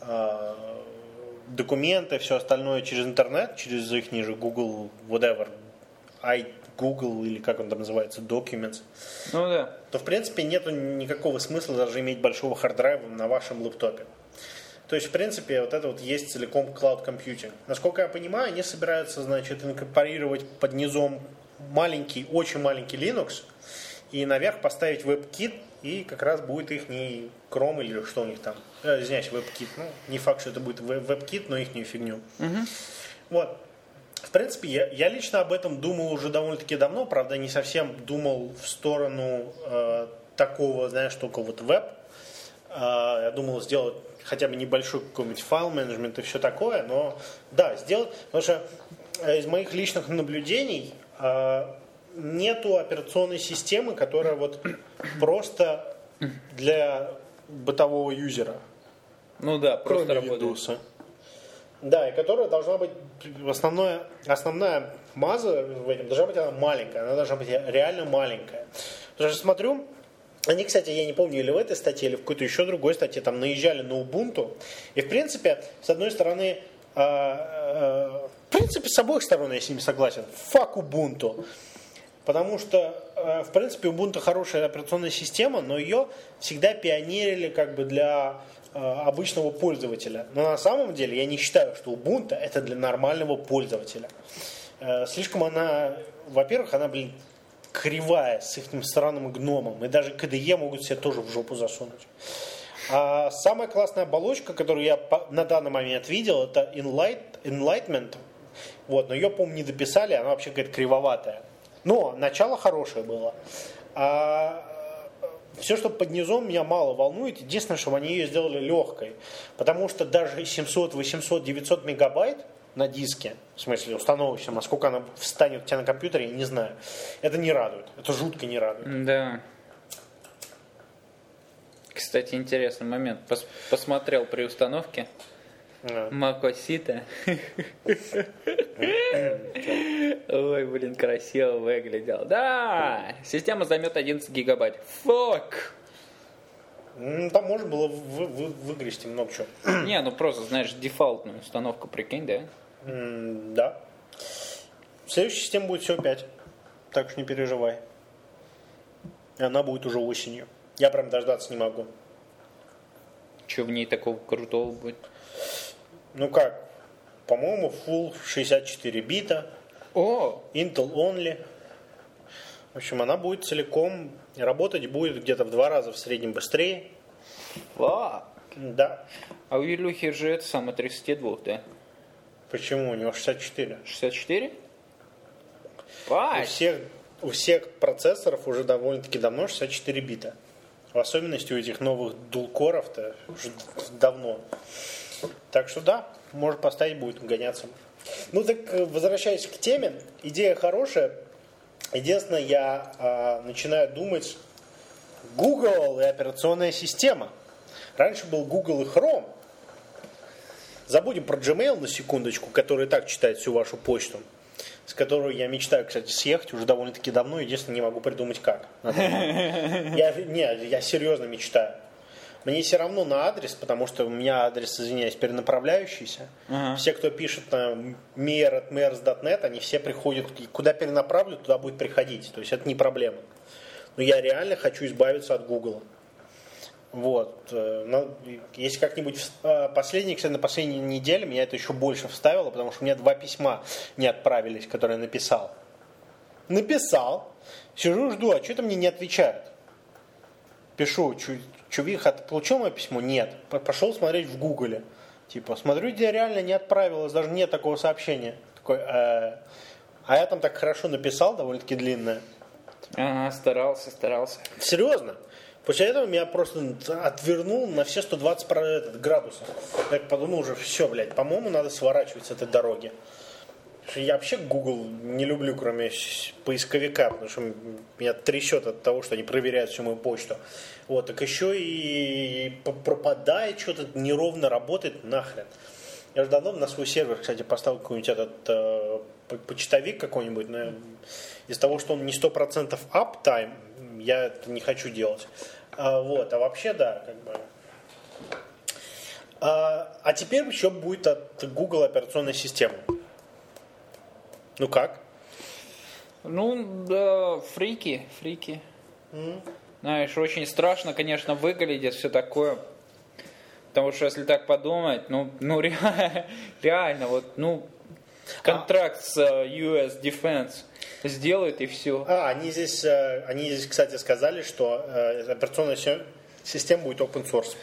документы, все остальное через интернет, через их ниже Google, whatever, Google или как он там называется, Documents, ну, да. то в принципе нету никакого смысла даже иметь большого харддрайва на вашем лэптопе. То есть, в принципе, вот это вот есть целиком Cloud Computing. Насколько я понимаю, они собираются, значит, инкорпорировать под низом маленький, очень маленький Linux и наверх поставить WebKit, и как раз будет их не Chrome или что у них там. Извиняюсь, WebKit. Ну, не факт, что это будет WebKit, но их не фигню. Вот. В принципе, я лично об этом думал уже довольно-таки давно, правда, не совсем думал в сторону такого, знаешь, только вот веб. Я думал сделать хотя бы небольшой какой-нибудь файл-менеджмент и все такое, но да, сделать, потому что из моих личных наблюдений нету операционной системы, которая вот просто для бытового юзера. Ну да, просто кроме работает. Windows. Да, и которая должна быть основная маза в этом, должна быть она маленькая, она должна быть реально маленькая. Потому что смотрю, они, кстати, я не помню, или в этой статье, или в какой-то еще другой статье, там наезжали на Ubuntu. И, в принципе, с одной стороны, в принципе, с обоих сторон я с ними согласен. Fuck Ubuntu. Потому что, в принципе, Ubuntu хорошая операционная система, но ее всегда пионерили как бы для обычного пользователя. Но на самом деле я не считаю, что Ubuntu это для нормального пользователя. Слишком она, во-первых, она, кривая с их странным гномом. И даже KDE могут себе тоже в жопу засунуть. А самая классная оболочка, которую я на данный момент видел, это Enlightenment. Вот, но ее, по-моему, не дописали, она вообще какая-то кривоватая. Но начало хорошее было. Все, что под низом, меня мало волнует. Единственное, чтобы они ее сделали легкой. Потому что даже 700, 800, 900 мегабайт на диске, в смысле установочном, а сколько она встанет у тебя на компьютере, я не знаю. Это не радует. Это жутко не радует. Да. Кстати, интересный момент. Посмотрел при установке. Макосита. Ой, блин, красиво выглядел. Да, система займет 11 гигабайт. Фак. Там можно было выгрести много чего. Не, ну просто, знаешь, дефолтную установку, прикинь, да? Да. Следующая система будет всего 5. Так что не переживай. И она будет уже осенью. Я прям дождаться не могу. Что в ней такого крутого будет? Ну как, по-моему, Full 64 бита, О, Intel Only. В общем, она будет целиком, работать будет где-то в 2 раза в среднем быстрее. ва. Да. А у Илюхи же это самое 32, да? Почему? У него 64. 64? У Вась! всех процессоров уже довольно-таки давно 64 бита. В особенности у этих новых дулкоров-то уже давно. Так что да, может поставить, будет гоняться. Ну так, возвращаясь к теме, идея хорошая. Единственное, я начинаю думать, Google и операционная система. Раньше был Google и Chrome. Забудем про Gmail на секундочку, который и так читает всю вашу почту, с которой я мечтаю, кстати, съехать уже довольно-таки давно, единственное, не могу придумать как. Я серьезно мечтаю. Мне все равно на адрес, потому что у меня адрес, извиняюсь, перенаправляющийся. Все, кто пишет на mayor@mayors.net, они все приходят, куда перенаправлю, туда будет приходить. То есть это не проблема. Но я реально хочу избавиться от Google. Вот. Если как-нибудь кстати, на последней неделе меня это еще больше вставило, потому что у меня 2 письма не отправились, которые я написал. Написал, сижу, жду, а что-то мне не отвечают. Пишу, чувих, ты получил мое письмо? Нет. Пошел смотреть в Гугле. Типа, смотрю, где реально не отправилось, даже нет такого сообщения. Такой, а я там так хорошо написал, довольно-таки длинное. Ага, старался. Серьезно. После этого меня просто отвернул на все 120 градусов. Я подумал уже, все, блядь, по-моему, надо сворачивать с этой дороги. Я вообще Google не люблю, кроме поисковика, потому что меня трясет от того, что они проверяют всю мою почту. Вот, так еще и пропадает, что-то неровно работает, нахрен. Я уже давно на свой сервер, кстати, поставил какой-нибудь этот почтовик какой-нибудь, но из-за того, что он не 100% uptime, я это не хочу делать. А вообще, да, как бы. А теперь еще будет от Google операционная система. Ну как? Ну, да, фрики. Знаешь, очень страшно, конечно, выглядит все такое. Потому что, если так подумать, реально, контракт с US Defense сделают и все. Они здесь, кстати, сказали, что операционная система будет open source.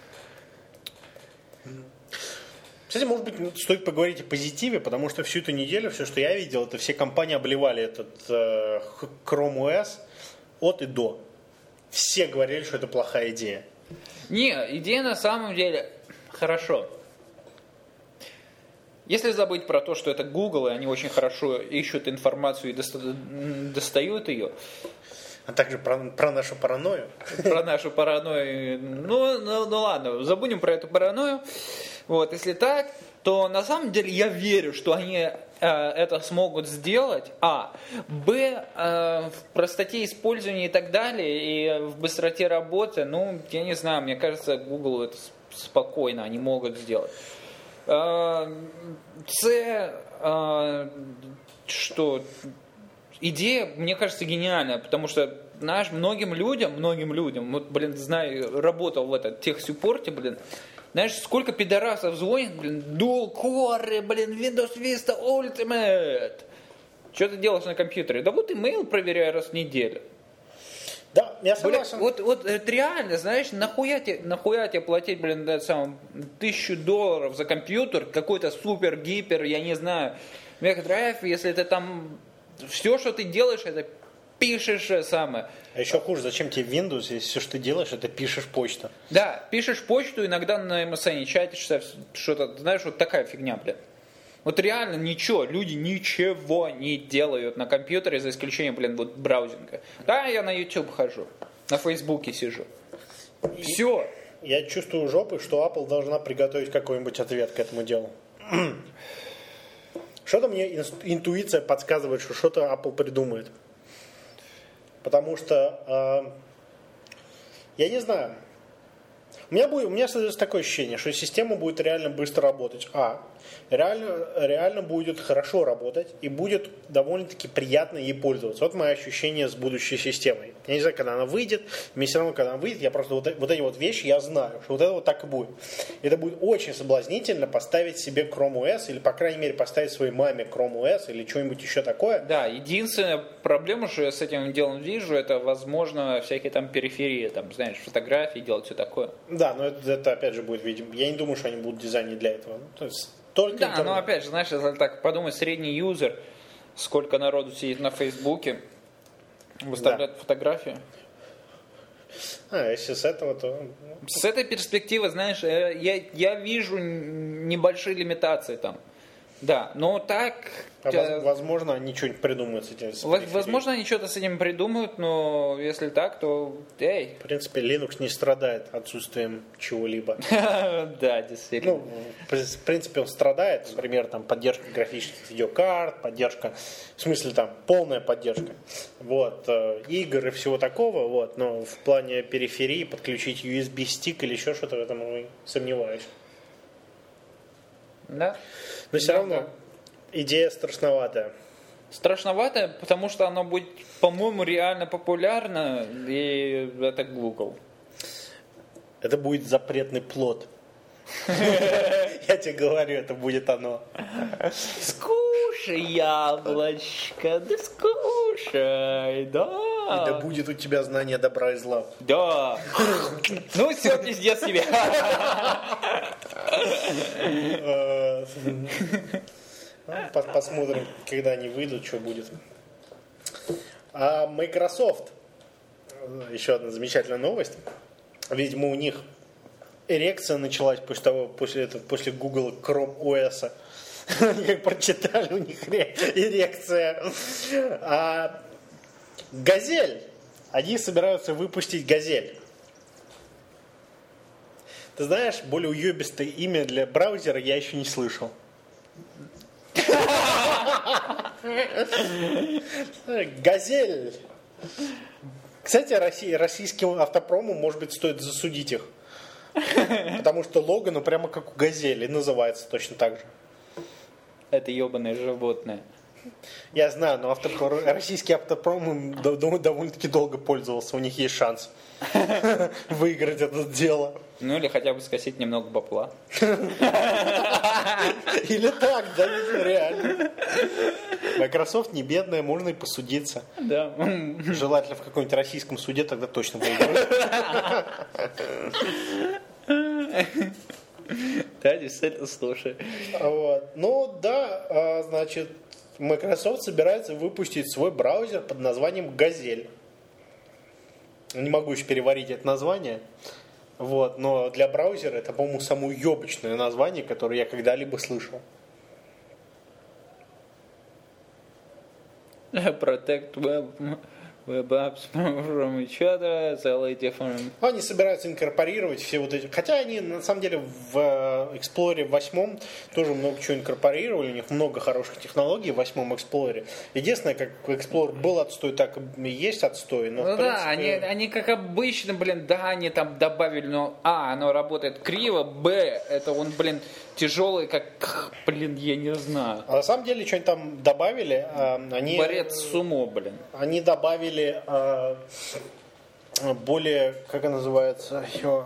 Кстати, может быть, стоит поговорить о позитиве, потому что всю эту неделю все, что я видел, это все компании обливали этот Chrome OS от и до. Все говорили, что это плохая идея. Не, идея на самом деле хорошо. Если забыть про то, что это Google, и они очень хорошо ищут информацию и достают ее. А также про нашу паранойю. Про нашу паранойю. Ну ладно, забудем про эту паранойю. Вот, если так, то на самом деле я верю, что они это смогут сделать. Б, в простоте использования и так далее, и в быстроте работы, я не знаю, мне кажется, Google это спокойно они могут сделать. С, что идея, мне кажется, гениальная, потому что, знаешь, многим людям, знаю, работал в техсуппорте, знаешь, сколько пидорасов звонит, Dual Core, Windows Vista Ultimate. Что ты делаешь на компьютере? Да вот email проверяю раз в неделю. Да, я согласен. Вот это реально, знаешь, нахуя тебе платить, $1000 за компьютер, какой-то супер-гипер, я не знаю, мегадрайв, если ты там все, что ты делаешь, это пишешь самое. А еще хуже, зачем тебе Windows, если все, что ты делаешь, это пишешь почту? Да, пишешь почту, иногда на MSN чатишься, что-то, знаешь, вот такая фигня, Вот реально люди ничего не делают на компьютере, за исключением, браузинга. Да, я на YouTube хожу, на Фейсбуке сижу. Все. Я чувствую жопой, что Apple должна приготовить какой-нибудь ответ к этому делу. Что-то мне интуиция подсказывает, что что-то Apple придумает. Потому что, я не знаю, У меня создается такое ощущение, что система будет реально быстро работать. Реально будет хорошо работать и будет довольно-таки приятно ей пользоваться. Вот мое ощущение с будущей системой. Я не знаю, когда она выйдет, мне все равно, когда она выйдет, я просто вот эти вот вещи я знаю, что вот это вот так и будет. Это будет очень соблазнительно поставить себе Chrome OS или, по крайней мере, поставить своей маме Chrome OS или что-нибудь еще такое. Да, единственная проблема, что я с этим делом вижу, это, возможно, всякие там периферии, там, знаешь, фотографии, делать все такое. Да, но это опять же будет, видимо, я не думаю, что они будут дизайнить для этого. То есть, только да, интернет. но опять же, знаешь, если так подумать, средний юзер, сколько народу сидит на Фейсбуке, выставляет фотографии. Если с этого, то... С этой перспективы, знаешь, я вижу небольшие лимитации там. Да, но так... Возможно, они что-нибудь придумают с этим. Возможно, они что-то с этим придумают, но если так, то... В принципе, Linux не страдает отсутствием чего-либо. Да, действительно. В принципе, он страдает. Например, там поддержка графических видеокарт, поддержка... В смысле, там, полная поддержка. Вот. Игр и всего такого. Вот. Но в плане периферии подключить USB-стик или еще что-то в этом сомневаюсь. Да. Но все равно идея страшноватая. Страшноватая, потому что оно будет, по-моему, реально популярно, и это Google. Это будет запретный плод. Я тебе говорю, это будет оно. Скушай, яблочко, да скушай, да. И да будет у тебя знание добра и зла. Да. Ну все, пиздец тебе. Посмотрим, когда они выйдут, что будет. А Microsoft, еще одна замечательная новость. Видимо, у них эрекция началась после Google Chrome OS. Как прочитали, у них эрекция. А Газель. Они собираются выпустить Газель. Ты знаешь, более уебистое имя для браузера я еще не слышал. Газель. Кстати, российским автопрому, может быть, стоит засудить их. Потому что лого, прямо как у Газели, называется точно так же. Это ебаное животное. Я знаю, но российский автопром им довольно-таки долго пользовался. У них есть шанс выиграть это дело. Ну или хотя бы скосить немного бабла. Или так, да, реально. Microsoft не бедная, можно и посудиться. Да. Желательно в каком-нибудь российском суде, тогда точно выиграть. Да, действительно, слушай. Вот. Ну да, значит, Microsoft собирается выпустить свой браузер под названием Газель. Не могу еще переварить это название. Вот, но для браузера это, по-моему, самое уебочное название, которое я когда-либо слышал. Protect web apps from each other, different... Они собираются инкорпорировать все вот эти... Хотя они, на самом деле, в Explorer 8 тоже много чего инкорпорировали. У них много хороших технологий в 8 Explorer. Единственное, как Explorer был отстой, так и есть отстой. Но, ну да, принципе... они как обычно, да, они там добавили, но оно работает криво, это он, тяжелый, как, я не знаю. А на самом деле, что они там добавили, они... Борец с сумо, Они добавили более, как это называется,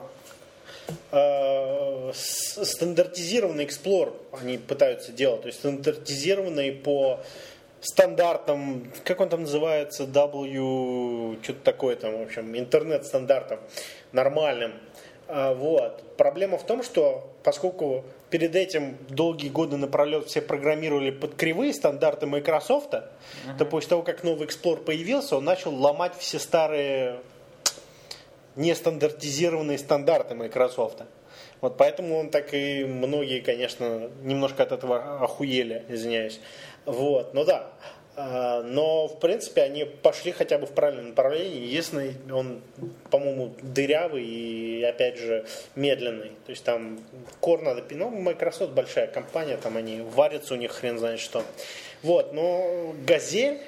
стандартизированный Explorer они пытаются делать. То есть стандартизированный по стандартам, как он там называется, что-то такое там, в общем, интернет-стандартам нормальным. Вот. Проблема в том, что поскольку перед этим долгие годы напролет все программировали под кривые стандарты Microsoft, то после того, как новый Explorer появился, он начал ломать все старые нестандартизированные стандарты Microsoft. Вот поэтому он так и многие, конечно, немножко от этого охуели, извиняюсь. Вот, ну да. Но, в принципе, они пошли хотя бы в правильном направлении. Единственное, он, по-моему, дырявый и, опять же, медленный. То есть там Core надо пинать. Ну, Microsoft большая компания, там они варятся, у них хрен знает что. Вот, но Газель?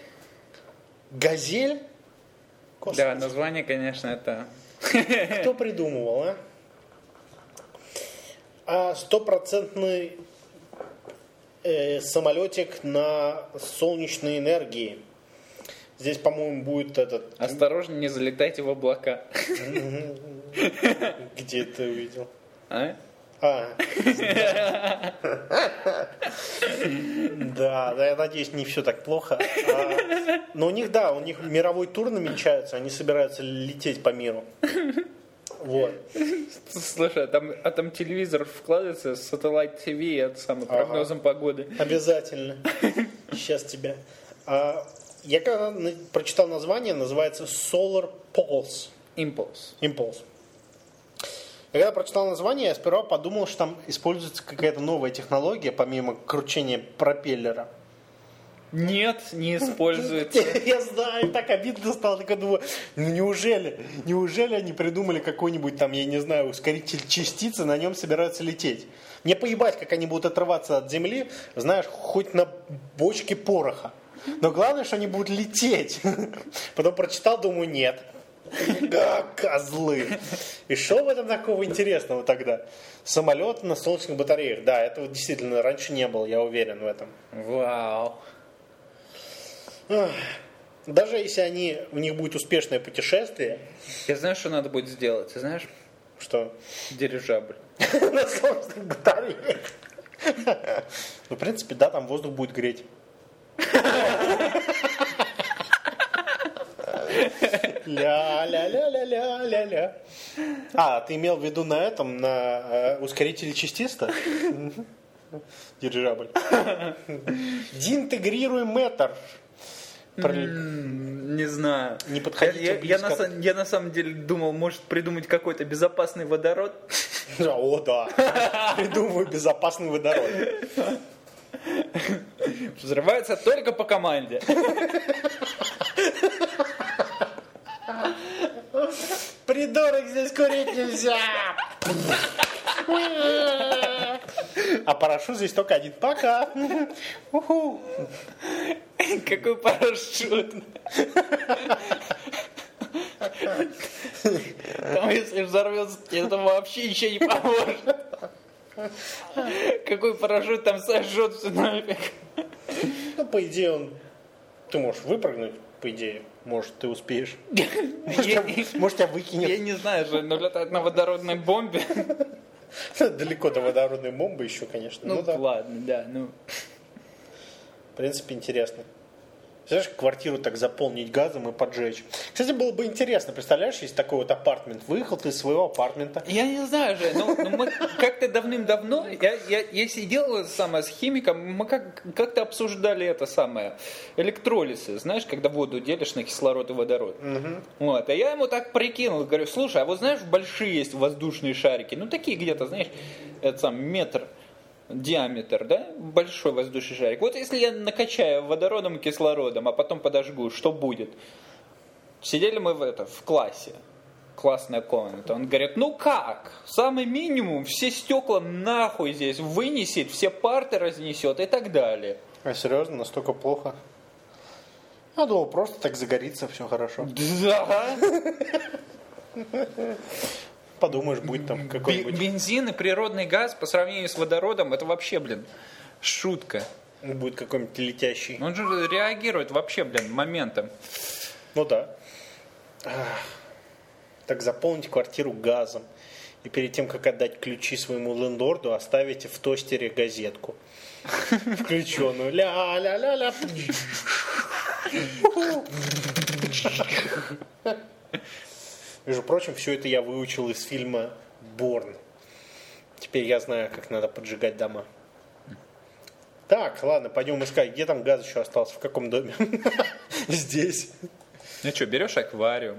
Господи. Да, название, конечно, это... Кто придумывал, а? 100% самолетик на солнечной энергии. Здесь, по-моему, будет этот... Осторожно, не залетайте в облака. Где ты увидел? А? Да, я надеюсь, не все так плохо. Но у них мировой тур намечается, они собираются лететь по миру. Вот. Слушай, а там телевизор вкладывается, Satellite TV, это самый прогнозом погоды. Обязательно. Сейчас тебя. Я когда прочитал название, называется Solar Pulse. Impulse. Когда я прочитал название, я сперва подумал, что там используется какая-то новая технология, помимо кручения пропеллера. Нет, не используется. Я знаю, так обидно стало. Так я думаю, неужели они придумали какой-нибудь там, я не знаю, ускоритель частицы, на нем собираются лететь. Мне поебать, как они будут отрываться от земли, знаешь, хоть на бочке пороха. Но главное, что они будут лететь. Потом прочитал, думаю, нет. Козлы. И что в этом такого интересного тогда? Самолет на солнечных батареях. Да, этого действительно раньше не было, я уверен в этом. Вау. Даже если у них будет успешное путешествие. Я знаю, что надо будет сделать. Ты знаешь? Что? Дирижабль. На солнечных батареях. Ну, в принципе, да, там воздух будет греть. Ля-ля-ля-ля-ля-ля-ля. Ты имел в виду на ускорителе частиста? Дирижабль. Динтегрируемэтр. Не знаю. Не подходите близко. Я на самом деле думал, может придумать какой-то безопасный водород. О, да. Придумываю безопасный водород. Взрывается только по команде. Придурок, здесь курить нельзя. А парашют здесь только один. Пока. Какой парашют? Там, если взорвется, это вообще ничего не поможет. Какой парашют там сожжет все нафиг. Ну, по идее, ты можешь выпрыгнуть, по идее. Может, ты успеешь. Может, тебя выкинет. Я не знаю, что он летает на водородной бомбе. Далеко до водородной бомбы еще, конечно. Ну да. Ладно, да. В принципе, интересно. Знаешь, квартиру так заполнить газом и поджечь. Кстати, было бы интересно, представляешь, есть такой вот апартмент. Выехал ты из своего апартмента. Я не знаю же, но мы как-то давным-давно, я сидел с химиком, мы как-то обсуждали это самое, электролизы, знаешь, когда воду делишь на кислород и водород. Вот, а я ему так прикинул, говорю, слушай, а вот знаешь, большие есть воздушные шарики, ну такие где-то, знаешь, это сам метр. Диаметр, да? Большой воздушный шарик. Вот если я накачаю водородом и кислородом, а потом подожгу, что будет? Сидели мы в классе. Классная комната. Он говорит, ну как? Самый минимум, все стекла нахуй здесь вынесет, все парты разнесет и так далее. А серьезно, настолько плохо? Я думал, просто так загорится, все хорошо. Да. Подумаешь, будет там какой-нибудь... Бензин и природный газ по сравнению с водородом, это вообще, шутка. Будет какой-нибудь летящий. Он же реагирует вообще, моментом. Ну да. Так заполнить квартиру газом. И перед тем, как отдать ключи своему лендлорду, оставите в тостере газетку. Включенную. Ля-ля-ля-ля. Между прочим, все это я выучил из фильма «Борн». Теперь я знаю, как надо поджигать дома. Так, ладно, пойдем искать. Где там газ еще остался? В каком доме? Здесь. Ну что, берешь аквариум.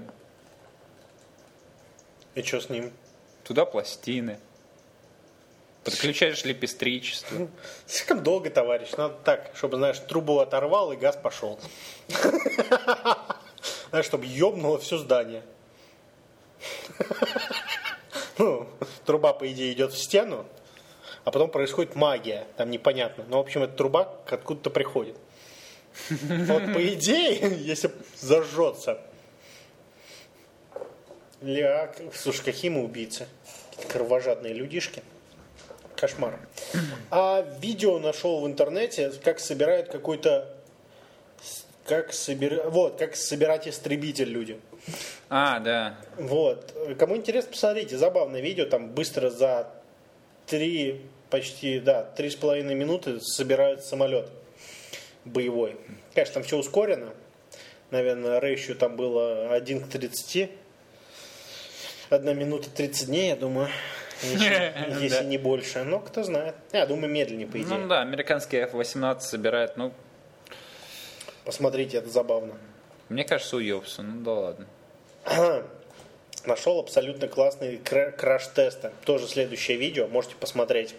И что с ним? Туда пластины. Подключаешь лепестричество. Слишком долго, товарищ. Надо так, чтобы, знаешь, трубу оторвал и газ пошел. Знаешь, чтобы ёбнуло все здание. Ну, труба, по идее, идет в стену, а потом происходит магия, там непонятно. Но, в общем, эта труба откуда-то приходит. Вот, по идее, если зажжется. Слушай, какие мы убийцы. Какие-то кровожадные людишки. Кошмар. А видео нашел в интернете, как собирают какой-то... как собирать истребитель люди. Да. Вот. Кому интересно, посмотрите. Забавное видео. Там быстро за 3,5 минуты собирают самолет боевой. Конечно, там все ускорено. Наверное, рейшью там было 1 к 30. 1 минута 30 дней, я думаю. Если не больше. Но кто знает. Я думаю, медленнее, по идее. Ну да, американский F-18 собирает, Посмотрите, это забавно. Мне кажется, уебся, да ладно. Нашел абсолютно классные краш-тесты. Тоже следующее видео, можете посмотреть.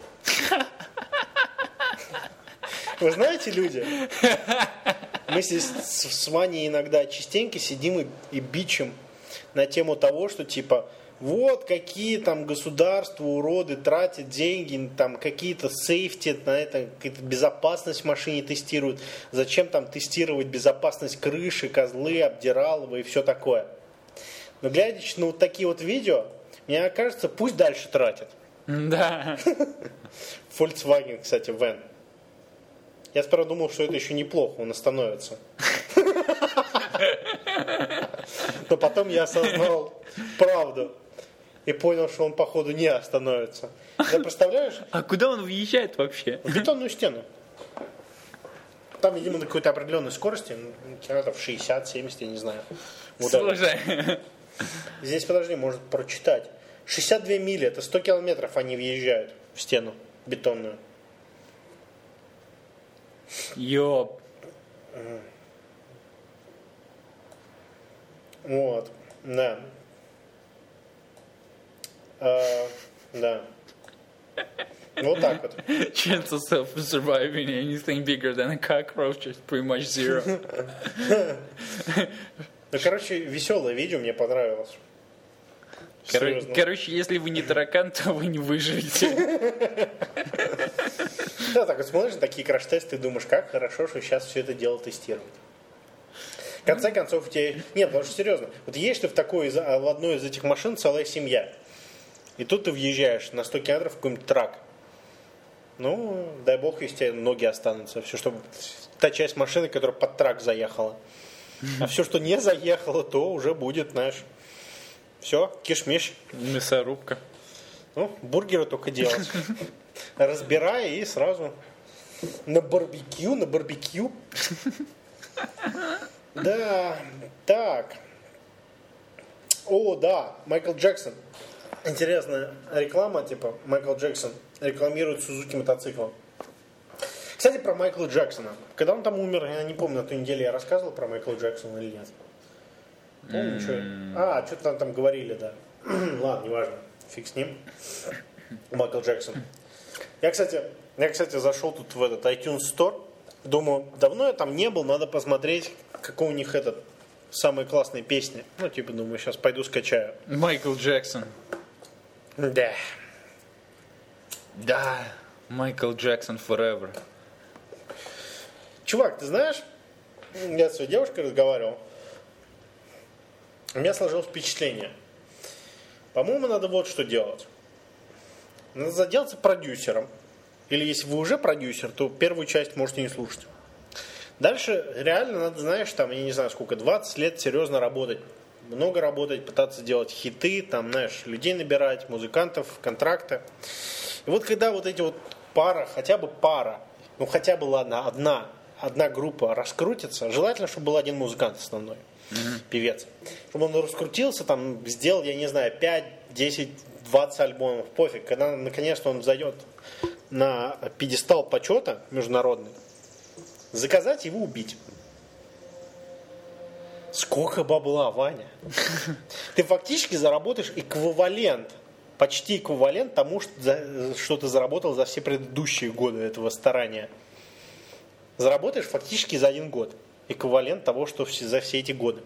Вы знаете, люди, мы здесь с Ваней иногда частенько сидим и бичим на тему того, что типа вот какие там государства, уроды тратят деньги, там какие-то сейфти на это, какую-то безопасность в машине тестируют. Зачем там тестировать безопасность крыши, козлы, обдиралово и все такое. Но глядя на вот такие вот видео, мне кажется, пусть дальше тратят. Да. Volkswagen, кстати, Вен. Я сперва думал, что это еще неплохо, он остановится. Но потом я осознал правду и понял, что он, походу, не остановится. Ты представляешь? А куда он въезжает вообще? В бетонную стену. Там, видимо, на какой-то определенной скорости, километров 60-70, я не знаю. Слушай. Здесь, подожди, может прочитать. 62 мили, это 100 километров они въезжают в стену бетонную. Ёп. Вот, да. Да. Вот так вот. Chances of surviving anything bigger than a cockroach is pretty much zero. Ну, короче, веселое видео, мне понравилось. Короче, если вы не таракан, то вы не выживете. Да, так вот смотришь на такие краш-тесты и думаешь, как хорошо, что сейчас все это дело тестируют. В конце концов, у тебя... Нет, потому что серьезно. Вот есть ты в одной из этих машин целая семья. И тут ты въезжаешь на 100 километров в какой-нибудь трак. Ну, дай бог, если тебе ноги останутся. Все, что... Та часть машины, которая под трак заехала. А все, что не заехало, то уже будет, знаешь... Все, киш-миш. Мясорубка. Ну, бургеры только делать. Разбирай и сразу на барбекю. Да, так. О, да, Майкл Джексон. Интересная реклама, типа Майкл Джексон рекламирует Сузуки мотоцикл. Кстати, про Майкла Джексона. Когда он там умер, я не помню, на той неделе я рассказывал про Майкла Джексона или нет. Помню, что... что-то там говорили, да. Ладно, неважно. Фиг с ним. Майкл Джексон. Я, кстати, зашел тут в этот iTunes Store. Думаю, давно я там не был, надо посмотреть, какой у них этот самые классные песни. Ну, типа, думаю, сейчас пойду скачаю. Майкл Джексон. Да. Да. Майкл Джексон forever. Чувак, ты знаешь, я с своей девушкой разговаривал. У меня сложилось впечатление. По-моему, надо вот что делать. Надо заделаться продюсером. Или если вы уже продюсер, то первую часть можете не слушать. Дальше реально надо, знаешь, там, я не знаю сколько, 20 лет серьезно работать. Много работать, пытаться делать хиты, там, знаешь, людей набирать, музыкантов, контракты. И вот когда вот эти вот хотя бы пара, ну хотя бы, ладно, одна группа раскрутится, желательно, чтобы был один музыкант основной, певец. Чтобы он раскрутился, там, сделал, я не знаю, 5, 10, 20 альбомов, пофиг. Когда наконец-то он зайдет на пьедестал почета международный, заказать его убить. Сколько бабла, Ваня? Ты фактически заработаешь эквивалент, почти эквивалент тому, что ты заработал за все предыдущие годы этого старания. Заработаешь фактически за 1 год. Эквивалент того, что за все эти годы.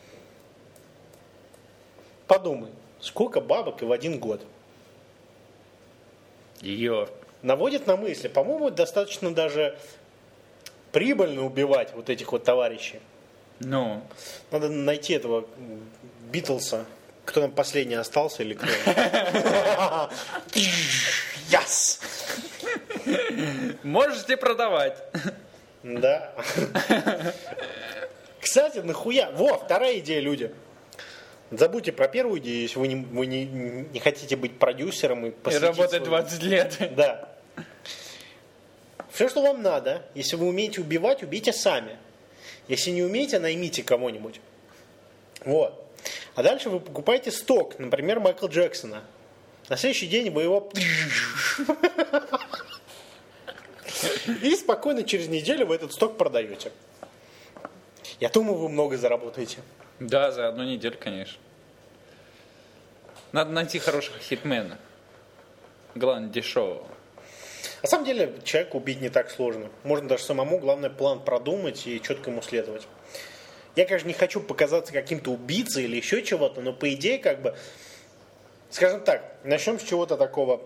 Подумай, сколько бабок и в 1 год? Ее. Наводит на мысли. По-моему, достаточно даже прибыльно убивать вот этих вот товарищей. Ну. Надо найти этого Битлса, кто там последний остался или кто? Yes! Можете продавать. Да. Кстати, нахуя? Во, вторая идея, люди. Забудьте про первую идею, если вы не хотите быть продюсером и работать 20 лет. Да. Все, что вам надо, если вы умеете убивать, убейте сами. Если не умеете, наймите кого-нибудь. Вот. А дальше вы покупаете сток, например, Майкла Джексона. На следующий день вы его... И спокойно через неделю вы этот сток продаете. Я думаю, вы много заработаете. Да, за одну неделю, конечно. Надо найти хороших хитмена. Главное, дешевого. На самом деле, человека убить не так сложно. Можно даже самому, главное, план продумать и четко ему следовать. Я, конечно, не хочу показаться каким-то убийцей или еще чего-то, но по идее, как бы, скажем так, начнем с чего-то такого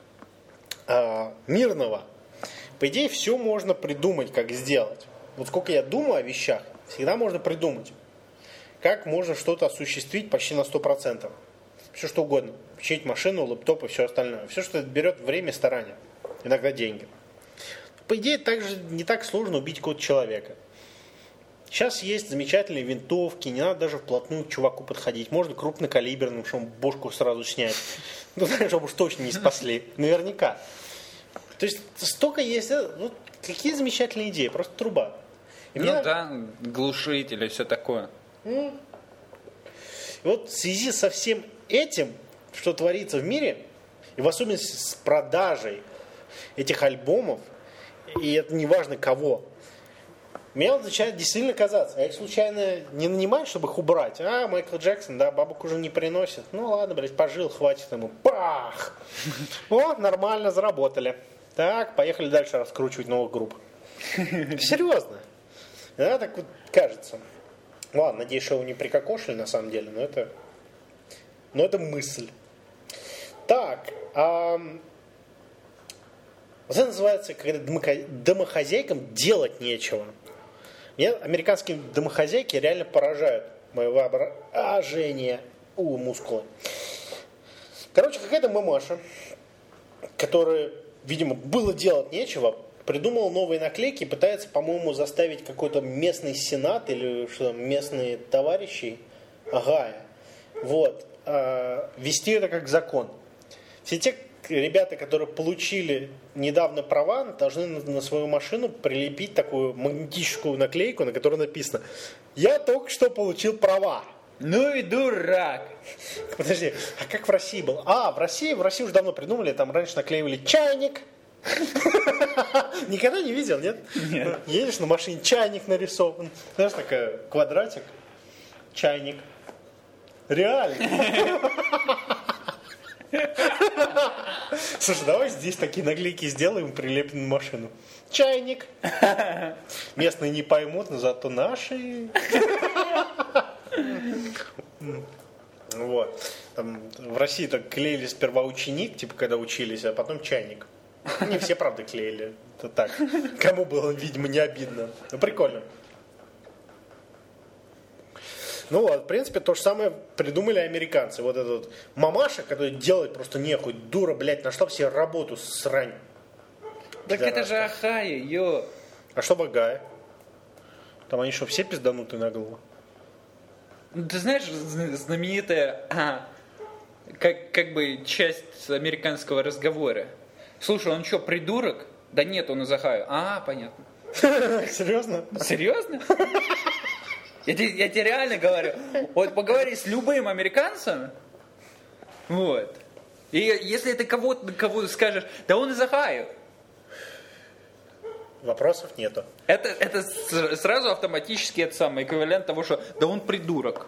мирного. По идее, все можно придумать, как сделать. Вот сколько я думаю о вещах, всегда можно придумать. Как можно что-то осуществить почти на 100%. Все что угодно. Починить машину, лэптоп и все остальное. Все, что берет время и старание. Иногда деньги. По идее, также не так сложно убить какого-то человека. Сейчас есть замечательные винтовки, не надо даже вплотную к чуваку подходить. Можно крупнокалиберным, чтобы бошку сразу снять. Ну, чтобы уж точно не спасли. Наверняка. То есть, столько есть. Вот, какие замечательные идеи. Просто труба. И да, глушители, все такое. И вот в связи со всем этим, что творится в мире, и в особенности с продажей этих альбомов, и это не важно кого, мне вот начинает действительно казаться, я их случайно не нанимаю, чтобы их убрать. Майкл Джексон, да, бабок уже не приносит. Ну ладно, блядь, пожил, хватит ему. Пах! О, нормально, заработали. Так, поехали дальше раскручивать новых групп. Серьезно. Да, так вот кажется. Ладно, надеюсь, что вы не прикокошили на самом деле, но это мысль. Так, это называется, когда домохозяйкам делать нечего. Меня американские домохозяйки реально поражают. Мое воображение. Мускулы. Короче, какая-то мамаша, которая, видимо, было делать нечего, придумала новые наклейки и пытается, по-моему, заставить какой-то местный сенат или что там, местные товарищи, вести это как закон. Все те ребята, которые получили недавно права, должны на свою машину прилепить такую магнетическую наклейку, на которой написано: «Я только что получил права». Ну и дурак. Подожди, а как в России было? В России уже давно придумали, там раньше наклеивали чайник. Никогда не видел, нет? Нет. Едешь на машине, чайник нарисован. Знаешь, такой квадратик, чайник. Реально. Слушай, давай здесь такие наклейки сделаем, прилепим на машину. Чайник. Местные не поймут, но зато наши. Вот. Там в России так клеили сперва ученик, типа когда учились, а потом чайник. Не все, правда, клеили. Это так. Кому было, видимо, не обидно. Ну, прикольно. Ну вот, в принципе, то же самое придумали американцы. Вот этот вот мамаша, который делает просто нехуй, дура, блядь, нашла в себе работу, срань. Так это же Ахая, ё. А что в Огайо? Там они что, все пизданутые на голову? Ты знаешь, знаменитая как бы часть американского разговора. Слушай, он что, придурок? Да нет, он из Ахайо. Понятно. Серьезно? Серьезно? Я тебе реально говорю. Вот поговори с любым американцем, вот. И если ты кого скажешь, да он из Ахайо. Вопросов нету. Это сразу автоматически это самый эквивалент того, что да он придурок.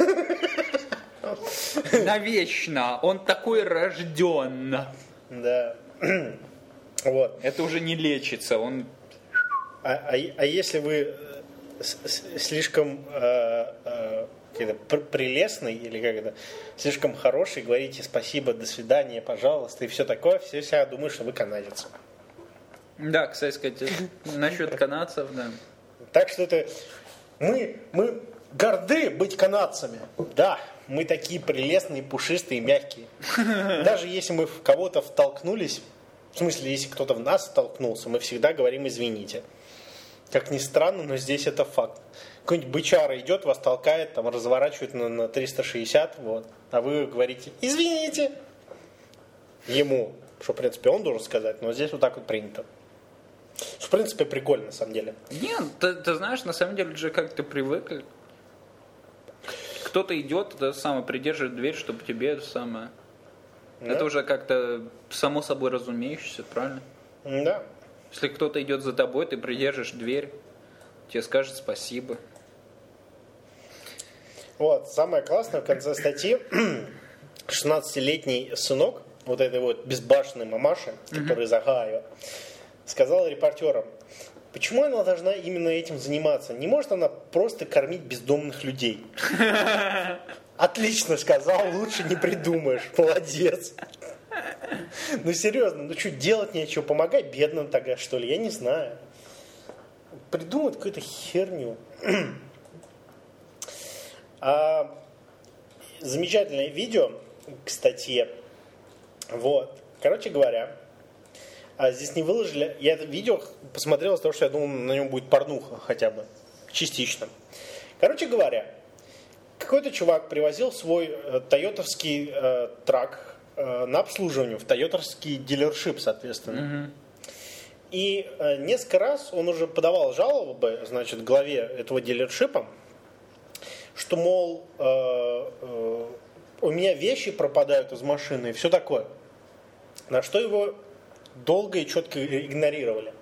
Навечно. Он такой рожден. Да. Вот. Это уже не лечится. Он... А если вы слишком прелестный или как это, слишком хороший, говорите спасибо, до свидания, пожалуйста, и все такое, все себя думают, что вы канадец. Да, кстати сказать, насчет канадцев, да. Так что это мы горды быть канадцами. Да, мы такие прелестные, пушистые, мягкие. Даже если мы в кого-то втолкнулись, в смысле, если кто-то в нас втолкнулся, мы всегда говорим «извините». Как ни странно, но здесь это факт. Какой-нибудь бычара идет, вас толкает, там, разворачивает на 360, вот, а вы говорите «извините» ему, что, в принципе, он должен сказать, но здесь вот так вот принято. Что, в принципе, прикольно, на самом деле. Нет, ты знаешь, на самом деле же как ты привык. Кто-то идет, это самое, придерживает дверь, чтобы тебе это самое... Да? Это уже как-то само собой разумеющееся, правильно? Да. Если кто-то идет за тобой, ты придержишь дверь, тебе скажет спасибо. Вот, самое классное в конце статьи, 16-летний сынок вот этой вот безбашенной мамаши, который из Огайо, сказал репортерам, почему она должна именно этим заниматься? Не может она просто кормить бездомных людей? Отлично сказал, лучше не придумаешь. Молодец. Ну серьезно, ну что, делать нечего, помогай бедным тогда, что ли? Я не знаю. Придумать какую-то херню. Замечательное видео к статье. Вот. Короче говоря, здесь не выложили. Я это видео посмотрел из-за того, что я думал, на нем будет порнуха хотя бы. Частично. Короче говоря, какой-то чувак привозил свой тойотовский трак на обслуживание, в тойотовский дилершип, соответственно. И несколько раз он уже подавал жалобы, значит, главе этого дилершипа, что, мол, у меня вещи пропадают из машины и все такое. На что его долго и четко игнорировали.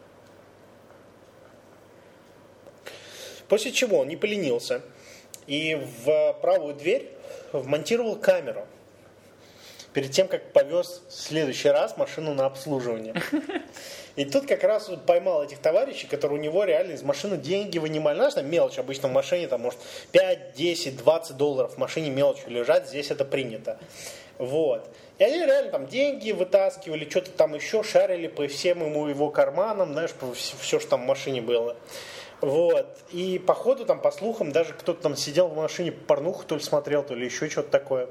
После чего он не поленился и в правую дверь вмонтировал камеру перед тем, как повез в следующий раз машину на обслуживание. И тут как раз он поймал этих товарищей, которые у него реально из машины деньги вынимали. Знаешь, там мелочь обычно в машине, там может 5, 10, 20 долларов в машине мелочью лежат, здесь это принято. Вот. И они реально там деньги вытаскивали, что-то там еще шарили по всем его карманам, знаешь, все, что там в машине было. Вот. И походу там, по слухам, даже кто-то там сидел в машине, порнуху то ли смотрел, то ли еще что-то такое.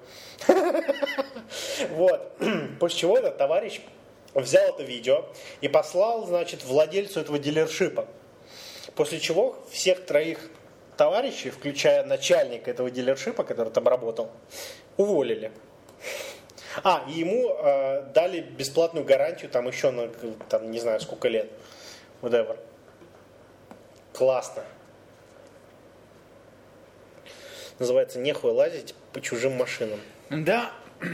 Вот. После чего этот товарищ взял это видео и послал, значит, владельцу этого дилершипа. После чего всех троих товарищей, включая начальника этого дилершипа, который там работал, уволили. И ему дали бесплатную гарантию там еще на, там, не знаю, сколько лет. Whatever. Классно. Называется «Нехуй лазить по чужим машинам». Да.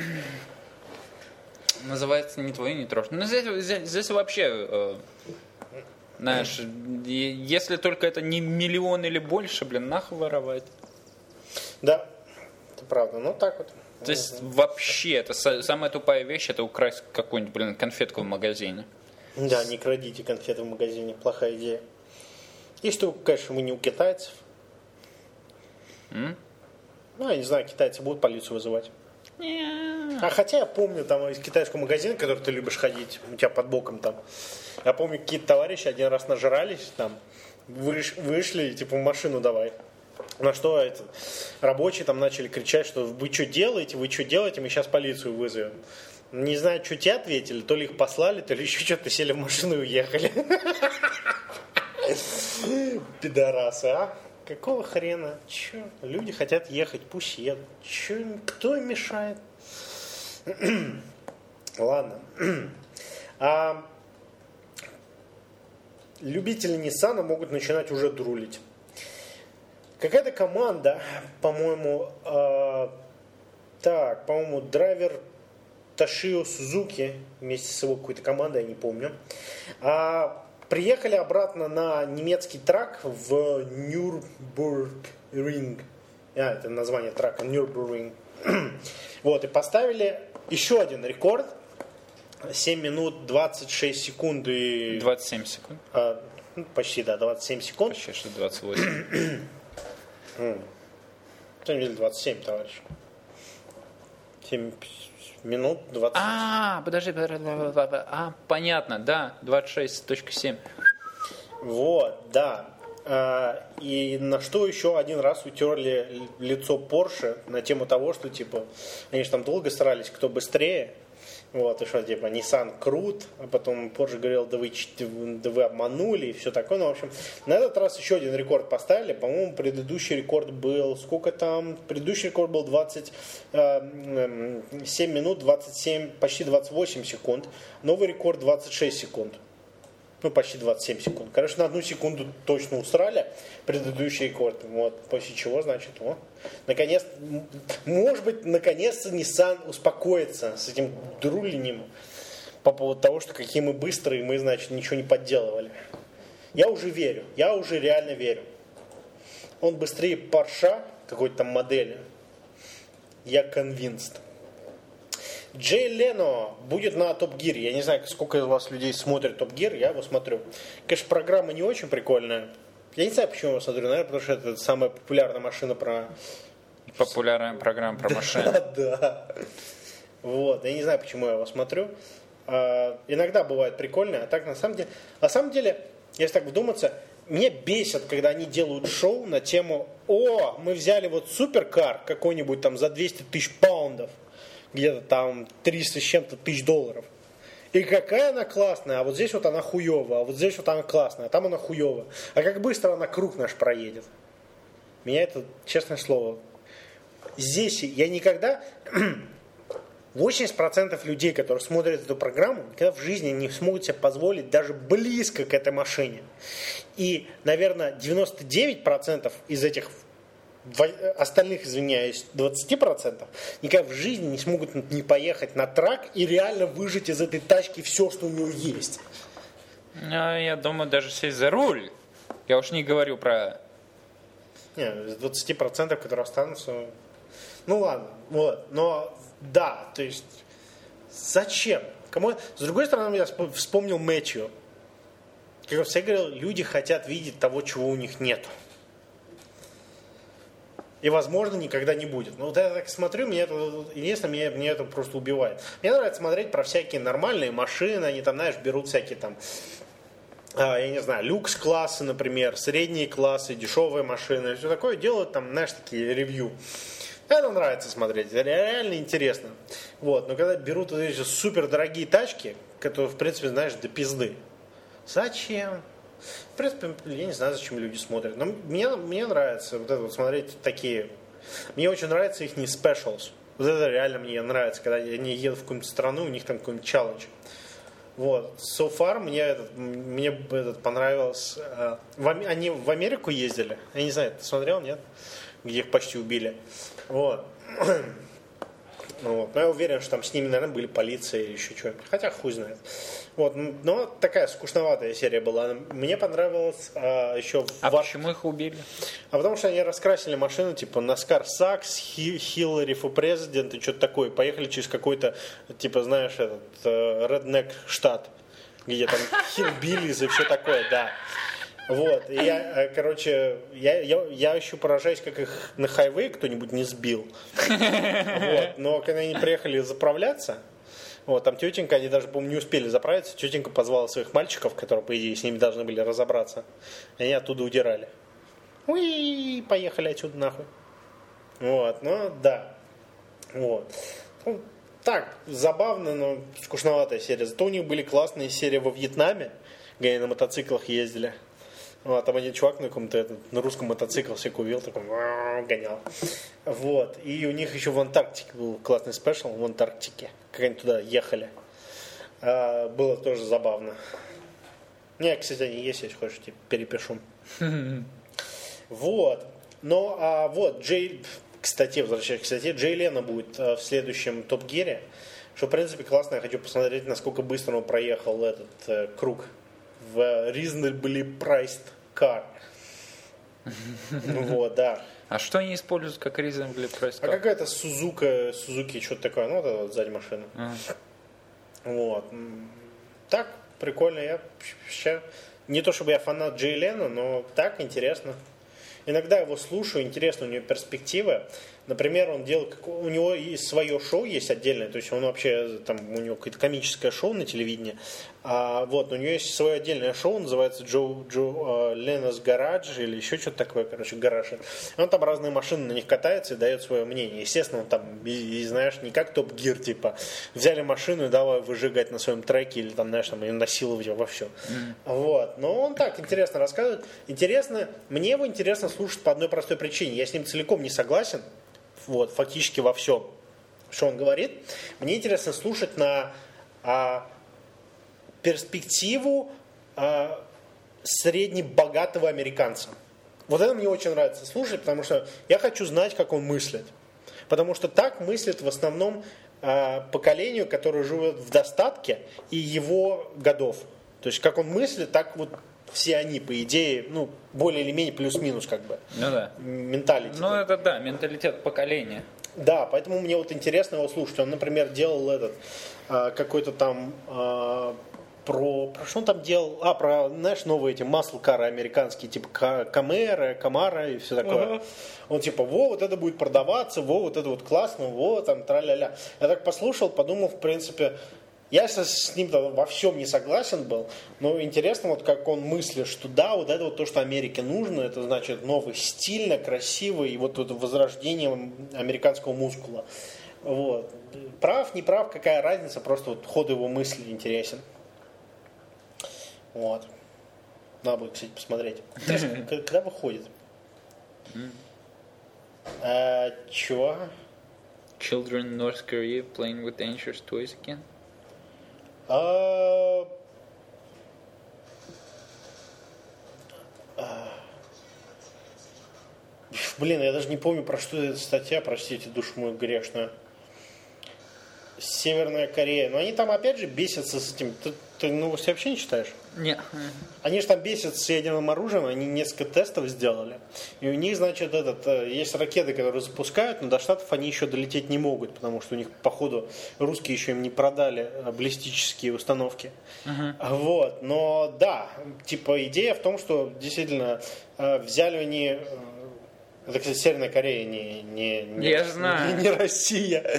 Называется «Не твой, не трожь». Ну, здесь вообще, знаешь, если только это не миллион или больше, нахуй воровать. Да, это правда. Ну, так вот. То есть вообще, это самая тупая вещь, это украсть какую-нибудь, конфетку в магазине. Да, не крадите конфеты в магазине, плохая идея. Если только, конечно, мы не у китайцев. Ну, я не знаю, китайцы будут полицию вызывать. Хотя я помню, там из китайского магазина, в который ты любишь ходить, у тебя под боком там. Я помню, какие-то товарищи один раз нажрались, там, вышли, типа, машину давай. На что рабочие там начали кричать, что вы что делаете, мы сейчас полицию вызовем. Не знаю, что те ответили, то ли их послали, то ли еще что-то, сели в машину и уехали. Пидорасы, а? Какого хрена? Че? Люди хотят ехать, пусть едут. Че? Кто им мешает? Ладно. Любители Ниссана могут начинать уже друлить. Какая-то команда, по-моему, драйвер Ташио Сузуки вместе с его какой-то командой, я не помню, приехали обратно на немецкий трак в Нюрбургринг. Это название трака, Нюрбургринг. Вот, и поставили еще один рекорд. 7 минут 26 секунд и... 27 секунд. Почти, да, 27 секунд. Почти, что 28. На самом деле 27, товарищ. 7 минут 20. Подожди. Понятно, да, 26.7. Вот, да. И на что еще один раз утерли лицо Porsche на тему того, что типа они же там долго старались, кто быстрее. Вот, и что, типа, Nissan крут, а потом Porsche говорил, да вы обманули, и все такое. Ну, в общем, на этот раз еще один рекорд поставили. По-моему, предыдущий рекорд был, сколько там? Предыдущий рекорд был 27 минут, 27, почти 28 секунд. Новый рекорд 26 секунд. Ну, почти 27 секунд. Короче, на 1 секунду точно усрали предыдущий рекорд. Вот, после чего, значит, наконец, может быть, наконец-то Nissan успокоится с этим друлением по поводу того, что какие мы быстрые, мы, значит, ничего не подделывали. Я уже верю, я уже реально верю. Он быстрее Porsche какой-то там модели. Я convinced. Джей Лено будет на Top Gear. Я не знаю, сколько из вас людей смотрит Top Gear, я его смотрю. Конечно, программа не очень прикольная. Я не знаю, почему я его смотрю. Наверное, потому что это самая популярная машина про... Популярная программа про машины. Да. Вот. Я не знаю, почему я его смотрю. Иногда бывает прикольно, а так на самом деле, если так вдуматься, меня бесит, когда они делают шоу на тему: о, мы взяли вот суперкар какой-нибудь там за 200 тысяч паундов, где-то там 300 с чем-то тысяч долларов. И какая она классная, а вот здесь вот она хуевая, а вот здесь вот она классная, а там она хуевая. А как быстро она круг наш проедет. Меня это, честное слово, здесь я никогда... 80% людей, которые смотрят эту программу, никогда в жизни не смогут себе позволить даже близко к этой машине. И, наверное, 99% из этих остальных, извиняюсь, 20% никогда в жизни не смогут не поехать на трак и реально выжать из этой тачки все, что у него есть. Я думаю, даже сесть за руль. Я уж не говорю про... Не, из 20%, которые останутся... Ну ладно, вот, но да, то есть зачем? Кому... С другой стороны, я вспомнил Мэтью. Как я всегда говорил, люди хотят видеть того, чего у них нет. И, возможно, никогда не будет. Но вот я так смотрю, мне это просто убивает. Мне нравится смотреть про всякие нормальные машины. Они там, знаешь, берут всякие там, я не знаю, люкс-классы, например, средние классы, дешевые машины. Все такое делают там, знаешь, такие ревью. Это нравится смотреть, это реально интересно. Вот. Но когда берут вот эти супердорогие тачки, которые, в принципе, знаешь, до пизды. Зачем? В принципе, я не знаю, зачем люди смотрят. Но мне нравится вот это вот смотреть такие. Мне очень нравятся их не specials. Вот это реально мне нравится, когда они едут в какую-нибудь страну, у них там какой-нибудь челлендж. Вот. So far мне этот понравилось. Они в Америку ездили. Я не знаю, ты смотрел, нет? Где их почти убили. Вот. Вот. Но я уверен, что там с ними, наверное, были полиция или еще что-нибудь. Хотя хуй знает. Вот. Но такая скучноватая серия была. Мне понравилось еще... почему их убили? А потому что они раскрасили машину, типа, NASCAR Sucks, Hillary for President и что-то такое. Поехали через какой-то, типа, знаешь, этот redneck штат, где там hillbillies и все такое, да. Вот, и я еще поражаюсь, как их на хайвее кто-нибудь не сбил. Вот, но когда они приехали заправляться, вот, там тетенька, они даже, по-моему, не успели заправиться, тетенька позвала своих мальчиков, которые, по идее, с ними должны были разобраться, и они оттуда удирали. Уи, поехали отсюда нахуй. Вот, ну, да. Вот. Ну, так, забавно, но скучноватая серия. Зато у них были классные серии во Вьетнаме, где они на мотоциклах ездили. Ну, а там один чувак на русском мотоцикл себе купил, такой гонял. Вот. И у них еще в Антарктике был классный спешл, в Антарктике, как они туда ехали. Было тоже забавно. Не, кстати, они есть, если хочешь, типа, перепишу. Вот. Ну, вот, возвращаясь к статье, Джей Лено будет в следующем Топ Гире. Что, в принципе, классно. Я хочу посмотреть, насколько быстро он проехал этот круг в reasonably priced car. Вот, да. А что они используют как reasonably priced car? А какая-то Suzuki, что-то такое. Ну, вот это вот сзади машина. Вот. Так, прикольно. Я не то чтобы я фанат Джей Лено, но так, интересно. Иногда его слушаю, интересно, у него перспективы. Например, он делал, у него и свое шоу есть отдельное, то есть он вообще, там, у него какое-то комическое шоу на телевидении, вот, у него есть свое отдельное шоу, называется Джо Леннос Гараж или еще что-то такое, короче, гараж. Он там разные машины, на них катается и дает свое мнение. Естественно, он там, и знаешь, не как Топ Гир, типа, взяли машину и давай выжигать на своем треке или там, знаешь, там, ее насиловать во все. Вот, но он так интересно рассказывает. Мне его интересно слушать по одной простой причине. Я с ним целиком не согласен, вот, фактически во всем, что он говорит. Мне интересно слушать на перспективу среднебогатого американца. Вот это мне очень нравится слушать, потому что я хочу знать, как он мыслит. Потому что так мыслит в основном поколению, которое живет в достатке и его годов. То есть как он мыслит, так вот все они, по идее, ну, более или менее плюс-минус как бы. Ну да. Менталитет. Ну это да, менталитет поколения. Да, поэтому мне вот интересно его слушать. Он, например, делал какой-то там про что он там делал? Про, знаешь, новые эти маслкары американские, типа Камара и все такое. Он типа, вот это будет продаваться, вот это вот классно, там, тра-ля-ля. Я так послушал, подумал, в принципе, я с ним во всем не согласен был, но интересно, вот как он мыслит, что да, вот это вот то, что Америке нужно, это значит новый, стильно, красиво, и вот это возрождение американского мускула. Вот. Прав, не прав, какая разница, просто вот ход его мысли интересен. Вот. Надо будет, кстати, посмотреть. Когда выходит? Чего? Children in North Korea playing with dangerous toys again. Блин, я даже не помню, про что эта статья, простите, душу мою грешную. Северная Корея. Но они там опять же бесятся с этим. Ты новости вообще не читаешь? Нет. Они же там бесятся с ядерным оружием, они несколько тестов сделали. И у них, значит, есть ракеты, которые запускают, но до Штатов они еще долететь не могут, потому что у них, походу, русские еще им не продали баллистические установки. Вот. Но да, типа идея в том, что действительно взяли они... Это, кстати, Северная Корея, не Россия.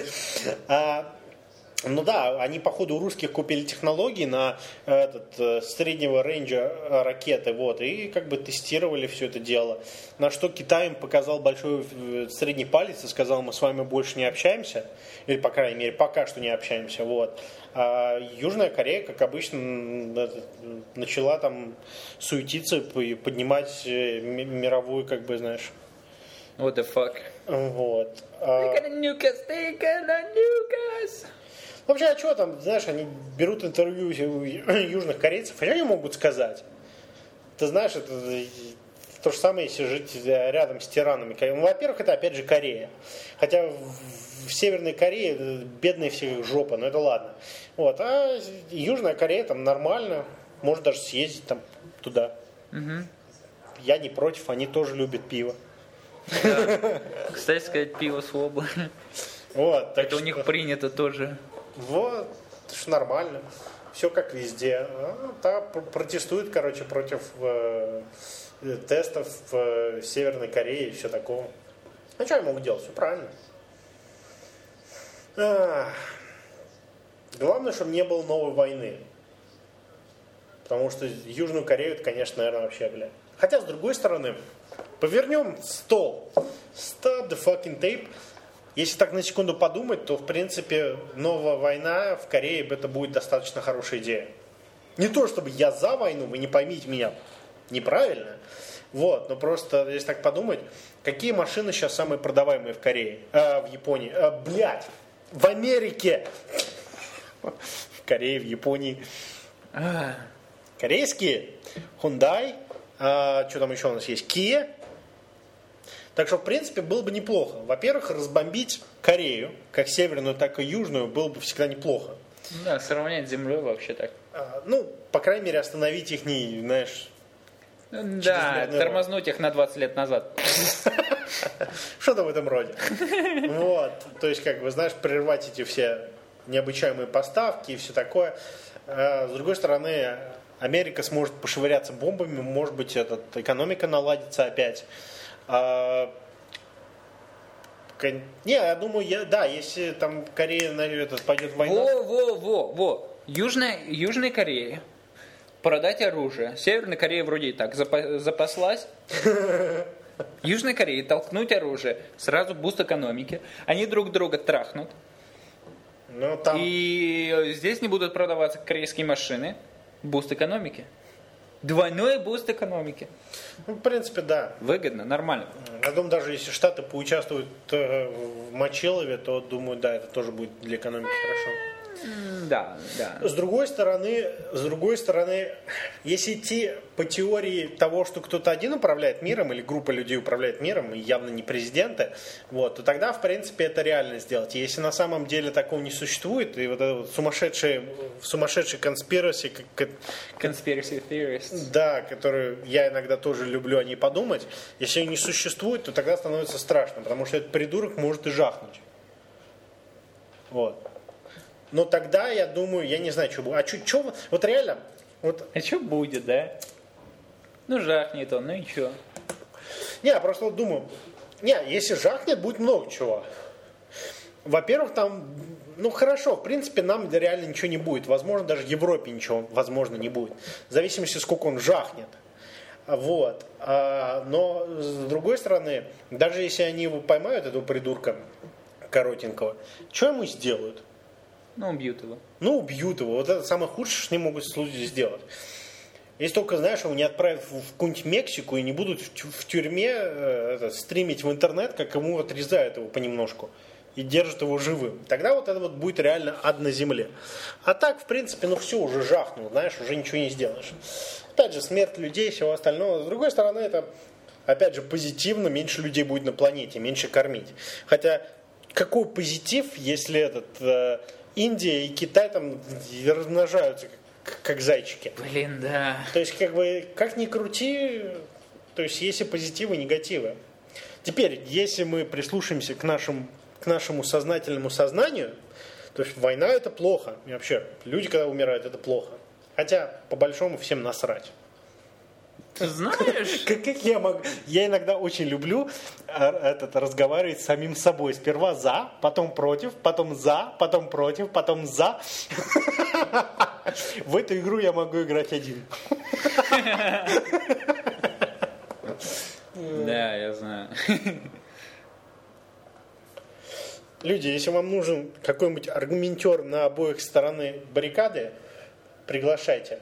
Ну да, они, походу, у русских купили технологии на среднего рейнджа ракеты, вот, и как бы тестировали все это дело. На что Китай им показал большой средний палец и сказал, мы с вами больше не общаемся, или, по крайней мере, пока что не общаемся, вот. А Южная Корея, как обычно, начала там суетиться и поднимать мировую, как бы, знаешь... What the fuck? Вот. They gonna nuke us. Вообще, а что там, знаешь, они берут интервью у южных корейцев, а что они могут сказать? Ты знаешь, это то же самое, если жить рядом с тиранами. Ну, во-первых, это опять же Корея. Хотя в Северной Корее бедные все жопа, но это ладно. Вот. А Южная Корея там нормально, может даже съездить там туда. Я не против, они тоже любят пиво. Да. Кстати сказать, пиво с воблой. Вот, так это у них принято тоже. Вот, это ж нормально. Все как везде. Протестуют, короче, против тестов в Северной Корее и все такого. А что они могут делать? Все правильно. Главное, чтобы не было новой войны. Потому что Южную Корею, это, конечно, наверное, вообще, блядь. Хотя, с другой стороны, повернем стол. Stop the fucking tape. Если так на секунду подумать, то, в принципе, новая война в Корее, это будет достаточно хорошая идея. Не то, чтобы я за войну, вы не поймите меня неправильно. Вот, но просто, если так подумать, какие машины сейчас самые продаваемые в Корее? В Японии. Блядь, в Америке. В Корее, в Японии. Корейские. Hyundai. Что там еще у нас есть? Kia. Так что, в принципе, было бы неплохо. Во-первых, разбомбить Корею, как северную, так и южную, было бы всегда неплохо. Да, сравнять с землей вообще так. Ну, по крайней мере, остановить их не, знаешь... Да, тормознуть их на 20 лет назад. Что-то в этом роде. Вот. То есть, как бы, знаешь, прервать эти все необычаемые поставки и все такое. С другой стороны, Америка сможет пошвыряться бомбами, может быть, экономика наладится опять. Не, я думаю, если там Корея пойдет в войну... Во. Южная Корея продать оружие. Северная Корея вроде и так запаслась. Южной Корее толкнуть оружие, сразу буст экономики. Они друг друга трахнут. Там... И здесь не будут продаваться корейские машины. Буст экономики. Двойной буст экономики. В принципе, да. Выгодно, нормально. Я думаю, даже если Штаты поучаствуют в Мочилове, то, думаю, да, это тоже будет для экономики хорошо. Да. С другой стороны, если идти по теории того, что кто-то один управляет миром, или группа людей управляет миром, и явно не президенты, то тогда, в принципе, это реально сделать. Если на самом деле такого не существует, и вот это вот сумасшедший conspiracy Conspiracy theorists. да, которые я иногда тоже люблю о ней подумать, если они не существуют, то тогда становится страшно, потому что этот придурок может и жахнуть. Но тогда, я думаю, я не знаю, что будет. Вот реально... А что будет, да? Жахнет он, и что? Не, я просто думаю... если жахнет, будет много чего. Во-первых, там... хорошо, в принципе, нам реально ничего не будет. Возможно, даже в Европе ничего, возможно, не будет. В зависимости, сколько он жахнет. Но, с другой стороны, даже если они его поймают, этого придурка коротенького, что ему сделают? Убьют его. Убьют его. Вот это самое худшее, что они могут сделать. Если только, знаешь, его не отправят в какую-нибудь Мексику и не будут в тюрьме стримить в интернет, как ему отрезают его понемножку и держат его живым. Тогда вот это вот будет реально ад на земле. А так, в принципе, все, уже жахнул, знаешь, уже ничего не сделаешь. Опять же, смерть людей, всего остального. С другой стороны, это, опять же, позитивно, меньше людей будет на планете, меньше кормить. Хотя, какой позитив, если Индия и Китай там размножаются как зайчики. Блин, да. То есть, как ни крути, то есть, есть и позитивы, и негативы. Теперь, если мы прислушаемся к нашему сознательному сознанию, то есть, война это плохо. И вообще, люди, когда умирают, это плохо. Хотя, по большому, всем насрать. Знаешь? Как я могу? Я иногда очень люблю разговаривать с самим собой. Сперва за, потом против, потом за, потом против, потом за. В эту игру я могу играть один. Да, я знаю. Люди, если вам нужен какой-нибудь аргументер на обоих сторонах баррикады, приглашайте.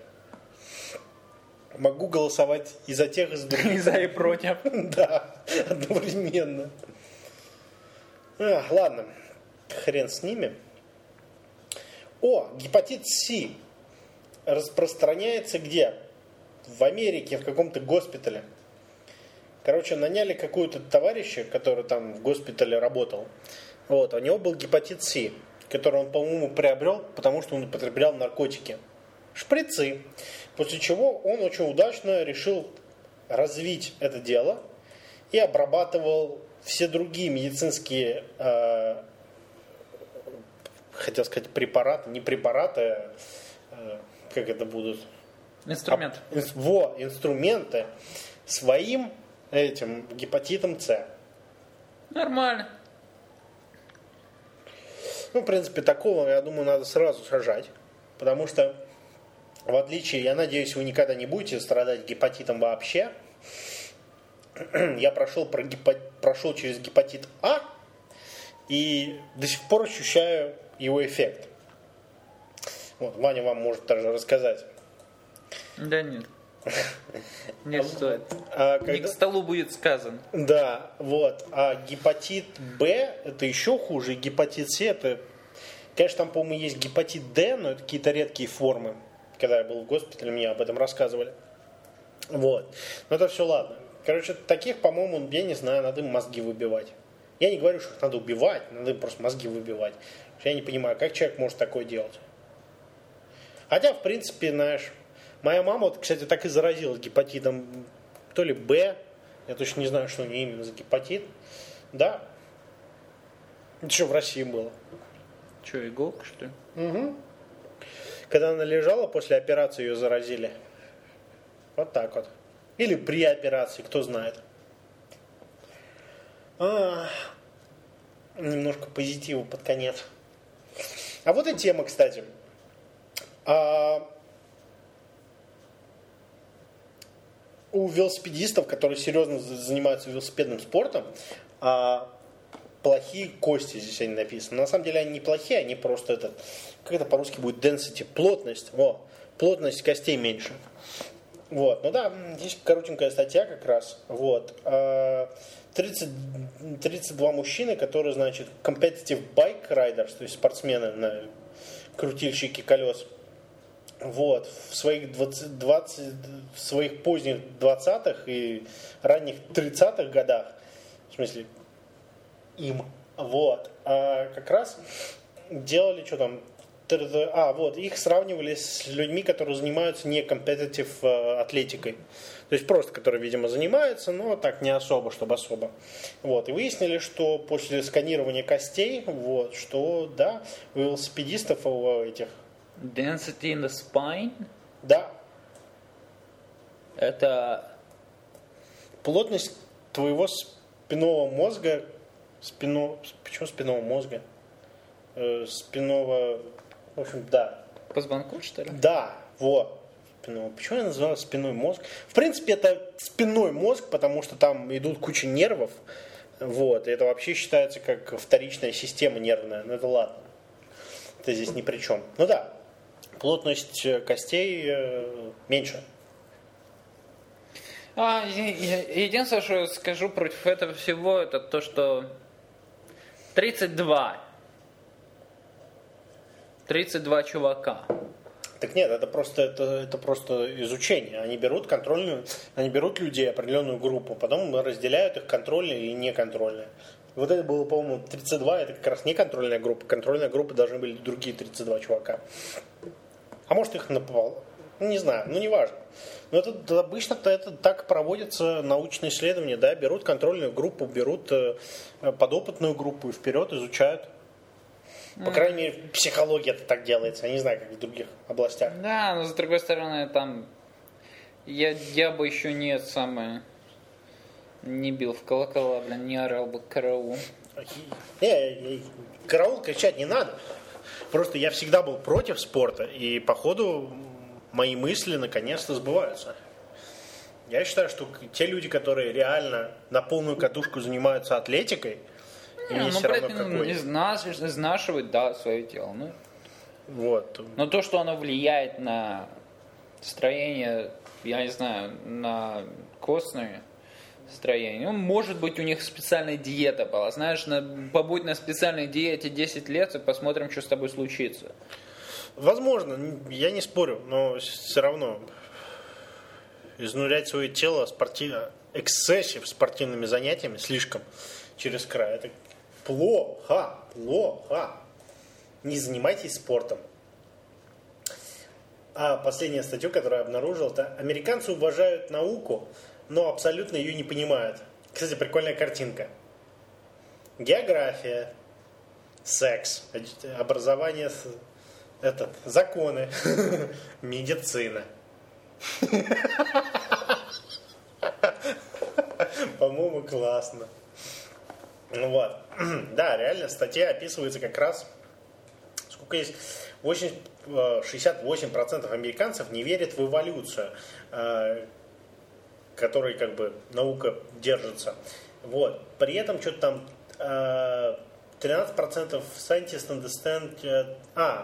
Могу голосовать и за тех, и за других. И за, и против. Да, одновременно. Ладно, хрен с ними. Гепатит С распространяется где? В Америке, в каком-то госпитале. Наняли какого-то товарища, который там в госпитале работал. У него был гепатит С, который он, по-моему, приобрел, потому что он употреблял наркотики. Шприцы. После чего он очень удачно решил развить это дело и обрабатывал все другие медицинские, хотел сказать, препараты, не препараты, как это будут? Инструмент. Инструменты своим этим гепатитом С. Нормально. В принципе, такого, я думаю, надо сразу сажать, потому что в отличие, я надеюсь, вы никогда не будете страдать гепатитом вообще. Я прошел через гепатит А и до сих пор ощущаю его эффект. Ваня вам может даже рассказать. Да нет. Не стоит. Не к столу будет сказано. Да, А гепатит Б это еще хуже. И гепатит С это, конечно, там, по-моему, есть гепатит Д, но это какие-то редкие формы. Когда я был в госпитале, мне об этом рассказывали. Но это все ладно. Таких, по-моему, я не знаю, надо им мозги выбивать. Я не говорю, что их надо убивать, надо им просто мозги выбивать. Я не понимаю, как человек может такое делать. Хотя, в принципе, знаешь, моя мама, кстати, так и заразилась гепатитом то ли Б, я точно не знаю, что у нее именно за гепатит. Да. Это что в России было? Что, иголка, что ли? Угу. Когда она лежала, после операции ее заразили. Вот так вот. Или при операции, кто знает. немножко позитива под конец. А вот и тема, кстати. У велосипедистов, которые серьезно занимаются велосипедным спортом, плохие кости, здесь они написаны. На самом деле они не плохие, они просто как это по-русски будет, density, плотность. Плотность костей меньше. Вот. Ну да, здесь коротенькая статья как раз. Вот. 32 мужчины, которые, значит, competitive bike riders, то есть спортсмены на крутильщики колес, вот, в своих в своих поздних 20-х и ранних 30-х годах, в смысле, вот, как раз делали, что там, вот, их сравнивали с людьми, которые занимаются не компетитив атлетикой. То есть просто, которые, видимо, занимаются, но так не особо, чтобы особо. Вот. И выяснили, что после сканирования костей, вот, что, да, у велосипедистов, у этих... Density in the spine? Да. Это... Плотность твоего спинного мозга... Почему спинного мозга? Спинного... В общем, да. Позвонку, что ли? Да, вот. Почему я называю спинной мозг? В принципе, это спинной мозг, потому что там идут куча нервов. Вот. И это вообще считается как вторичная система нервная. Ну это ладно. Это здесь ни при чем. Ну да, плотность костей меньше. Единственное, что я скажу против этого всего, это то, что 32 чувака. Так нет, это просто изучение. Они берут людей, определенную группу, потом разделяют их контрольные или неконтрольные. Вот это было, по-моему, 32, это как раз не контрольная группа. Контрольная группа должны были другие 32 чувака. А может их напал? Не знаю, неважно. Но это обычно это так проводятся научные исследования, да, берут контрольную группу, берут подопытную группу и вперед изучают. По крайней мере, в психологии это так делается. Я не знаю, как в других областях. Да, но с другой стороны, там я бы еще не бил в колокола, не орал бы караул. Караул кричать не надо. Просто я всегда был против спорта, и походу мои мысли наконец-то сбываются. Я считаю, что те люди, которые реально на полную катушку занимаются атлетикой, изнашивать, да, свое тело. Вот. Но то, что оно влияет на строение, я не знаю, на костное строение. Может быть, у них специальная диета была. Знаешь, побудь на специальной диете 10 лет и посмотрим, что с тобой случится. Возможно, я не спорю, но все равно изнурять свое тело эксцессив спортивными занятиями слишком через край. Это плохо. Не занимайтесь спортом. А последняя статья, которую я обнаружил, это американцы уважают науку, но абсолютно ее не понимают. Кстати, прикольная картинка. География, секс, образование, законы, медицина. По-моему, классно. Ну вот. Да, реально, статья описывается как раз, сколько есть, 68% американцев не верят в эволюцию, которой как бы наука держится. Вот. При этом что-то там 13% scientists understand...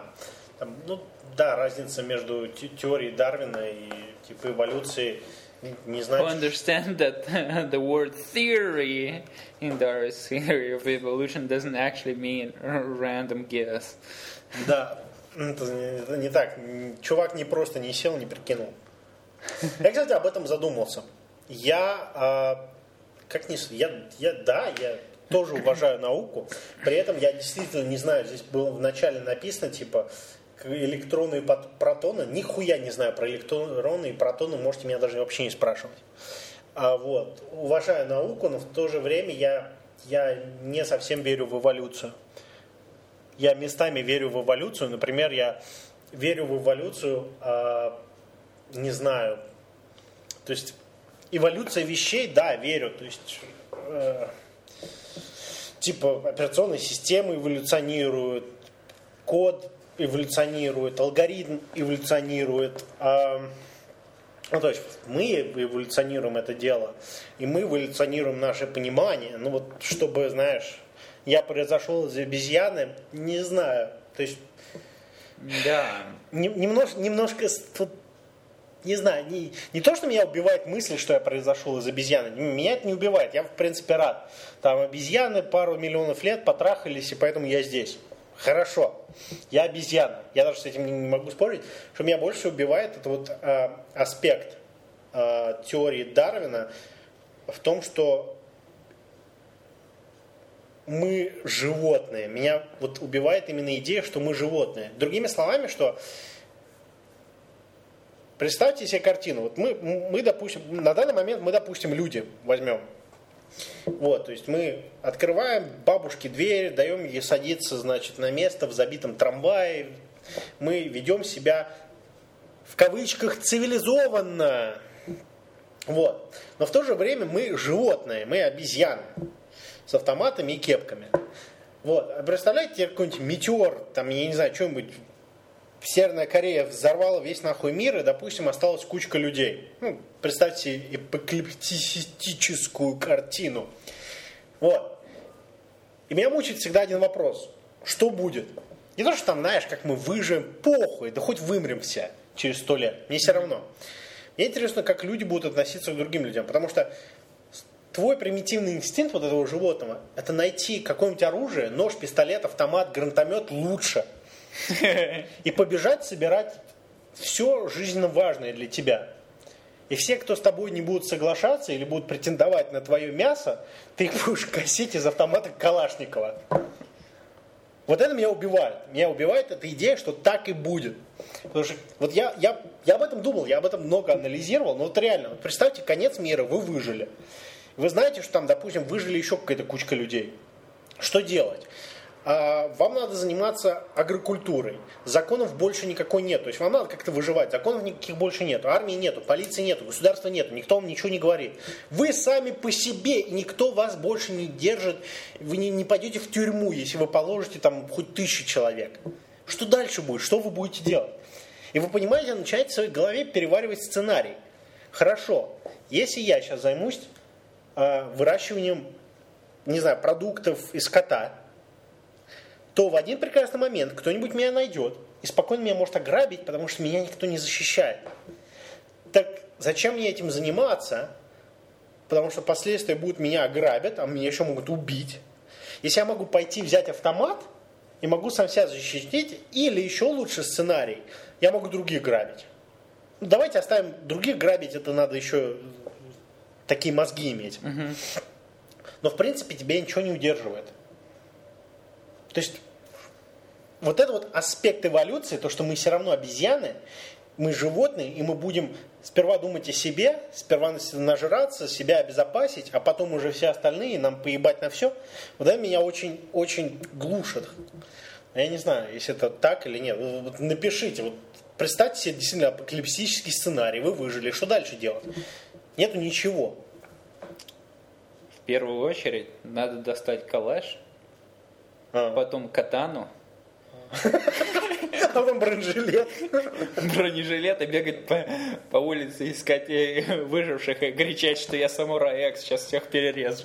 разница между теорией Дарвина и типа эволюцией не знаю. Understand that the word theory in Darwin's theory of evolution doesn't actually mean random guess. Да, это не так. Чувак не просто не сел, не прикинул. Я, кстати, об этом задумался. Я тоже уважаю науку. При этом я действительно не знаю, здесь было вначале написано, типа, электроны и протоны. Нихуя не знаю про электроны и протоны, можете меня даже вообще не спрашивать. Вот. Уважаю науку, но в то же время я не совсем верю в эволюцию. Я местами верю в эволюцию. Например, я верю в эволюцию, не знаю, то есть эволюция вещей, да, верю. То есть типа операционные системы эволюционируют, код эволюционирует, алгоритм эволюционирует. Ну, то есть мы эволюционируем это дело, и мы эволюционируем наше понимание. Ну вот, чтобы, знаешь, я произошел из обезьяны, не знаю. То есть, Да. немножко, не знаю, не то, что меня убивает мысль, что я произошел из обезьяны. Меня это не убивает, я в принципе рад. Там обезьяны пару миллионов лет потрахались, и поэтому я здесь. Хорошо, я обезьяна, я даже с этим не могу спорить. Что меня больше убивает, это вот аспект теории Дарвина в том, что мы животные. Меня вот убивает именно идея, что мы животные. Другими словами, что представьте себе картину. Вот мы допустим, на данный момент мы, допустим, люди возьмем. Вот, то есть мы открываем бабушке дверь, даем ей садиться, значит, на место в забитом трамвае. Мы ведем себя в кавычках цивилизованно. Вот. Но в то же время мы животные, мы обезьяны с автоматами и кепками. Вот. А представляете, какой-нибудь метеор, там, я не знаю, что-нибудь, Северная Корея взорвала весь нахуй мир, и, допустим, осталась кучка людей. Ну, представьте апокалиптическую картину. Вот. И меня мучает всегда один вопрос. Что будет? Не то, что там, знаешь, как мы выживем, похуй, да хоть вымрем все через 100 лет. Мне все равно. Мне интересно, как люди будут относиться к другим людям. Потому что твой примитивный инстинкт вот этого животного, это найти какое-нибудь оружие, нож, пистолет, автомат, гранатомет лучше. И побежать собирать все жизненно важное для тебя. И все, кто с тобой не будут соглашаться или будут претендовать на твое мясо, ты их будешь косить из автомата Калашникова. Вот это меня убивает. Меня убивает эта идея, что так и будет. Потому что вот я об этом думал, я об этом много анализировал, но вот реально, вот представьте, конец мира, вы выжили. Вы знаете, что там, допустим, выжили еще какая-то кучка людей. Что делать? Вам надо заниматься агрокультурой. Законов больше никакой нет. То есть вам надо как-то выживать. Законов никаких больше нет. Армии нету, полиции нету, государства нету. Никто вам ничего не говорит. Вы сами по себе, и никто вас больше не держит. Вы не пойдете в тюрьму, если вы положите там хоть 1000 человек. Что дальше будет? Что вы будете делать? И вы понимаете, начинаете в своей голове переваривать сценарий. Хорошо, если я сейчас займусь выращиванием, не знаю, продуктов из скота, то в один прекрасный момент кто-нибудь меня найдет и спокойно меня может ограбить, потому что меня никто не защищает. Так зачем мне этим заниматься? Потому что последствия будут, меня ограбят, а меня еще могут убить. Если я могу пойти взять автомат и могу сам себя защитить, или еще лучше сценарий, я могу других грабить. Ну, давайте оставим других грабить, это надо еще такие мозги иметь. Угу. Но в принципе тебя ничего не удерживает. То есть вот это вот аспект эволюции, то, что мы все равно обезьяны, мы животные, и мы будем сперва думать о себе, сперва нажраться, себя обезопасить, а потом уже все остальные, нам поебать на все. Вот это меня очень, очень глушит. Я не знаю, если это так или нет. Вот напишите, вот представьте себе действительно апокалиптический сценарий, вы выжили, что дальше делать? Нету ничего. В первую очередь надо достать калаш, потом катану, а потом бронежилет. Бронежилет и бегать по улице, искать выживших и кричать, что я самурай Экс, сейчас всех перережу.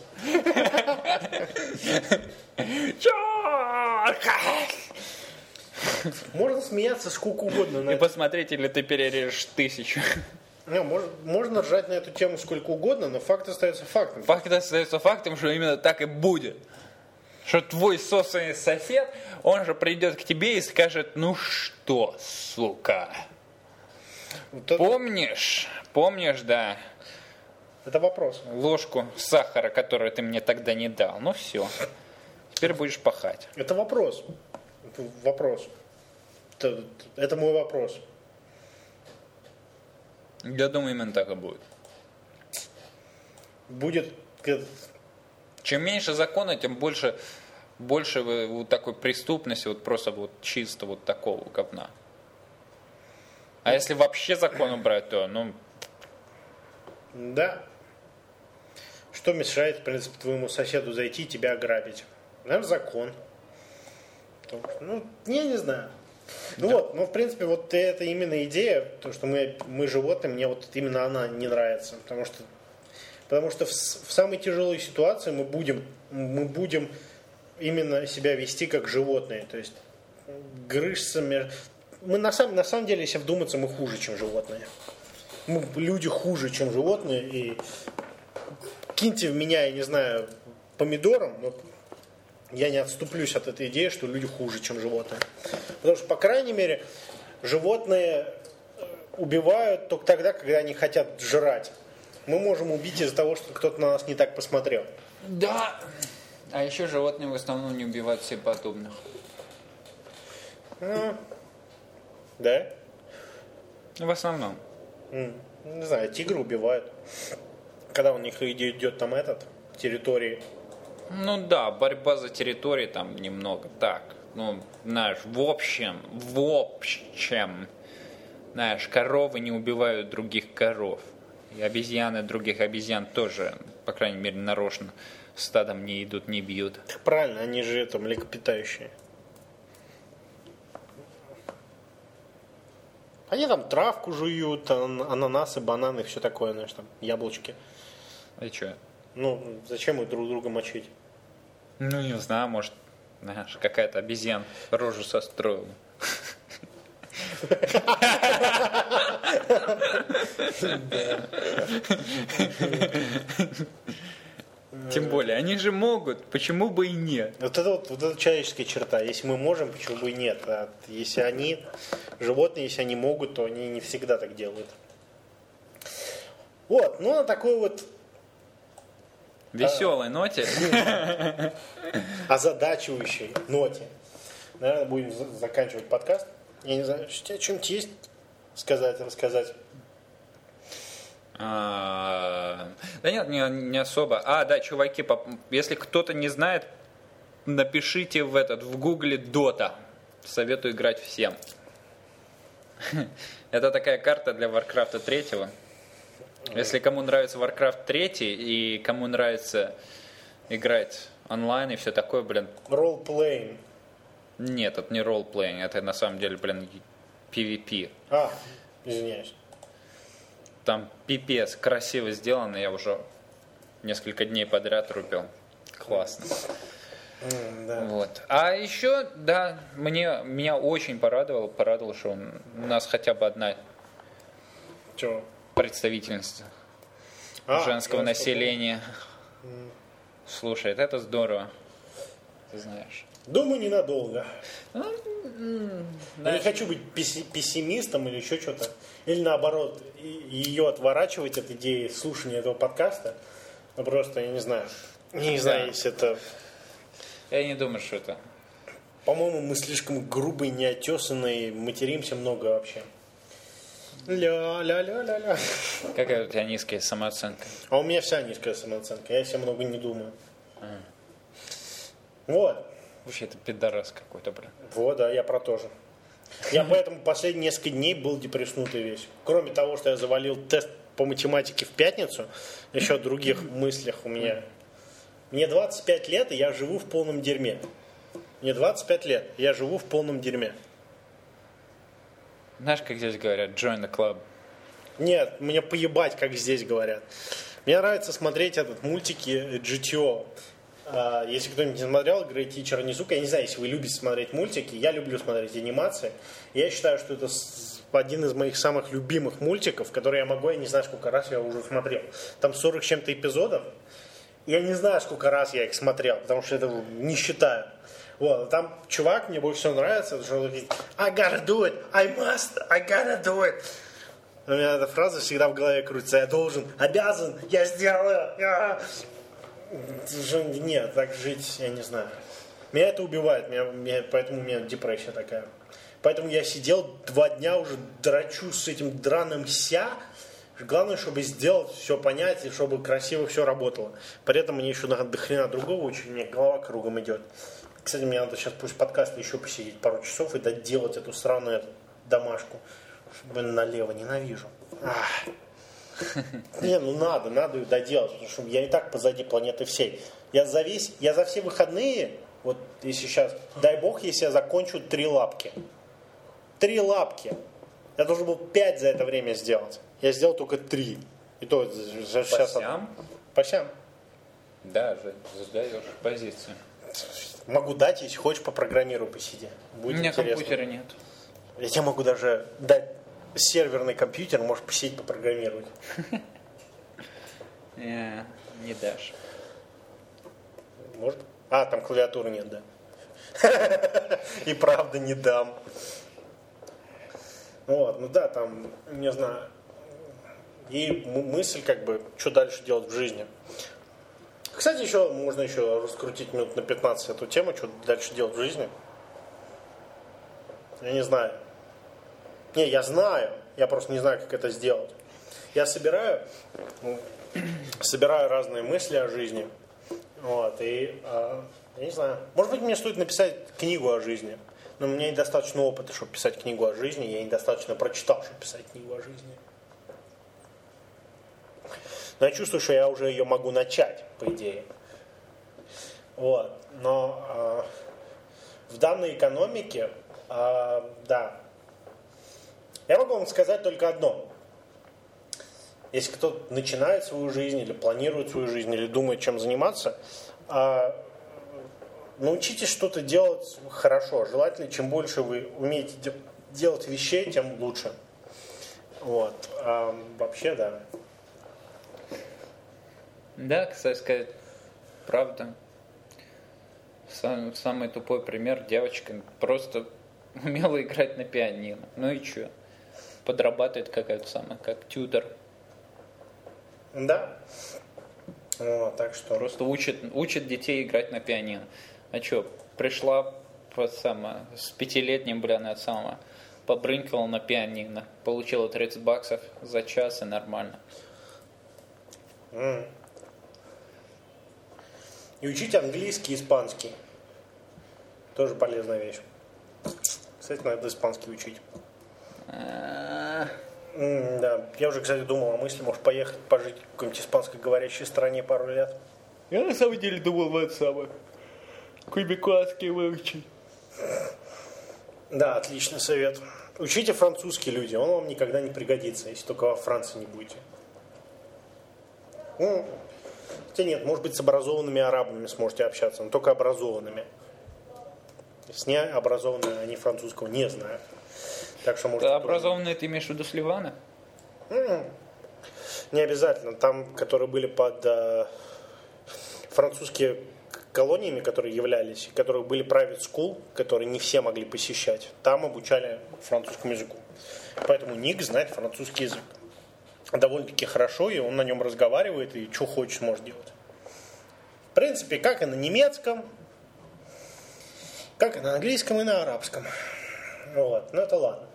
Можно смеяться сколько угодно. И посмотреть, или ты перережешь 1000. Можно ржать на эту тему сколько угодно, но факт остается фактом. Факт остается фактом, что именно так и будет. Что твой собственный сосед, он же придет к тебе и скажет: ну что, сука, вот это... Помнишь, да. Это вопрос. Ложку сахара, которую ты мне тогда не дал. Ну все, теперь будешь пахать. Это вопрос. Это мой вопрос. Я думаю, именно так и будет. Будет... Чем меньше закона, тем больше вот такой преступности, вот просто вот чисто вот такого говна. А если вообще закон убрать, то, ну... Да. Что мешает, в принципе, твоему соседу зайти и тебя ограбить? Наверное, закон. Ну, я не знаю. Ну да. Вот, ну, в принципе, вот это именно идея, то, что мы животные, мне вот именно она не нравится. Потому что в самой тяжелой ситуации мы будем именно себя вести как животные. То есть грызться мы на самом деле, если вдуматься, мы хуже, чем животные. Мы люди хуже, чем животные. И киньте в меня, я не знаю, помидором, но я не отступлюсь от этой идеи, что люди хуже, чем животные. Потому что, по крайней мере, животные убивают только тогда, когда они хотят жрать. Мы можем убить из-за того, что кто-то на нас не так посмотрел. Да. А еще животные в основном не убивают себе подобных. Да? В основном. Не знаю, тигры убивают. Когда у них идет там территории. Ну да, борьба за территории там немного так. Ну, знаешь, в общем, знаешь, коровы не убивают других коров. И обезьяны других обезьян тоже, по крайней мере, нарочно стадом не идут, не бьют. Так правильно, они же млекопитающие. Они там травку жуют, ананасы, бананы, все такое, знаешь, там, яблочки. И что? Ну, зачем их друг друга мочить? Ну, не знаю, может, знаешь, какая-то обезьян рожу состроила. Тем более, они же могут, почему бы и нет? Вот это человеческая черта. Если мы можем, почему бы и нет? А если они, животные, если они могут, то они не всегда так делают. Вот, ну на такой вот веселой ноте. Озадачивающей ноте. Наверное, будем заканчивать подкаст. Я не знаю, что у тебя что-нибудь есть рассказать? Да нет, не особо. Да, чуваки, если кто-то не знает, напишите в гугле Dota. Советую играть всем. Это такая карта для Warcraft 3. Если кому нравится Warcraft 3 и кому нравится играть онлайн и все такое, блин. Ролл-плейн. Нет, это не ролл-плейн, это на самом деле, блин, PvP. Извиняюсь. Там пипец красиво сделано, я уже несколько дней подряд рубил. Классно. Да. Вот. А еще, да, меня очень порадовало, что у нас хотя бы одна представительница женского населения слушает. Это здорово, ты знаешь. Думаю, ненадолго. Я не хочу быть пессимистом или еще что-то. Или наоборот, ее отворачивать от идеи слушания этого подкаста. Но просто, я не знаю. Не знаю, если это... Я не думаю, что это... По-моему, мы слишком грубые, неотесанные, материмся много вообще. Ля-ля-ля-ля-ля. Какая у тебя низкая самооценка? А у меня вся низкая самооценка. Я себе много не думаю. Вот. Вообще, это пидорас какой-то, блин. Вот, да, я про то же. Я поэтому последние несколько дней был депресснутый весь. Кроме того, что я завалил тест по математике в пятницу, еще о других мыслях у меня. Мне 25 лет, и я живу в полном дерьме. Мне 25 лет, и я живу в полном дерьме. Знаешь, как здесь говорят, join the club? Нет, мне поебать, как здесь говорят. Мне нравится смотреть мультики GTO. Если кто-нибудь не смотрел Great Teacher Onizuka, я не знаю, если вы любите смотреть мультики, я люблю смотреть анимации. Я считаю, что это один из моих самых любимых мультиков, который я не знаю, сколько раз я уже смотрел. Там 40 с чем-то эпизодов. Я не знаю, сколько раз я их смотрел, потому что это не считаю. Вот, там чувак, мне больше всего нравится, что он говорит: I gotta do it, I must, I gotta do it. У меня эта фраза всегда в голове крутится: я должен, обязан, я сделаю. Нет, так жить, я не знаю. Меня это убивает, поэтому у меня депрессия такая. Поэтому я сидел 2 дня уже, драчу с этим драным ся. Главное, чтобы сделать все, понять, и чтобы красиво все работало. При этом мне еще до хрена другого очень, мне голова кругом идет. Кстати, мне надо сейчас после подкаста еще посидеть пару часов и доделать эту сраную домашку. Блин, налево ненавижу. Не, надо ее доделать, потому что я и так позади планеты всей. Я за все выходные Вот если сейчас, дай бог, если я закончу 3 лапки. 3 лапки. Я должен был 5 за это время сделать. Я сделал только 3. И то сейчас... По щам. Даже сдаешь позицию. Могу дать, если хочешь, попрограммирую, посиди. Будет У меня интересно. Компьютера нет. Я тебе могу даже дать серверный компьютер, можешь посидеть, попрограммировать. Не дашь. Может? А, там клавиатуры нет, да. И правда не дам. Вот, ну да, там, не знаю. И мысль, как бы, что дальше делать в жизни. Кстати, еще можно еще раскрутить минут на 15 эту тему, что дальше делать в жизни. Я не знаю. Не, я знаю, я просто не знаю, как это сделать. Я собираю разные мысли о жизни. Вот, и я не знаю. Может быть, мне стоит написать книгу о жизни. Но у меня недостаточно опыта, чтобы писать книгу о жизни. Я недостаточно прочитал, чтобы писать книгу о жизни. Но я чувствую, что я уже ее могу начать, по идее. Вот. Но в данной экономике, да, я могу вам сказать только одно. Если кто-то начинает свою жизнь, или планирует свою жизнь, или думает, чем заниматься, научитесь что-то делать хорошо. Желательно, чем больше вы умеете делать вещей, тем лучше. Вот. Вообще, да. Да, кстати сказать, правда. Самый тупой пример. Девочка просто умела играть на пианино. Ну и что? Подрабатывает как тьютор. Да. Так что... Просто учит детей играть на пианино. А что, пришла с 5-летним, побрынкала на пианино. Получила $30 за час и нормально. И учить английский и испанский. Тоже полезная вещь. Кстати, надо испанский учить. Да. Я уже, кстати, думал о мысли, может, поехать пожить в какой-нибудь испанско-говорящей стране пару лет. Я на самом деле думал в это самое. Кубикуанский выучить. Да, отличный совет. Учите французский, люди, он вам никогда не пригодится, если только во Франции не будете. Хотя нет, может быть, с образованными арабами сможете общаться, но только образованными. С необразованными они французского не знают. Так что, может, образованные ты имеешь в виду с Ливана? Не обязательно. Там, которые были под французские колониями, которые являлись, которые были private school, которые не все могли посещать, там обучали французскому языку. Поэтому Ник знает французский язык довольно-таки хорошо, и он на нем разговаривает, и что хочет, может делать. В принципе, как и на немецком, как и на английском, и на арабском. Вот, но это ладно.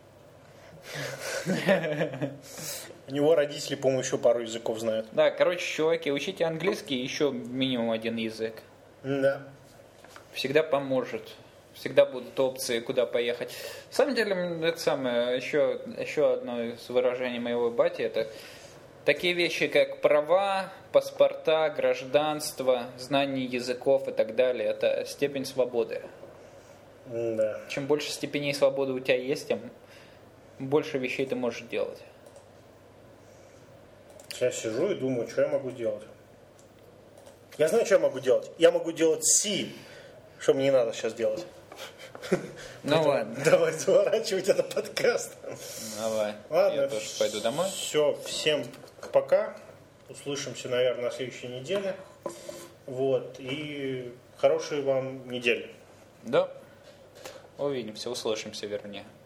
У него родители, по-моему, еще пару языков знают. Да, короче, чуваки, учите английский и еще минимум один язык. Да. Всегда поможет. Всегда будут опции, куда поехать. На самом деле, это самое, еще одно из выражений моего бати, это такие вещи, как права, паспорта, гражданство, знание языков и так далее. Это степень свободы. Да. Чем больше степеней свободы у тебя есть, тем больше вещей ты можешь делать. Сейчас сижу и думаю, что я могу делать. Я знаю, что я могу делать. Я могу делать C, что мне не надо сейчас делать. Ну ладно. Давай заворачивать этот подкаст. Давай. Ладно. Я тоже пойду домой. Все, всем пока. Услышимся, наверное, на следующей неделе. Вот. И хорошей вам недели. Да. Увидимся, услышимся, вернее.